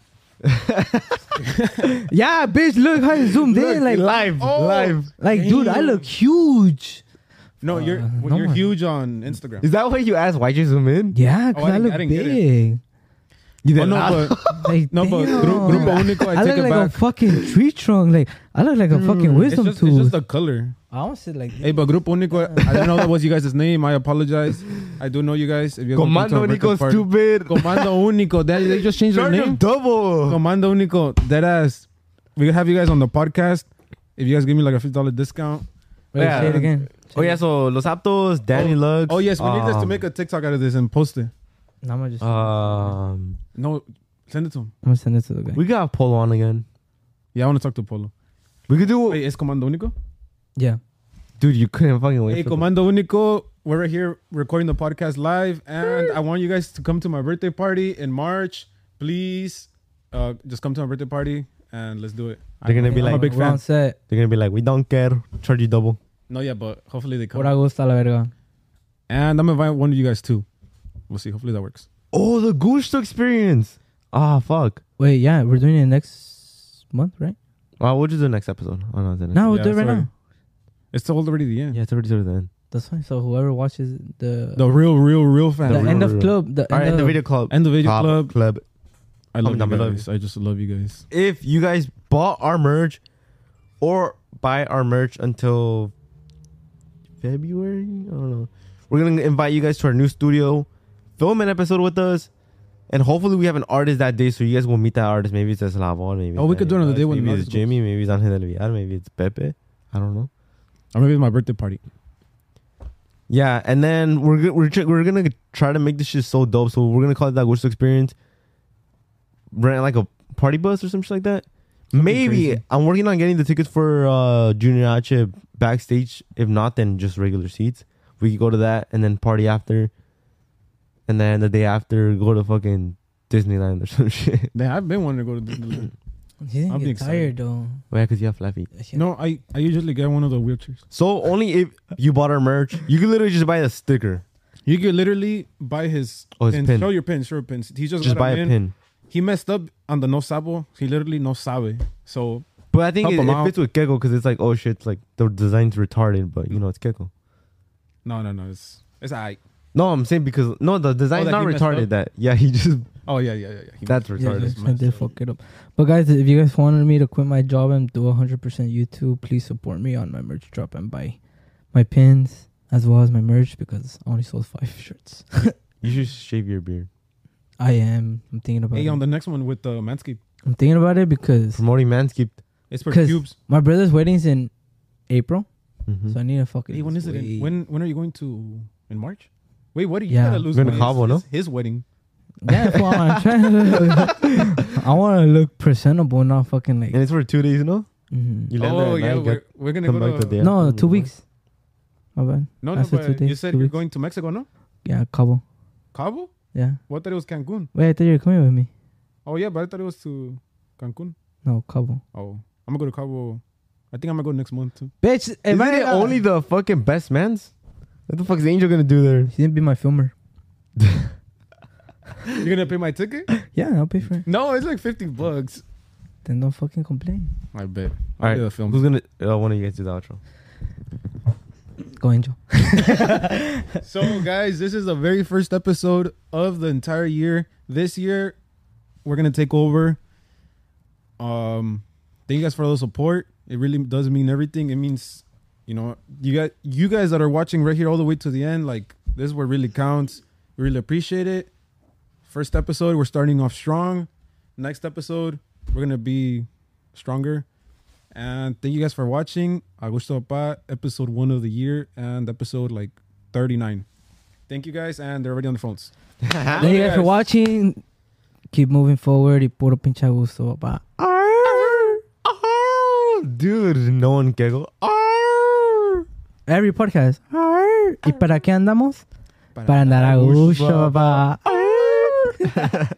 [SPEAKER 3] Yeah, bitch, look how you zoomed in. Like,
[SPEAKER 2] live.
[SPEAKER 3] like, dude, I look huge.
[SPEAKER 1] No, you're
[SPEAKER 3] no
[SPEAKER 1] you're
[SPEAKER 3] one.
[SPEAKER 1] huge on Instagram.
[SPEAKER 2] Is that why you asked why'd you zoom in?
[SPEAKER 3] Yeah, because
[SPEAKER 1] Oh, I
[SPEAKER 3] I look
[SPEAKER 1] didn't get it.
[SPEAKER 3] big.
[SPEAKER 2] You
[SPEAKER 1] Oh,
[SPEAKER 2] did
[SPEAKER 1] no,
[SPEAKER 2] not.
[SPEAKER 1] but
[SPEAKER 3] Like,
[SPEAKER 1] no, but
[SPEAKER 3] damn.
[SPEAKER 1] Grupo Único, I
[SPEAKER 3] I
[SPEAKER 1] take
[SPEAKER 3] look
[SPEAKER 1] it
[SPEAKER 3] like a
[SPEAKER 1] back.
[SPEAKER 3] fucking tree trunk. Like, I look like a fucking
[SPEAKER 1] It's
[SPEAKER 3] wisdom
[SPEAKER 1] just
[SPEAKER 3] tooth.
[SPEAKER 1] the color.
[SPEAKER 3] I want to sit like
[SPEAKER 1] Hey, but Grupo Único, I didn't know that was you guys' name. I apologize. I do know you guys. If you guys want to
[SPEAKER 2] Comando
[SPEAKER 1] come to
[SPEAKER 2] Nico
[SPEAKER 1] our birthday party-
[SPEAKER 2] stupid.
[SPEAKER 1] Comando Único. They just changed their
[SPEAKER 2] Charge
[SPEAKER 1] name.
[SPEAKER 2] him double.
[SPEAKER 1] Comando Único. Dead ass. We could have you guys on the podcast. If you guys give me like a $50 discount.
[SPEAKER 3] Wait,
[SPEAKER 2] Yeah.
[SPEAKER 3] say it again.
[SPEAKER 2] Oh yeah, so Los Aptos, Danny Lux.
[SPEAKER 1] Oh, yes. We need this to make a TikTok out of this and post it.
[SPEAKER 3] No, I'm gonna just.
[SPEAKER 1] No, send it to him.
[SPEAKER 3] I'm gonna send it to the guy.
[SPEAKER 2] we got Polo on again.
[SPEAKER 1] Yeah, I want to talk to Polo.
[SPEAKER 2] We could do.
[SPEAKER 1] Wait, is Comando Único?
[SPEAKER 3] Yeah.
[SPEAKER 2] Dude, you couldn't fucking wait.
[SPEAKER 1] Hey,
[SPEAKER 2] for
[SPEAKER 1] Comando Único. We're right here recording the podcast live. And I want you guys to come to my birthday party in March. Please, just come to my birthday party and let's do it.
[SPEAKER 2] They're gonna be
[SPEAKER 1] I'm a
[SPEAKER 2] like,
[SPEAKER 1] big
[SPEAKER 3] We're on
[SPEAKER 1] fan.
[SPEAKER 3] set.
[SPEAKER 2] they're gonna be like, we don't care. Charge you double.
[SPEAKER 1] No, yeah, but hopefully they come.
[SPEAKER 3] Por gusta la verga.
[SPEAKER 1] And I'm gonna invite one of you guys too. We'll see. Hopefully that works.
[SPEAKER 2] Oh, the Gusto experience. Ah, fuck.
[SPEAKER 3] Wait, yeah, we're doing it next month, right?
[SPEAKER 2] We'll just do the next episode. Oh no, then.
[SPEAKER 3] No, we'll
[SPEAKER 1] Yeah,
[SPEAKER 3] do it right
[SPEAKER 1] sorry.
[SPEAKER 3] now.
[SPEAKER 1] It's told already the end.
[SPEAKER 2] Yeah, it's already sort of the end.
[SPEAKER 3] That's fine. So whoever watches the
[SPEAKER 1] The real fan.
[SPEAKER 3] the
[SPEAKER 2] real,
[SPEAKER 3] end of
[SPEAKER 2] real.
[SPEAKER 3] club, the
[SPEAKER 2] All right,
[SPEAKER 3] end
[SPEAKER 2] the
[SPEAKER 3] of
[SPEAKER 2] video club.
[SPEAKER 1] And the video club. I love
[SPEAKER 2] Comment
[SPEAKER 1] you
[SPEAKER 2] down below.
[SPEAKER 1] guys. I just love you guys.
[SPEAKER 2] If you guys bought our merch or buy our merch until February, I don't know. We're gonna invite you guys to our new studio, film an episode with us, and hopefully we have an artist that day, so you guys will meet that artist. Maybe it's Eslavon, maybe.
[SPEAKER 1] Oh, we
[SPEAKER 2] it's
[SPEAKER 1] could do another day when
[SPEAKER 2] maybe
[SPEAKER 1] the
[SPEAKER 2] it's
[SPEAKER 1] artist
[SPEAKER 2] Jimmy, maybe it's Angel del Villar, maybe it's Pepe. I don't know.
[SPEAKER 1] Or maybe it's my birthday party.
[SPEAKER 2] Yeah, and then we're gonna try to make this shit so dope. So we're gonna call it that Gusto Experience. Rent like a party bus or something like that. Maybe
[SPEAKER 1] crazy.
[SPEAKER 2] I'm working on getting the tickets for Junior H backstage. If not, then just regular seats. We could go to that and then party after, and then the day after go to fucking Disneyland or some shit.
[SPEAKER 1] Damn, I've been wanting to go to Disneyland.
[SPEAKER 3] He didn't
[SPEAKER 1] I'll be
[SPEAKER 3] get
[SPEAKER 1] excited.
[SPEAKER 3] tired though.
[SPEAKER 2] Yeah, because you have flat feet.
[SPEAKER 1] No, I usually get one of the wheelchairs.
[SPEAKER 2] So only if you bought our merch, you can literally just buy a sticker.
[SPEAKER 1] You could literally buy his,
[SPEAKER 2] His
[SPEAKER 1] pins.
[SPEAKER 2] pin.
[SPEAKER 1] Show your pins. Show your pins. He just
[SPEAKER 2] Just
[SPEAKER 1] got
[SPEAKER 2] buy
[SPEAKER 1] them
[SPEAKER 2] a
[SPEAKER 1] in.
[SPEAKER 2] pin.
[SPEAKER 1] He messed up on the no sabo. He literally no sabe. So
[SPEAKER 2] But I think
[SPEAKER 1] Help
[SPEAKER 2] it
[SPEAKER 1] him out.
[SPEAKER 2] fits with Keko because it's like, oh shit, it's like the design's retarded, but you know it's Keko.
[SPEAKER 1] no, it's alright.
[SPEAKER 2] No, I'm saying because the design's
[SPEAKER 1] that
[SPEAKER 2] not
[SPEAKER 1] he messed
[SPEAKER 2] retarded.
[SPEAKER 1] up?
[SPEAKER 2] That he just
[SPEAKER 1] Oh yeah. He
[SPEAKER 2] that's
[SPEAKER 1] messed-
[SPEAKER 3] Yeah,
[SPEAKER 2] retarded.
[SPEAKER 3] just, I did fuck it up. But guys, if you guys wanted me to quit my job and do 100% YouTube, please support me on my merch drop and buy my pins as well as my merch because I only sold 5 shirts.
[SPEAKER 2] You should shave your beard.
[SPEAKER 3] I'm thinking about
[SPEAKER 1] Hey,
[SPEAKER 3] it.
[SPEAKER 1] on the next one with Manscaped,
[SPEAKER 3] I'm thinking about it because
[SPEAKER 2] Promoting Manscaped.
[SPEAKER 1] it's for
[SPEAKER 3] 'Cause
[SPEAKER 1] cubes.
[SPEAKER 3] my brother's wedding's in April,
[SPEAKER 2] Mhm.
[SPEAKER 3] so I need to fucking.
[SPEAKER 1] Hey, when is it?
[SPEAKER 3] wait.
[SPEAKER 1] When are you going to? In March? Wait, what are you
[SPEAKER 3] Yeah.
[SPEAKER 1] gotta lose?
[SPEAKER 2] We're gonna
[SPEAKER 1] weight.
[SPEAKER 2] Cabo, no?
[SPEAKER 1] It's his wedding.
[SPEAKER 3] Yeah, well, I'm trying to. I want to look presentable, not fucking like.
[SPEAKER 2] And it's for 2 days, no?
[SPEAKER 3] Mhm.
[SPEAKER 2] You land there
[SPEAKER 1] Oh
[SPEAKER 2] at
[SPEAKER 1] yeah,
[SPEAKER 2] night,
[SPEAKER 1] we're gonna
[SPEAKER 2] come
[SPEAKER 1] go
[SPEAKER 2] back
[SPEAKER 1] to.
[SPEAKER 2] the day
[SPEAKER 3] No,
[SPEAKER 2] after.
[SPEAKER 3] 2 weeks. My bad.
[SPEAKER 1] No,
[SPEAKER 3] I said 2
[SPEAKER 1] but you
[SPEAKER 3] days,
[SPEAKER 1] said
[SPEAKER 3] 2
[SPEAKER 1] you're
[SPEAKER 3] weeks.
[SPEAKER 1] going to Mexico, no?
[SPEAKER 3] Yeah, Cabo.
[SPEAKER 1] Cabo?
[SPEAKER 3] Yeah.
[SPEAKER 1] What thought it was Cancun?
[SPEAKER 3] Wait, I thought you were coming with me.
[SPEAKER 1] Oh yeah, but I thought it was to Cancun.
[SPEAKER 3] No, Cabo.
[SPEAKER 1] Oh, I'm gonna go to Cabo. I think I'm gonna go next month too.
[SPEAKER 3] Bitch,
[SPEAKER 2] Isn't it only the fucking best man's? What the fuck is Angel gonna do there?
[SPEAKER 3] He didn't be my filmer.
[SPEAKER 1] You're gonna pay my ticket?
[SPEAKER 3] Yeah, I'll pay for it.
[SPEAKER 1] No, it's like $50.
[SPEAKER 3] Then don't fucking complain.
[SPEAKER 1] I bet.
[SPEAKER 2] All right,
[SPEAKER 1] The film.
[SPEAKER 2] who's gonna? One of you guys do the outro.
[SPEAKER 3] Go, Angel.
[SPEAKER 1] So, guys, this is the very first episode of the entire year. This year, we're gonna take over. Thank you guys for all the support. It really does mean everything. It means, you guys that are watching right here all the way to the end. Like, this is what really counts. We really appreciate it. First episode, we're starting off strong. Next episode, we're gonna be stronger. And thank you guys for watching. Agosto Pa, episode 1 of the year and episode like 39. Thank you guys, and they're already on the phones.
[SPEAKER 3] Thank you guys for watching. Keep moving forward. Y puro pinche gusto, papá.
[SPEAKER 2] Dude, no one giggle.
[SPEAKER 3] Every podcast. ¿Y para qué andamos? Para andar a gusto, papá.